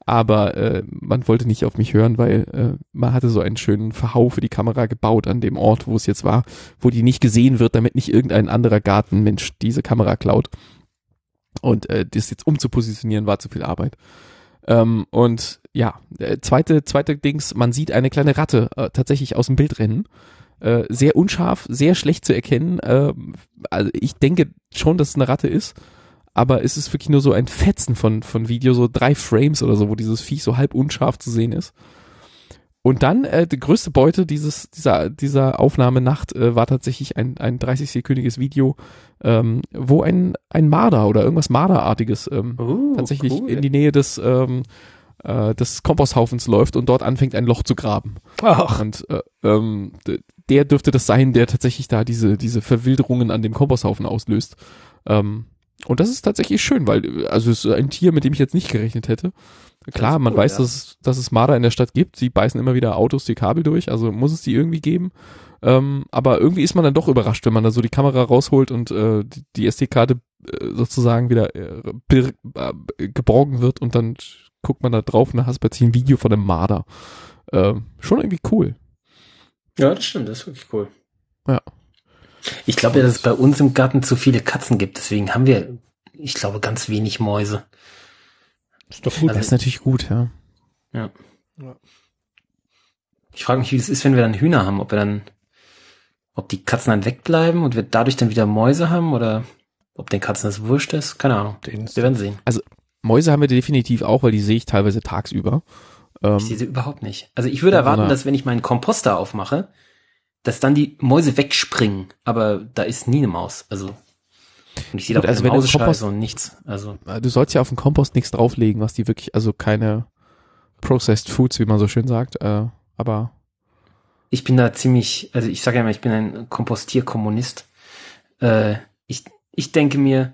aber man wollte nicht auf mich hören, weil man hatte so einen schönen Verhau für die Kamera gebaut an dem Ort, wo es jetzt war, wo die nicht gesehen wird, damit nicht irgendein anderer Gartenmensch diese Kamera klaut. Und das jetzt umzupositionieren war zu viel Arbeit. Und ja, zweite Dings, man sieht eine kleine Ratte tatsächlich aus dem Bild rennen. Sehr unscharf, sehr schlecht zu erkennen. Also ich denke schon, dass es eine Ratte ist, aber es ist wirklich nur so ein Fetzen von Video, so 3 Frames oder so, wo dieses Viech so halb unscharf zu sehen ist. Und dann die größte Beute dieser Aufnahmenacht war tatsächlich ein 30-sekündiges Video, wo ein Marder oder irgendwas Marderartiges tatsächlich cool. in die Nähe des Komposthaufens läuft und dort anfängt, ein Loch zu graben. Ach. Und der dürfte das sein, der tatsächlich da diese Verwilderungen an dem Komposthaufen auslöst. Und das ist tatsächlich schön, weil also es ist ein Tier, mit dem ich jetzt nicht gerechnet hätte. Klar, man weiß, dass es Marder in der Stadt gibt. Sie beißen immer wieder Autos die Kabel durch, also muss es die irgendwie geben. Aber irgendwie ist man dann doch überrascht, wenn man da so die Kamera rausholt und die SD-Karte sozusagen wieder geborgen wird und dann guckt man da drauf und dann hast du plötzlich ein Video von einem Marder. Schon irgendwie cool. Ja, das stimmt, das ist wirklich cool. Ja. Ich glaube ja, dass es bei uns im Garten zu viele Katzen gibt, deswegen haben wir, ich glaube, ganz wenig Mäuse. Ist doch gut. Das ist natürlich gut, ja. Ja. Ich frage mich, wie das ist, wenn wir dann Hühner haben, ob die Katzen dann wegbleiben und wir dadurch dann wieder Mäuse haben oder ob den Katzen das wurscht ist. Keine Ahnung. Wir werden sehen. Also Mäuse haben wir definitiv auch, weil die sehe ich teilweise tagsüber. Ich sehe sie überhaupt nicht. Also ich würde erwarten, dass wenn ich meinen Komposter aufmache, dass dann die Mäuse wegspringen, aber da ist nie eine Maus. Also und ich sehe da auch keine Mausscheiße und nichts. Also du sollst ja auf den Kompost nichts drauflegen, was die wirklich, also keine Processed Foods, wie man so schön sagt, aber ich bin da ziemlich, also ich sage ja immer, ich bin ein Kompostierkommunist. Ich denke mir,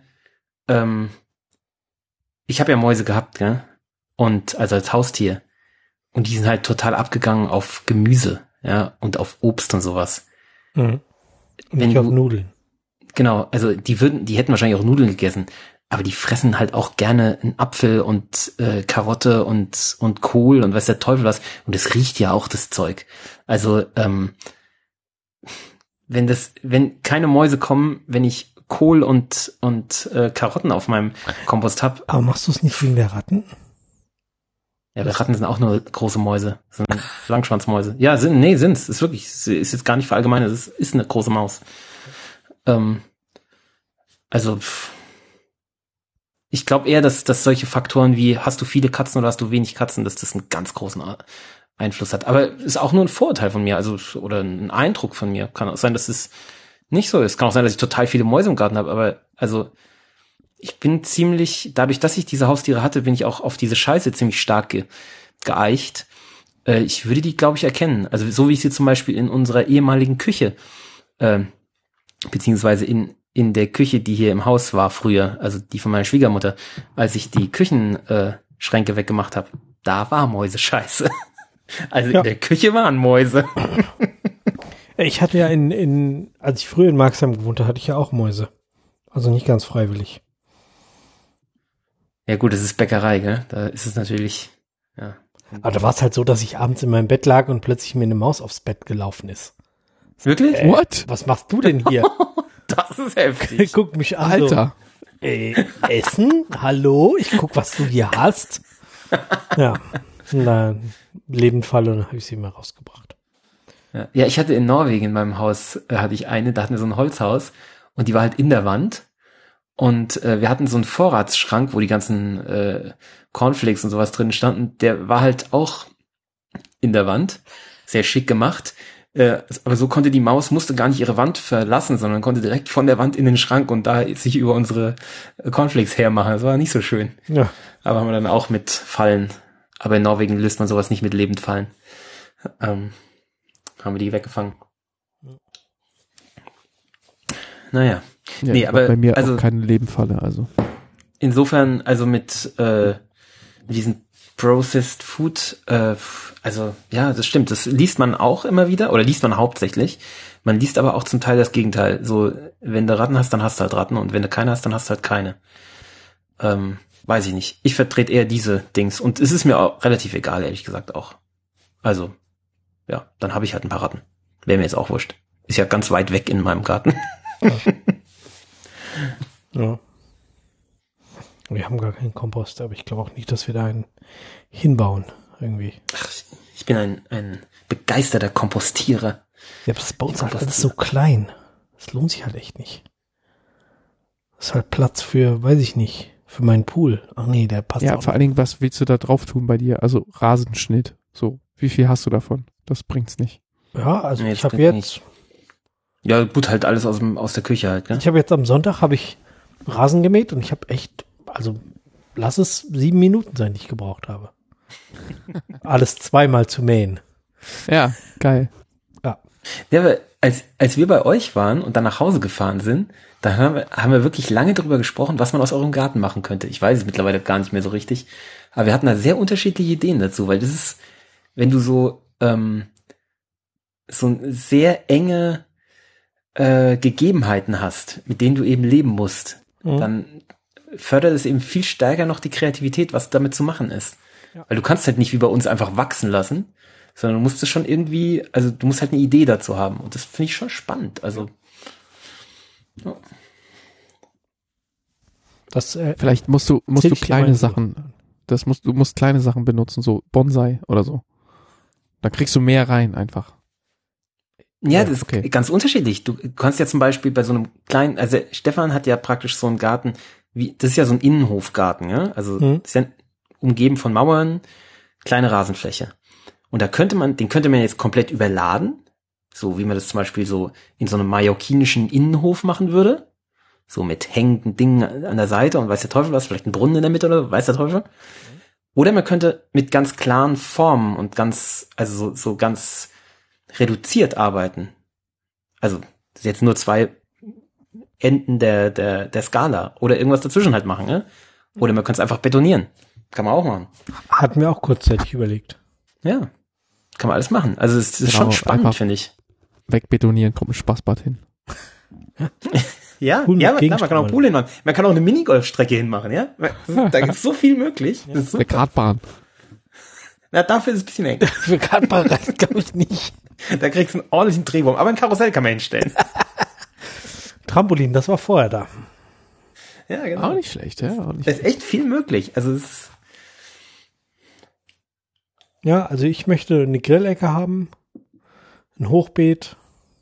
ich habe ja Mäuse gehabt, gell? Und also als Haustier. Und die sind halt total abgegangen auf Gemüse, ja, und auf Obst und sowas. Mhm. Nicht auf Nudeln. Genau, also die hätten wahrscheinlich auch Nudeln gegessen, aber die fressen halt auch gerne einen Apfel und Karotte und Kohl und weiß der Teufel was. Und es riecht ja auch das Zeug. Also wenn keine Mäuse kommen, wenn ich Kohl und Karotten auf meinem Kompost habe. Aber machst du es nicht wegen der Ratten? Ja, aber Ratten sind auch nur große Mäuse, sind Langschwanzmäuse. Ja, sind's. Ist wirklich, ist jetzt gar nicht verallgemeinert, es ist eine große Maus. Also ich glaube eher, dass solche Faktoren wie hast du viele Katzen oder hast du wenig Katzen, dass das einen ganz großen Einfluss hat. Aber ist auch nur ein Vorurteil von mir, also oder ein Eindruck von mir. Kann auch sein, dass es nicht so ist. Kann auch sein, dass ich total viele Mäuse im Garten habe, aber also ich bin dadurch, dass ich diese Haustiere hatte, bin ich auch auf diese Scheiße ziemlich stark geeicht. Ich würde die, glaube ich, erkennen. Also so wie ich sie zum Beispiel in unserer ehemaligen Küche, beziehungsweise in der Küche, die hier im Haus war früher, also die von meiner Schwiegermutter, als ich die Küchenschränke weggemacht habe, da war Mäusescheiße. Also ja. In der Küche waren Mäuse. Ich hatte ja als ich früher in Marxheim gewohnt habe, hatte ich ja auch Mäuse. Also nicht ganz freiwillig. Ja gut, das ist Bäckerei, gell? Da ist es natürlich, ja. Aber da war es halt so, dass ich abends in meinem Bett lag und plötzlich mir eine Maus aufs Bett gelaufen ist. Wirklich? What? Was machst du denn hier? Das ist heftig. Guck mich an. Alter. So, Essen? Hallo? Ich guck, was du hier hast. Ja. Na, Lebendfall und dann habe ich sie mal rausgebracht. Ja, ich hatte in Norwegen in meinem Haus, da hatten wir so ein Holzhaus und die war halt in der Wand. Und wir hatten so einen Vorratsschrank, wo die ganzen Cornflakes und sowas drin standen. Der war halt auch in der Wand. Sehr schick gemacht. Aber so musste gar nicht ihre Wand verlassen, sondern konnte direkt von der Wand in den Schrank und da sich über unsere Cornflakes hermachen. Das war nicht so schön. Ja. Aber haben wir dann auch mit Fallen. Aber in Norwegen löst man sowas nicht mit Lebendfallen. Haben wir die weggefangen. Naja. Ja, nee, aber bei mir auch keine Lebendfalle, also. Insofern, also mit diesen Processed Food, also ja, das stimmt, das liest man auch immer wieder, oder liest man hauptsächlich. Man liest aber auch zum Teil das Gegenteil. So, wenn du Ratten hast, dann hast du halt Ratten und wenn du keine hast, dann hast du halt keine. weiß ich nicht. Ich vertrete eher diese Dings. Und es ist mir auch relativ egal, ehrlich gesagt auch. Also, ja, dann habe ich halt ein paar Ratten. Wäre mir jetzt auch wurscht. Ist ja ganz weit weg in meinem Garten. Ja. Wir haben gar keinen Kompost, aber ich glaube auch nicht, dass wir da einen hinbauen, irgendwie. Ach, ich bin ein begeisterter Kompostierer. Ja, aber das ist bei uns halt alles so klein. Das lohnt sich halt echt nicht. Das ist halt Platz für, weiß ich nicht, für meinen Pool. Ach nee, der passt Ja, auch vor allen Dingen, was willst du da drauf tun bei dir? Also Rasenschnitt. So, wie viel hast du davon? Das bringt's nicht. Ja, also Nee, ich das habe bringt jetzt, Ja, gut, halt alles aus der Küche halt, ne? ich habe jetzt am Sonntag habe ich Rasen gemäht und ich habe echt, also lass es 7 Minuten sein, die ich gebraucht habe. Alles zweimal zu mähen. Ja, geil. Ja, aber als wir bei euch waren und dann nach Hause gefahren sind, da haben wir wirklich lange drüber gesprochen, was man aus eurem Garten machen könnte. Ich weiß es mittlerweile gar nicht mehr so richtig, aber wir hatten da sehr unterschiedliche Ideen dazu, weil das ist, wenn du so sehr enge Gegebenheiten hast, mit denen du eben leben musst, dann fördert es eben viel stärker noch die Kreativität, was damit zu machen ist. Ja. Weil du kannst halt nicht wie bei uns einfach wachsen lassen, sondern du musst es schon irgendwie, also du musst halt eine Idee dazu haben. Und das finde ich schon spannend. Also ja. Das, Vielleicht musst du Erzähl ich dir kleine mal. Sachen, du musst kleine Sachen benutzen, so Bonsai oder so. Da kriegst du mehr rein einfach. Ja, das okay. ist ganz unterschiedlich. Du kannst ja zum Beispiel bei so einem kleinen, also Stefan hat ja praktisch so einen Garten, das ist ja so ein Innenhofgarten, ja? Also das ist ja umgeben von Mauern, kleine Rasenfläche. Und den könnte man jetzt komplett überladen, so wie man das zum Beispiel so in so einem mallorquinischen Innenhof machen würde. So mit hängenden Dingen an der Seite und weiß der Teufel was, vielleicht ein Brunnen in der Mitte oder weiß der Teufel. Oder man könnte mit ganz klaren Formen und so ganz reduziert arbeiten. Also, das ist jetzt nur 2 Enden der Skala. Oder irgendwas dazwischen halt machen, ne? Oder man könnte es einfach betonieren. Kann man auch machen. hatten wir auch kurzzeitig überlegt. Ja. Kann man alles machen. Also, es ist Genau, schon spannend, einfach finde ich. Wegbetonieren, kommt ein Spaßbad hin. Ja, Pool mit ja, klar, man kann auch Gegenstrom. einen Pool hinmachen. Man kann auch eine Minigolfstrecke hinmachen, ja? Da ist so viel möglich. Das ist Eine super. Kartbahn. Na, dafür ist es ein bisschen eng. Für Kartbahn reicht, glaube ich, nicht. Da kriegst du einen ordentlichen Drehwurm. Aber ein Karussell kann man hinstellen. Trampolin, das war vorher da. Ja, genau. Auch nicht schlecht, ja. Auch nicht Da ist echt viel möglich. Also, es Ja, also ich möchte eine Grillecke haben, ein Hochbeet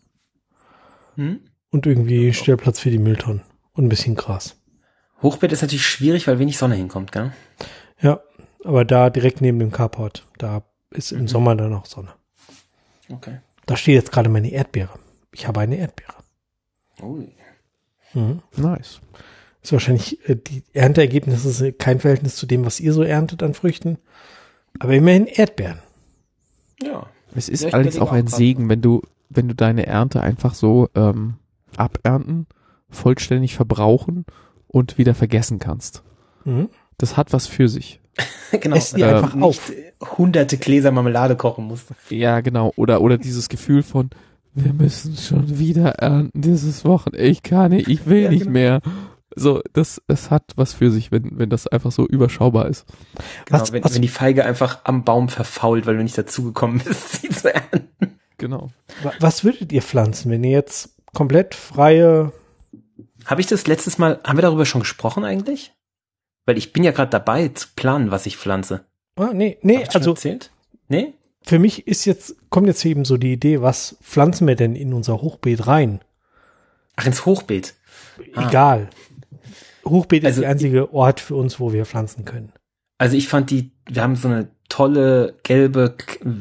und irgendwie Stellplatz für die Mülltonnen und ein bisschen Gras. Hochbeet ist natürlich schwierig, weil wenig Sonne hinkommt, gell? Ja, aber da direkt neben dem Carport, da ist im Sommer dann auch Sonne. Okay. Da steht jetzt gerade meine Erdbeere. Ich habe eine Erdbeere. Ui. nice. Ist wahrscheinlich, die Ernteergebnisse ist kein Verhältnis zu dem, was ihr so erntet an Früchten. Aber immerhin Erdbeeren. Ja. Es ist Ja, ich allerdings überlege auch ein auch grad. Segen, wenn du deine Ernte einfach so abernten, vollständig verbrauchen und wieder vergessen kannst. Mhm. Das hat was für sich. Genau. Ess die einfach nicht auf. hunderte Gläser Marmelade kochen musst. Ja, genau. Oder dieses Gefühl von, wir müssen schon wieder ernten dieses Wochenende. Ich kann nicht, ich will Ja, nicht genau. mehr. So, es hat was für sich, wenn das einfach so überschaubar ist. Genau, Was- wenn die Feige einfach am Baum verfault, weil du nicht dazugekommen bist, sie zu ernten. Genau. Was würdet ihr pflanzen, wenn ihr jetzt komplett freie... Habe ich das letztes Mal, haben wir darüber schon gesprochen eigentlich? Weil ich bin ja gerade dabei zu planen, was ich pflanze. Nee, Hab ich schon also erzählt? Nee? für mich kommt jetzt eben so die Idee, was pflanzen wir denn in unser Hochbeet rein? Ach, ins Hochbeet. Egal. Hochbeet ist Also der einzige Ort für uns, wo wir pflanzen können. Also ich fand wir haben so eine tolle gelbe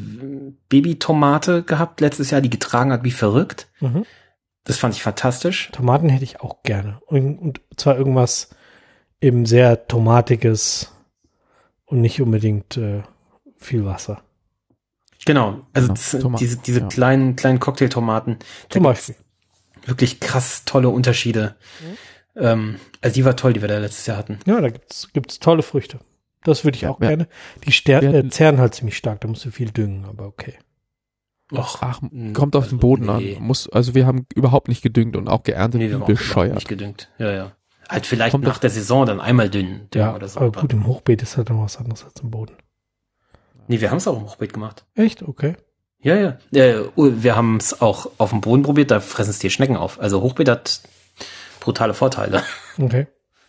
Babytomate gehabt letztes Jahr, die getragen hat wie verrückt. Mhm. Das fand ich fantastisch. Tomaten hätte ich auch gerne. Und zwar irgendwas eben sehr Tomatiges und nicht unbedingt viel Wasser. Genau. Also Genau, das sind Tomaten, diese ja. kleinen Cocktailtomaten. Da Zum gibt's Beispiel. wirklich krass tolle Unterschiede. Also die war toll, die wir da letztes Jahr hatten. Ja, da gibt's tolle Früchte. Das würde ich auch ja. gerne. Die Wir- zerren halt ziemlich stark, da musst du viel düngen, aber okay. Och, Ach, kommt auf den Boden nee. an. Also wir haben überhaupt nicht gedüngt und auch geerntet Nee, wie wir haben auch überhaupt bescheuert. nicht gedüngt. Ja, ja. Halt vielleicht nach der Saison dann einmal dünn Ja, oder so. aber gut, im Hochbeet ist halt noch was anderes als im Boden. Nee, wir haben es auch im Hochbeet gemacht. Echt? Okay. Ja. Wir haben es auch auf dem Boden probiert, da fressen es die Schnecken auf. Also Hochbeet hat brutale Vorteile. Okay.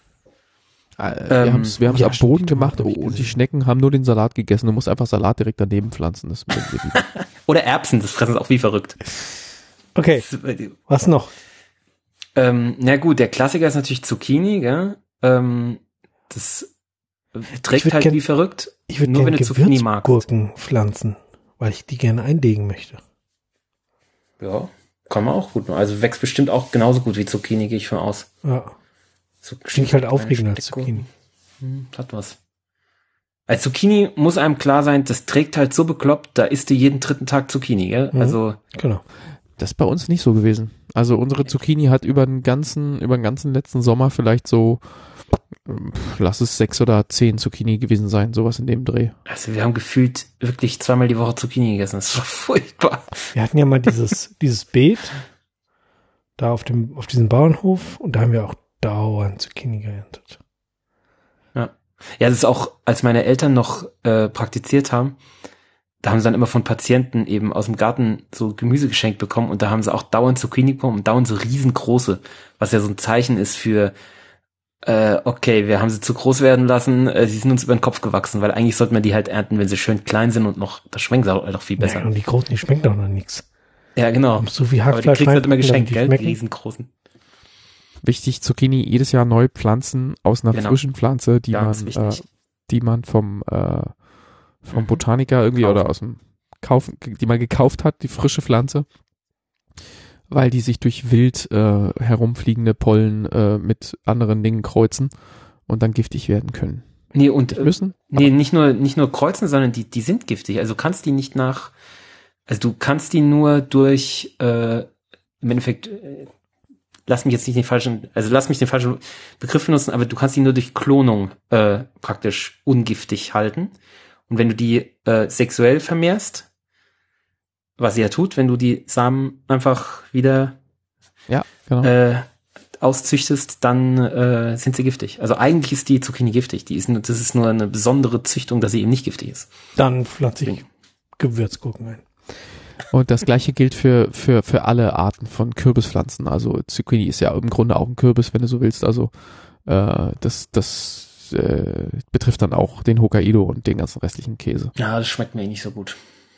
Wir haben es ja, am Boden stimmt, gemacht hab ich und die gesehen. Schnecken haben nur den Salat gegessen. Du musst einfach Salat direkt daneben pflanzen. Das mögen wir lieber. Oder Erbsen, das fressen es auch wie verrückt. Okay, was noch? Na gut, der Klassiker ist natürlich Zucchini, gell? Das trägt würd halt gern- wie verrückt. Ich würde Nur gerne wenn du Zucchini magst. Gewürzgurken pflanzen, weil ich die gerne einlegen möchte. Ja, kann man auch gut machen. Also wächst bestimmt auch genauso gut wie Zucchini, gehe ich von aus. Ja, So finde ich halt kleine aufregender als Steckgurken. Zucchini. Hat was. Als Zucchini muss einem klar sein, das trägt halt so bekloppt, da isst du jeden dritten Tag Zucchini, gell? Mhm. Also, Genau. Das ist bei uns nicht so gewesen. Also unsere Zucchini hat über den ganzen letzten Sommer vielleicht so, lass es 6 oder 10 Zucchini gewesen sein, sowas in dem Dreh. also wir haben gefühlt wirklich zweimal die Woche Zucchini gegessen. Das war furchtbar. Wir hatten ja mal dieses Beet da auf diesem Bauernhof und da haben wir auch dauernd Zucchini geerntet. Ja, das ist auch, als meine Eltern noch praktiziert haben, da haben sie dann immer von Patienten eben aus dem Garten so Gemüse geschenkt bekommen und da haben sie auch dauernd Zucchini bekommen und dauernd so riesengroße, was ja so ein Zeichen ist für okay, wir haben sie zu groß werden lassen, sie sind uns über den Kopf gewachsen, weil eigentlich sollte man die halt ernten, wenn sie schön klein sind und noch, das schmecken sie halt auch viel besser. Ja, und die großen, die schmecken doch noch nichts. Ja, genau. So viel Aber die Hackfleisch kriegst du halt immer rein, geschenkt, damit die gell? Die schmecken. riesengroßen. Wichtig, Zucchini jedes Jahr neu pflanzen aus einer Genau. frischen Pflanze, die Ja, ist man wichtig. die man vom Botaniker irgendwie Kaufen. oder die man gekauft hat, die frische Pflanze, weil die sich durch wild herumfliegende Pollen mit anderen Dingen kreuzen und dann giftig werden können. Nee, und Müssen? nee, nicht nur kreuzen, sondern die sind giftig. Also du kannst die nicht du kannst die nur durch im Endeffekt lass mich den falschen Begriff benutzen, aber du kannst die nur durch Klonung praktisch ungiftig halten. Und wenn du die sexuell vermehrst, was sie ja tut, wenn du die Samen einfach wieder Ja, genau. auszüchtest, dann sind sie giftig. Also eigentlich ist die Zucchini giftig. Das ist nur eine besondere Züchtung, dass sie eben nicht giftig ist. Dann pflanze ich Gewürzgurken ein. Und das gleiche gilt für alle Arten von Kürbispflanzen. Also Zucchini ist ja im Grunde auch ein Kürbis, wenn du so willst. Also das betrifft dann auch den Hokkaido und den ganzen restlichen Käse. Ja, das schmeckt mir nicht so gut.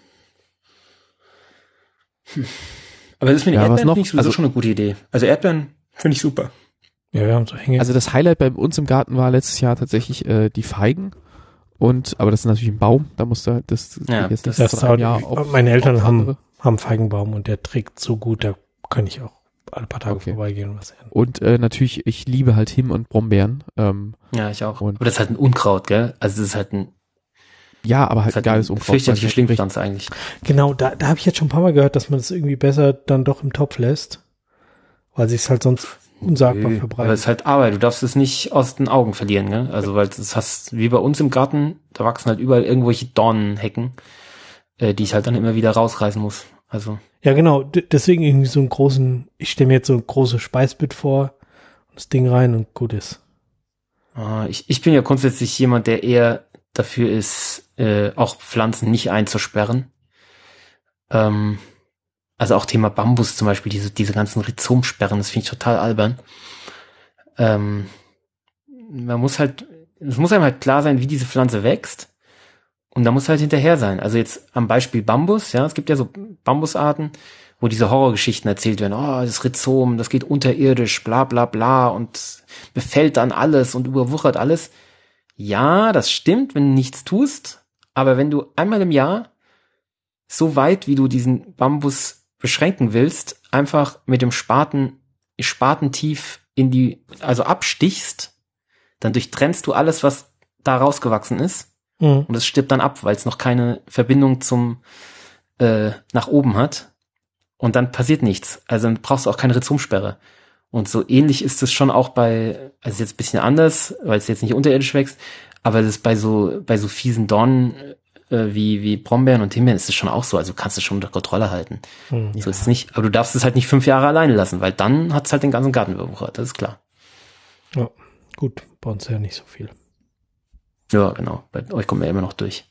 Aber das mit den Ja, was Erdbeeren noch? finde ich sowieso Also- schon eine gute Idee. Also Erdbeeren finde ich super. Ja, wir haben so Hänge. Also das Highlight bei uns im Garten war letztes Jahr tatsächlich die Feigen. Aber das ist natürlich ein Baum, da musst du das Ja, geht jetzt nicht das von dauert, einem Jahr auf meine Eltern aufs haben andere. Feigenbaum und der trägt so gut, da kann ich auch alle paar Tage Okay. vorbeigehen und was ernten. Und natürlich, ich liebe halt Himbeeren und Brombeeren. Ja, ich auch. Und- Aber das ist halt ein Unkraut, gell? Also das ist halt ein Ja, aber halt geiles eine Unkraut. fürchterliche weil es Schlingpflanze eigentlich. Genau, da habe ich jetzt schon ein paar Mal gehört, dass man das irgendwie besser dann doch im Topf lässt, weil sich es halt sonst unsagbar Aber verbreitet. es ist halt Arbeit. Du darfst es nicht aus den Augen verlieren, gell? Also weil das hast wie bei uns im Garten, da wachsen halt überall irgendwelche Dornenhecken, die ich halt dann immer wieder rausreißen muss. Also Ja, genau, deswegen irgendwie so einen großen, ich stelle mir jetzt so ein großes Speisbett vor, das Ding rein und gut ist. ich bin ja grundsätzlich jemand, der eher dafür ist, auch Pflanzen nicht einzusperren. Also auch Thema Bambus zum Beispiel, diese ganzen Rhizomsperren, das finde ich total albern. Es muss einem halt klar sein, wie diese Pflanze wächst. Und da muss halt hinterher sein. Also jetzt am Beispiel Bambus, ja, es gibt ja so Bambusarten, wo diese Horrorgeschichten erzählt werden, oh, das Rhizom, das geht unterirdisch, bla bla bla und befällt dann alles und überwuchert alles. Ja, das stimmt, wenn du nichts tust, aber wenn du einmal im Jahr so weit, wie du diesen Bambus beschränken willst, einfach mit dem Spaten tief also abstichst, dann durchtrennst du alles, was da rausgewachsen ist. Mhm. Und es stirbt dann ab, weil es noch keine Verbindung zum nach oben hat. Und dann passiert nichts. Also dann brauchst du auch keine Rhizomsperre. Und so ähnlich ist es schon auch also jetzt ein bisschen anders, weil es jetzt nicht unterirdisch wächst, aber das ist bei so fiesen Dornen wie Brombeeren und Himbeeren ist es schon auch so. Also du kannst es schon unter Kontrolle halten. Mhm. So ist es nicht. Aber du darfst es halt nicht 5 Jahre alleine lassen, weil dann hat es halt den ganzen Garten überwuchert. Das ist klar. Ja, gut, bei uns ja nicht so viel. Ja, genau. Bei euch kommen wir immer noch durch.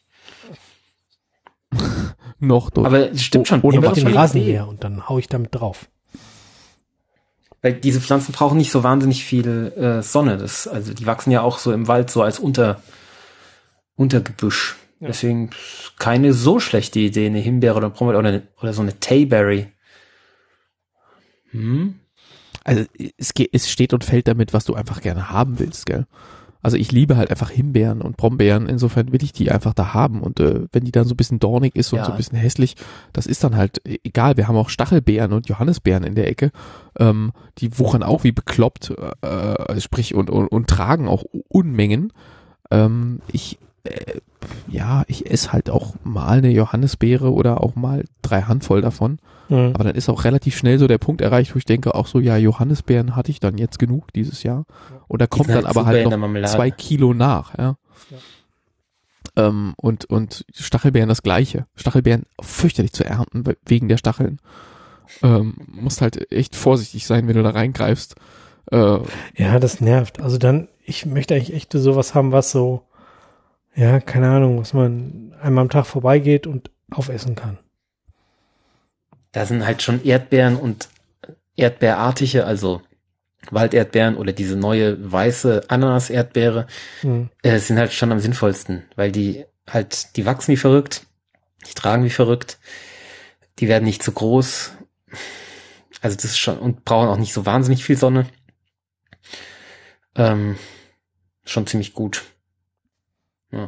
Noch durch. Aber es stimmt schon. Oder Himbeere mach ist den schon eine Rasen Idee. leer und dann hau ich damit drauf. Weil diese Pflanzen brauchen nicht so wahnsinnig viel Sonne. Also die wachsen ja auch so im Wald so als Untergebüsch. Ja. Deswegen keine so schlechte Idee, eine Himbeere oder Brombeere oder so eine Tayberry. Also es steht und fällt damit, was du einfach gerne haben willst, gell? Also ich liebe halt einfach Himbeeren und Brombeeren, insofern will ich die einfach da haben und wenn die dann so ein bisschen dornig ist und Ja. so ein bisschen hässlich, das ist dann halt egal. Wir haben auch Stachelbeeren und Johannisbeeren in der Ecke, die wuchern auch wie bekloppt, sprich und tragen auch Unmengen. Ich esse halt auch mal eine Johannisbeere oder auch mal 3 Handvoll davon. Mhm. Aber dann ist auch relativ schnell so der Punkt erreicht, wo ich denke, auch so, ja, Johannisbeeren hatte ich dann jetzt genug dieses Jahr. Und da kommt sind dann halt aber super halt in der noch Marmelade. 2 Kilo nach, ja. Und Stachelbeeren das Gleiche. Stachelbeeren fürchterlich zu ernten wegen der Stacheln. Musst halt echt vorsichtig sein, wenn du da reingreifst. Ja, das nervt. Also dann, ich möchte eigentlich echt sowas haben, was so, ja, keine Ahnung, was man einmal am Tag vorbeigeht und aufessen kann. Da sind halt schon Erdbeeren und Erdbeerartige, also Walderdbeeren oder diese neue weiße Ananas-Erdbeere, Mhm. sind halt schon am sinnvollsten, weil die wachsen wie verrückt, die tragen wie verrückt, die werden nicht zu groß, also das ist schon, und brauchen auch nicht so wahnsinnig viel Sonne. Schon ziemlich gut. Ja.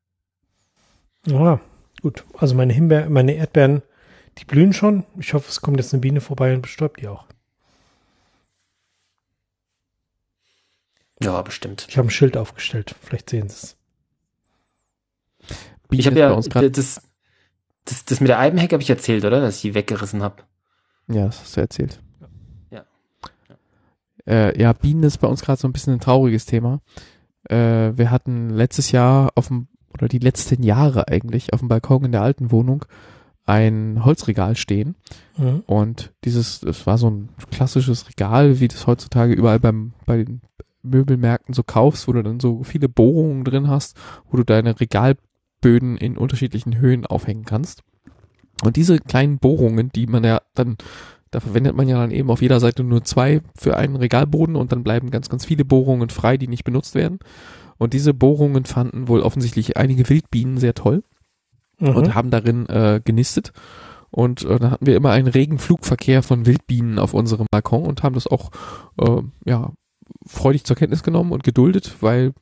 Ja, gut. Also meine Erdbeeren, die blühen schon. Ich hoffe, es kommt jetzt eine Biene vorbei und bestäubt die auch. Ja, bestimmt. Ich habe ein Schild aufgestellt. Vielleicht sehen sie es. Ich habe ja das mit der Eibenhecke habe ich erzählt, oder? Dass ich die weggerissen habe. Ja, das hast du erzählt. Ja. Ja, Bienen ist bei uns gerade so ein bisschen ein trauriges Thema. Wir hatten letztes Jahr oder die letzten Jahre eigentlich auf dem Balkon in der alten Wohnung ein Holzregal stehen. Mhm. Und das war so ein klassisches Regal, wie das heutzutage überall bei den Möbelmärkten so kaufst, wo du dann so viele Bohrungen drin hast, wo du deine Regalböden in unterschiedlichen Höhen aufhängen kannst. Und diese kleinen Bohrungen, die man ja dann, da verwendet man ja dann eben auf jeder Seite nur 2 für einen Regalboden und dann bleiben ganz, ganz viele Bohrungen frei, die nicht benutzt werden. Und diese Bohrungen fanden wohl offensichtlich einige Wildbienen sehr toll und haben darin genistet. Und dann hatten wir immer einen regen Flugverkehr von Wildbienen auf unserem Balkon und haben das auch freudig zur Kenntnis genommen und geduldet, weil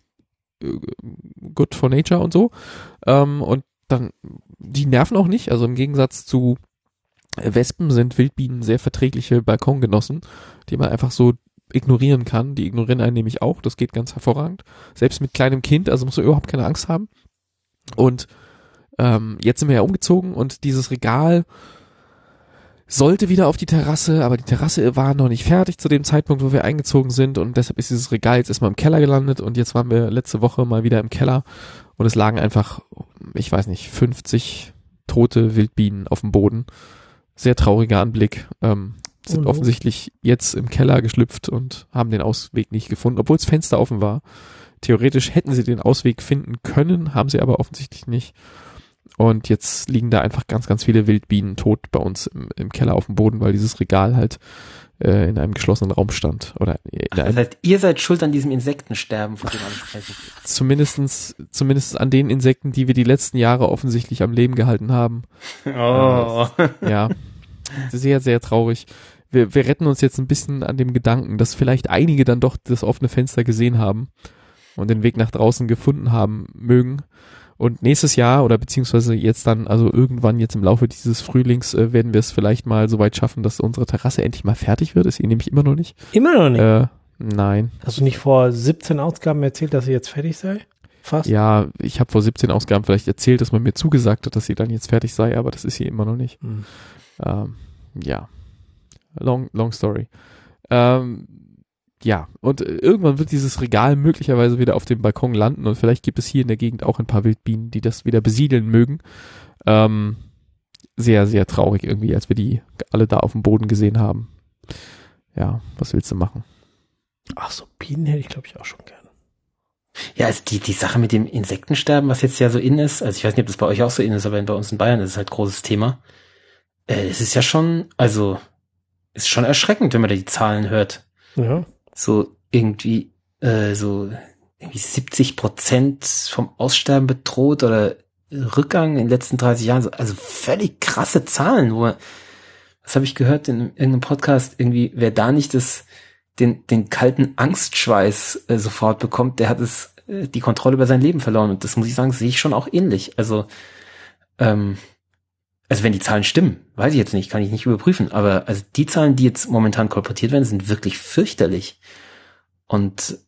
good for nature und so. Und dann, die nerven auch nicht, also im Gegensatz zu Wespen sind Wildbienen sehr verträgliche Balkongenossen, die man einfach so ignorieren kann. Die ignorieren einen nämlich auch, das geht ganz hervorragend. Selbst mit kleinem Kind, also musst du überhaupt keine Angst haben. Und jetzt sind wir ja umgezogen und dieses Regal sollte wieder auf die Terrasse, aber die Terrasse war noch nicht fertig zu dem Zeitpunkt, wo wir eingezogen sind und deshalb ist dieses Regal jetzt erstmal im Keller gelandet und jetzt waren wir letzte Woche mal wieder im Keller und es lagen einfach, ich weiß nicht, 50 tote Wildbienen auf dem Boden. Sehr trauriger Anblick. Sind offensichtlich jetzt im Keller geschlüpft und haben den Ausweg nicht gefunden, obwohl das Fenster offen war. Theoretisch hätten sie den Ausweg finden können, haben sie aber offensichtlich nicht. Und jetzt liegen da einfach ganz, ganz viele Wildbienen tot bei uns im Keller auf dem Boden, weil dieses Regal halt in einem geschlossenen Raum stand. Oder Das heißt, ihr seid schuld an diesem Insektensterben, von dem ansprechen. Zumindest an den Insekten, die wir die letzten Jahre offensichtlich am Leben gehalten haben. Oh. Ja, sehr, sehr traurig. Wir retten uns jetzt ein bisschen an dem Gedanken, dass vielleicht einige dann doch das offene Fenster gesehen haben und den Weg nach draußen gefunden haben mögen. Und nächstes Jahr oder beziehungsweise jetzt dann, also irgendwann jetzt im Laufe dieses Frühlings werden wir es vielleicht mal so weit schaffen, dass unsere Terrasse endlich mal fertig wird. Ist sie nämlich immer noch nicht. Immer noch nicht? Nein. Hast du nicht vor 17 Ausgaben erzählt, dass sie jetzt fertig sei? Fast? Ja, ich habe vor 17 Ausgaben vielleicht erzählt, dass man mir zugesagt hat, dass sie dann jetzt fertig sei, aber das ist sie immer noch nicht. Ja. Long story. Ja, und irgendwann wird dieses Regal möglicherweise wieder auf dem Balkon landen und vielleicht gibt es hier in der Gegend auch ein paar Wildbienen, die das wieder besiedeln mögen. Sehr, sehr traurig irgendwie, als wir die alle da auf dem Boden gesehen haben. Ja, was willst du machen? Ach so, Bienen hätte ich, glaube ich, auch schon gern. Ja, also die Sache mit dem Insektensterben, was jetzt ja so in ist, also ich weiß nicht, ob das bei euch auch so in ist, aber bei uns in Bayern ist es halt großes Thema. Es ist ja schon, also, ist schon erschreckend, wenn man da die Zahlen hört. Ja. So irgendwie, so irgendwie 70% vom Aussterben bedroht oder Rückgang in den letzten 30 Jahren. Also völlig krasse Zahlen, was habe ich gehört in irgendeinem Podcast, irgendwie, wer da nicht den kalten Angstschweiß sofort bekommt, der hat die Kontrolle über sein Leben verloren. Und das muss ich sagen, sehe ich schon auch ähnlich. Also wenn die Zahlen stimmen, weiß ich jetzt nicht, kann ich nicht überprüfen. Aber also die Zahlen, die jetzt momentan kolportiert werden, sind wirklich fürchterlich. Und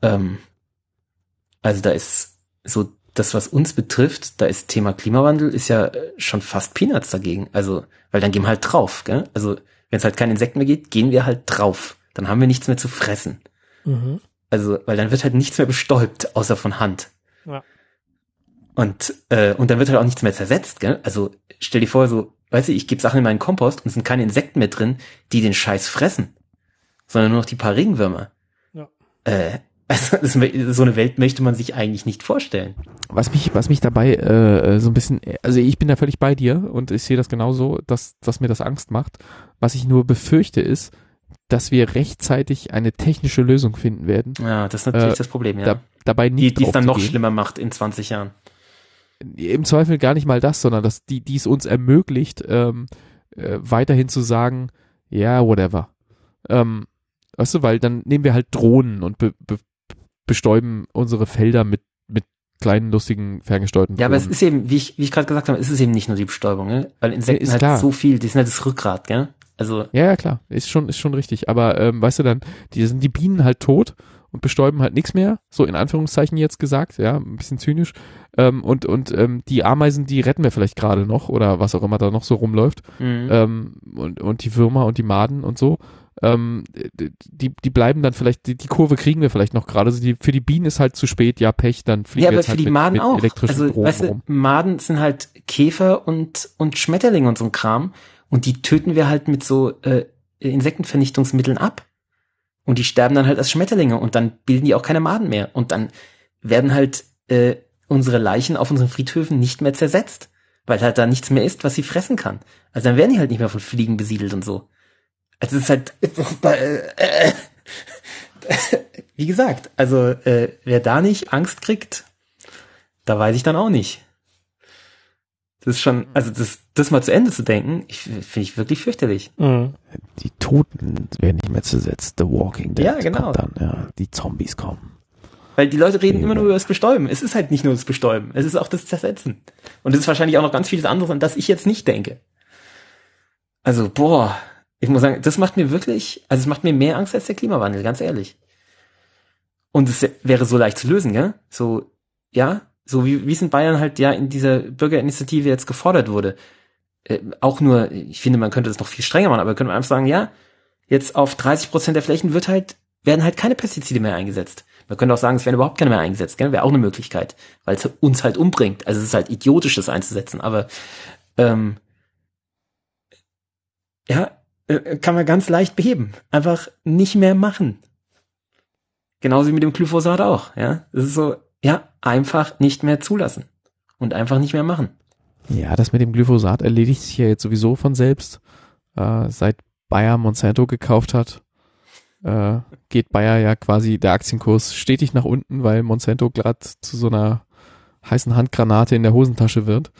also da ist so das, was uns betrifft, da ist Thema Klimawandel, ist ja schon fast Peanuts dagegen. Also, weil dann gehen wir halt drauf, gell? Also, wenn es halt keine Insekten mehr geht, gehen wir halt drauf. Dann haben wir nichts mehr zu fressen. Mhm. Also, weil dann wird halt nichts mehr bestäubt, außer von Hand. Ja. Und dann wird halt auch nichts mehr zersetzt, gell? Also, stell dir vor, so, weißt du, ich gebe Sachen in meinen Kompost und es sind keine Insekten mehr drin, die den Scheiß fressen. Sondern nur noch die paar Regenwürmer. Ja. Also, so eine Welt möchte man sich eigentlich nicht vorstellen. Was mich dabei so ein bisschen, also ich bin da völlig bei dir und ich sehe das genauso, dass mir das Angst macht. Was ich nur befürchte ist, dass wir rechtzeitig eine technische Lösung finden werden. Ja, das ist natürlich das Problem, ja. Dabei nicht die es dann noch draufzugehen. schlimmer macht in 20 Jahren. Im Zweifel gar nicht mal das, sondern dass die es uns ermöglicht, weiterhin zu sagen, ja, whatever. Weißt du, weil dann nehmen wir halt Drohnen und bestäuben unsere Felder mit kleinen, lustigen, ferngesteuerten Drohnen. Ja, aber es ist eben, wie ich gerade gesagt habe, es ist eben nicht nur die Bestäubung, ne? Weil Insekten ist halt klar. so viel, die sind halt das Rückgrat, gell? Also, Ja, klar, ist schon richtig. Aber weißt du dann, sind die Bienen halt tot und bestäuben halt nichts mehr, so in Anführungszeichen jetzt gesagt, ja, ein bisschen zynisch. Und die Ameisen, die retten wir vielleicht gerade noch oder was auch immer da noch so rumläuft. Und die Würmer und die Maden und so. Die bleiben dann vielleicht, die Kurve kriegen wir vielleicht noch gerade. Also für die Bienen ist halt zu spät, ja, Pech, dann fliegen wir aber jetzt für halt die Maden mit auch. elektrischen Also, Drohnen weißt du, rum. Maden sind halt Käfer und Schmetterlinge und so ein Kram. Und die töten wir halt mit so Insektenvernichtungsmitteln ab. Und die sterben dann halt als Schmetterlinge und dann bilden die auch keine Maden mehr. Und dann werden halt unsere Leichen auf unseren Friedhöfen nicht mehr zersetzt. Weil halt da nichts mehr ist, was sie fressen kann. Also dann werden die halt nicht mehr von Fliegen besiedelt und so. Also es ist halt, wie gesagt, also wer da nicht Angst kriegt, da weiß ich dann auch nicht. Das ist schon, also das mal zu Ende zu denken, finde ich wirklich fürchterlich. Mhm. Die Toten werden nicht mehr zersetzt. The Walking Dead Ja, genau. kommt dann, ja. Die Zombies kommen. Weil die Leute reden immer nur über das Bestäuben. Es ist halt nicht nur das Bestäuben, es ist auch das Zersetzen. Und es ist wahrscheinlich auch noch ganz vieles anderes, an das ich jetzt nicht denke. Also, ich muss sagen, das macht mir wirklich, also es macht mir mehr Angst als der Klimawandel, ganz ehrlich. Und es wäre so leicht zu lösen, gell? So, ja, so wie es in Bayern halt ja in dieser Bürgerinitiative jetzt gefordert wurde. Auch nur, ich finde, man könnte das noch viel strenger machen, aber könnte man einfach sagen, ja, jetzt auf 30% der Flächen werden halt keine Pestizide mehr eingesetzt. Man könnte auch sagen, es werden überhaupt keine mehr eingesetzt, gell? Wäre auch eine Möglichkeit, weil es uns halt umbringt. Also es ist halt idiotisch, das einzusetzen, aber kann man ganz leicht beheben. Einfach nicht mehr machen. Genauso wie mit dem Glyphosat auch, ja. Es ist so, ja, einfach nicht mehr zulassen. Und einfach nicht mehr machen. Ja, das mit dem Glyphosat erledigt sich ja jetzt sowieso von selbst. Seit Bayer Monsanto gekauft hat, geht Bayer ja quasi der Aktienkurs stetig nach unten, weil Monsanto gerade zu so einer heißen Handgranate in der Hosentasche wird.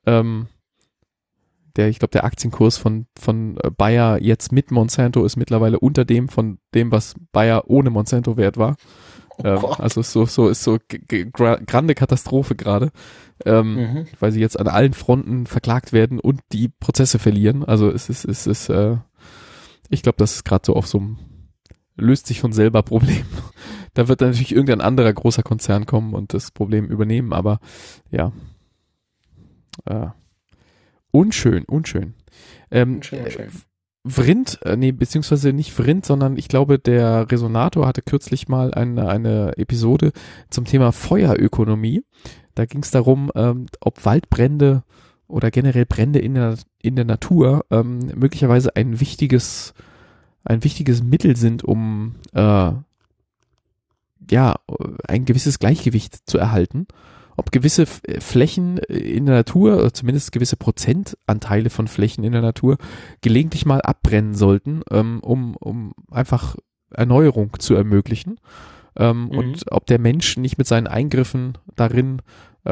Ich glaube, der Aktienkurs von Bayer jetzt mit Monsanto ist mittlerweile unter dem von dem, was Bayer ohne Monsanto wert war. Also ist so grande Katastrophe gerade, weil sie jetzt an allen Fronten verklagt werden und die Prozesse verlieren. Also es ist ich glaube, das ist gerade so auf so einem löst sich von selber Problem. Da wird dann natürlich irgendein anderer großer Konzern kommen und das Problem übernehmen, aber ja. Unschön. Unschön. Vrind, beziehungsweise nicht Vrind, sondern ich glaube, der Resonator hatte kürzlich mal eine Episode zum Thema Feuerökonomie. Da ging es darum, ob Waldbrände oder generell Brände in der Natur möglicherweise ein wichtiges Mittel sind, um ein gewisses Gleichgewicht zu erhalten. Ob gewisse Flächen in der Natur, oder zumindest gewisse Prozentanteile von Flächen in der Natur, gelegentlich mal abbrennen sollten, um einfach Erneuerung zu ermöglichen. Und ob der Mensch nicht mit seinen Eingriffen darin,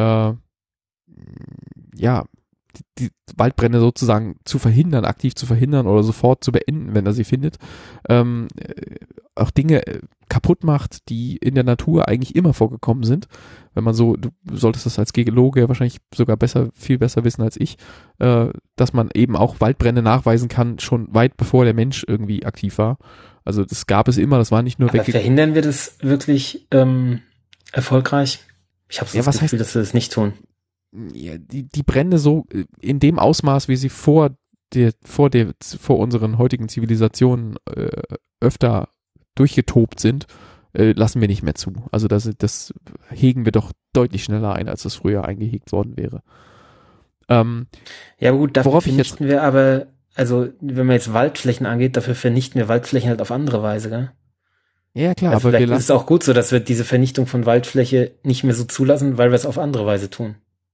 die Waldbrände sozusagen zu verhindern, aktiv zu verhindern oder sofort zu beenden, wenn er sie findet, auch Dinge kaputt macht, die in der Natur eigentlich immer vorgekommen sind. Wenn man so, du solltest das als Geologe wahrscheinlich sogar viel besser wissen als ich, dass man eben auch Waldbrände nachweisen kann, schon weit bevor der Mensch irgendwie aktiv war. Also das gab es immer, das war nicht nur Aber verhindern wir das wirklich erfolgreich? Ich habe so das Gefühl, dass wir das nicht tun. Ja, die Brände so in dem Ausmaß, wie sie vor unseren heutigen Zivilisationen öfter durchgetobt sind, lassen wir nicht mehr zu. Also das hegen wir doch deutlich schneller ein, als das früher eingehegt worden wäre. Ja gut, dafür vernichten wir aber, also wenn man jetzt Waldflächen angeht, dafür vernichten wir Waldflächen halt auf andere Weise, gell? Ja klar, also aber vielleicht ist es auch gut so, dass wir diese Vernichtung von Waldfläche nicht mehr so zulassen, weil wir es auf andere Weise tun.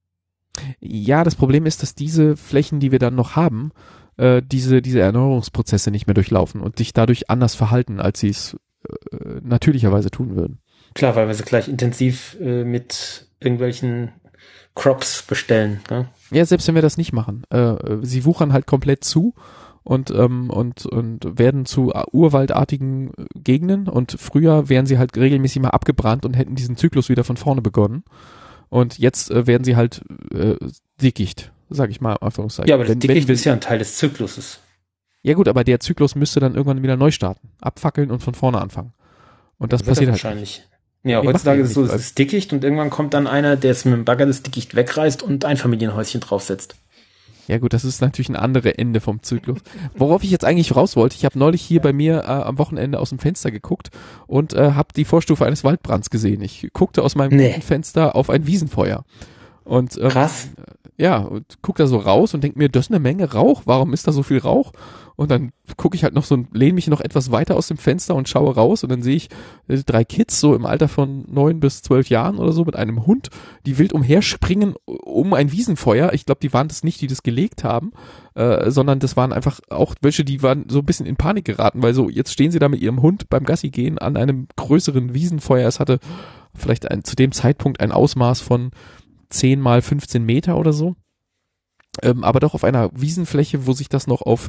Ja, das Problem ist, dass diese Flächen, die wir dann noch haben, diese Erneuerungsprozesse nicht mehr durchlaufen und sich dadurch anders verhalten, als sie es natürlicherweise tun würden. Klar, weil wir sie gleich intensiv mit irgendwelchen Crops bestellen. Ne? Ja, selbst wenn wir das nicht machen. Sie wuchern halt komplett zu und werden zu urwaldartigen Gegenden und früher wären sie halt regelmäßig mal abgebrannt und hätten diesen Zyklus wieder von vorne begonnen. Und jetzt werden sie halt dickicht, sag ich mal, Anführungszeichen. Ja, aber das Dickicht ist ja ein Teil des Zykluses. Ja gut, aber der Zyklus müsste dann irgendwann wieder neu starten, abfackeln und von vorne anfangen. Und das passiert halt wahrscheinlich. Ja, heutzutage ist es so, es ist Dickicht und irgendwann kommt dann einer, der es mit dem Bagger das Dickicht wegreißt und ein Familienhäuschen draufsetzt. Ja gut, das ist natürlich ein anderes Ende vom Zyklus. Worauf ich jetzt eigentlich raus wollte, ich habe neulich hier bei mir am Wochenende aus dem Fenster geguckt und habe die Vorstufe eines Waldbrands gesehen. Ich guckte aus meinem Fenster auf ein Wiesenfeuer. Und krass. Ja, und guck da so raus und denk mir, das ist eine Menge Rauch, warum ist da so viel Rauch? Und dann gucke ich halt noch lehne mich noch etwas weiter aus dem Fenster und schaue raus und dann sehe ich 3 Kids so im Alter von 9 bis 12 Jahren oder so mit einem Hund, die wild umherspringen um ein Wiesenfeuer. Ich glaube, die waren das nicht, die das gelegt haben, sondern das waren einfach auch welche, die waren so ein bisschen in Panik geraten, weil so jetzt stehen sie da mit ihrem Hund beim Gassi gehen an einem größeren Wiesenfeuer. Es hatte vielleicht zu dem Zeitpunkt ein Ausmaß von 10 mal 15 Meter oder so, aber doch auf einer Wiesenfläche, wo sich das noch auf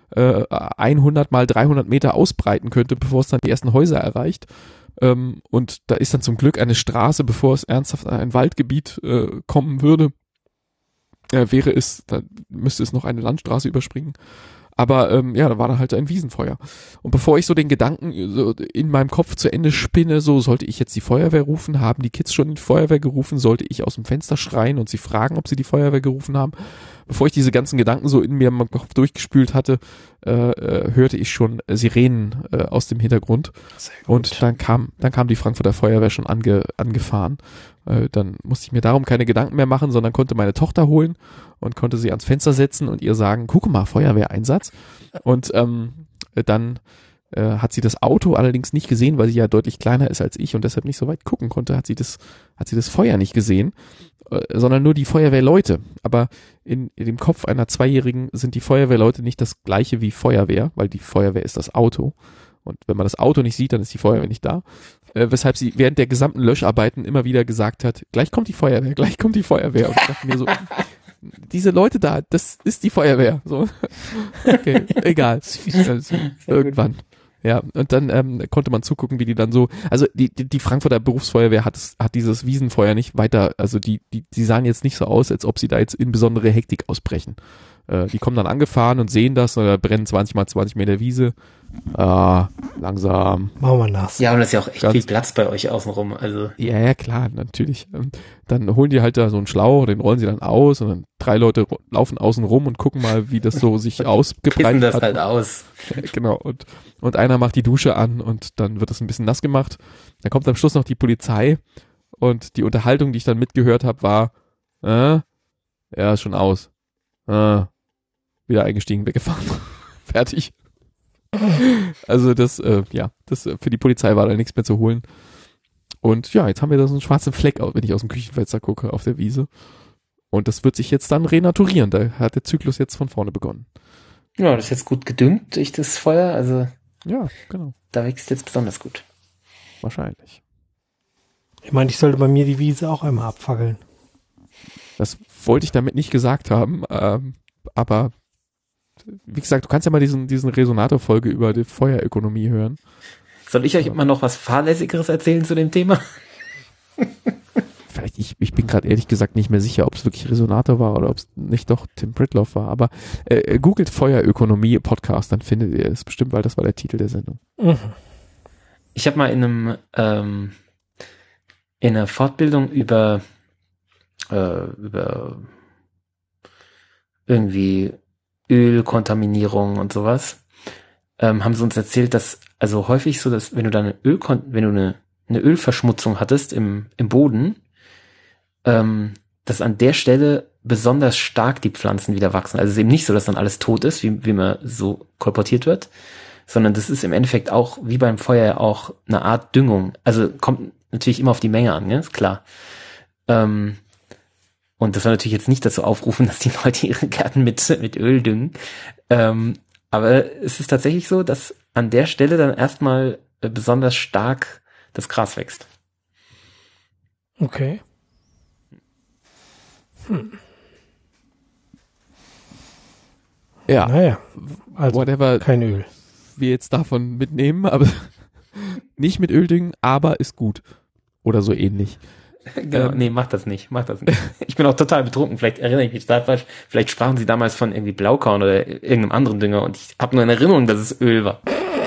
100 mal 300 Meter ausbreiten könnte, bevor es dann die ersten Häuser erreicht. Und da ist dann zum Glück eine Straße, bevor es ernsthaft an ein Waldgebiet kommen würde. Da müsste es noch eine Landstraße überspringen. Aber da war dann halt ein Wiesenfeuer. Und bevor ich so den Gedanken so in meinem Kopf zu Ende spinne, so sollte ich jetzt die Feuerwehr rufen, haben die Kids schon die Feuerwehr gerufen, sollte ich aus dem Fenster schreien und sie fragen, ob sie die Feuerwehr gerufen haben. Bevor ich diese ganzen Gedanken so in mir im Kopf durchgespült hatte, hörte ich schon Sirenen aus dem Hintergrund. Und dann kam die Frankfurter Feuerwehr schon angefahren. Dann musste ich mir darum keine Gedanken mehr machen, sondern konnte meine Tochter holen und konnte sie ans Fenster setzen und ihr sagen, guck mal, Feuerwehreinsatz. Und dann hat sie das Auto allerdings nicht gesehen, weil sie ja deutlich kleiner ist als ich und deshalb nicht so weit gucken konnte, hat sie das Feuer nicht gesehen, sondern nur die Feuerwehrleute. Aber in dem Kopf einer Zweijährigen sind die Feuerwehrleute nicht das gleiche wie Feuerwehr, weil die Feuerwehr ist das Auto. Und wenn man das Auto nicht sieht, dann ist die Feuerwehr nicht da. Weshalb sie während der gesamten Löscharbeiten immer wieder gesagt hat, gleich kommt die Feuerwehr, gleich kommt die Feuerwehr. Und ich dachte mir so, diese Leute da, das ist die Feuerwehr. So. Okay, egal. Also, irgendwann. Ja, und dann konnte man zugucken, wie die dann so, also die Frankfurter Berufsfeuerwehr hat dieses Wiesenfeuer nicht weiter, also die sahen jetzt nicht so aus, als ob sie da jetzt in besondere Hektik ausbrechen. Die kommen dann angefahren und sehen das, da brennen 20 mal 20 Meter Wiese. Langsam. Machen wir nass. Ja, und das ist ja auch echt viel Platz bei euch außenrum. Also. Ja, klar, natürlich. Dann holen die halt da so einen Schlauch, den rollen sie dann aus und dann 3 Leute laufen außen rum und gucken mal, wie das so sich ausgebreitet das hat. halt aus. Genau, und einer macht die Dusche an und dann wird das ein bisschen nass gemacht. Dann kommt am Schluss noch die Polizei und die Unterhaltung, die ich dann mitgehört habe, war, ja, ist schon aus. Wieder eingestiegen, weggefahren. Fertig. Also das für die Polizei war da nichts mehr zu holen. Und ja, jetzt haben wir da so einen schwarzen Fleck, wenn ich aus dem Küchenfenster gucke, auf der Wiese. Und das wird sich jetzt dann renaturieren. Da hat der Zyklus jetzt von vorne begonnen. Ja, das ist jetzt gut gedüngt durch das Feuer, also Ja, genau. da wächst jetzt besonders gut. Wahrscheinlich. Ich meine, ich sollte bei mir die Wiese auch einmal abfackeln. Das wollte ich damit nicht gesagt haben, aber wie gesagt, du kannst ja mal diesen Resonator-Folge über die Feuerökonomie hören. Soll ich euch immer noch was Fahrlässigeres erzählen zu dem Thema? Vielleicht, ich bin gerade ehrlich gesagt nicht mehr sicher, ob es wirklich Resonator war oder ob es nicht doch Tim Pritloff war, aber googelt Feuerökonomie Podcast, dann findet ihr es bestimmt, weil das war der Titel der Sendung. Mhm. Ich habe mal in einer Fortbildung über irgendwie Ölkontaminierung und sowas, haben sie uns erzählt, dass also häufig so, dass wenn du dann eine Ölverschmutzung hattest im Boden, dass an der Stelle besonders stark die Pflanzen wieder wachsen. Also es ist eben nicht so, dass dann alles tot ist, wie immer so kolportiert wird, sondern das ist im Endeffekt auch, wie beim Feuer, auch eine Art Düngung. Also kommt natürlich immer auf die Menge an, ne? Ist klar. Und das soll natürlich jetzt nicht dazu aufrufen, dass die Leute ihre Gärten mit Öl düngen. Aber es ist tatsächlich so, dass an der Stelle dann erstmal besonders stark das Gras wächst. Okay. Ja, Naja, also whatever kein Öl. wir jetzt davon mitnehmen, aber nicht mit Öl düngen, aber ist gut. Oder so ähnlich. Genau, nee, mach das nicht. Ich bin auch total betrunken, vielleicht erinnere ich mich da falsch, vielleicht sprachen sie damals von irgendwie Blaukorn oder irgendeinem anderen Dünger und ich habe nur in Erinnerung, dass es Öl war.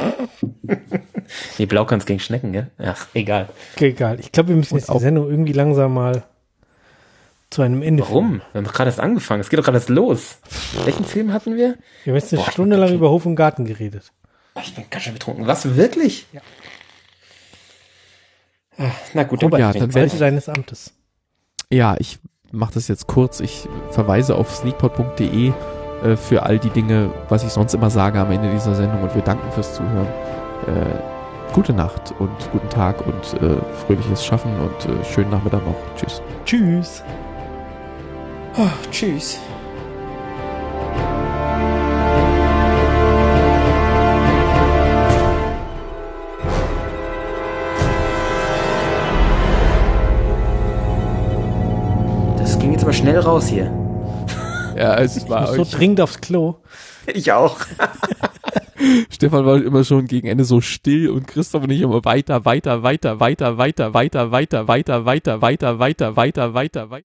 Nee, Blaukorn ist gegen Schnecken, gell? Ach, egal. Okay, egal. Ich glaube, wir müssen jetzt die Sendung irgendwie langsam mal zu einem Ende Warum? führen. Wir haben doch gerade erst angefangen, es geht doch gerade erst los. Welchen Film hatten wir? Wir haben jetzt eine Boah, Stunde lang über Hof und Garten geredet. Ich bin ganz schön betrunken. Was, wirklich? Ja. Ach, na gut, Oh, ja, trink dann Seite deines Amtes. Ja, ich mache das jetzt kurz. Ich verweise auf sneakpot.de für all die Dinge, was ich sonst immer sage am Ende dieser Sendung und wir danken fürs Zuhören. Gute Nacht und guten Tag und fröhliches Schaffen und schönen Nachmittag noch. Tschüss. Tschüss. Tschüss. Das ging jetzt aber schnell raus hier. Ja, es Ich war muss so dringend aufs Klo. Ich auch. Stefan war immer schon gegen Ende so still und Christoph und ich immer weiter.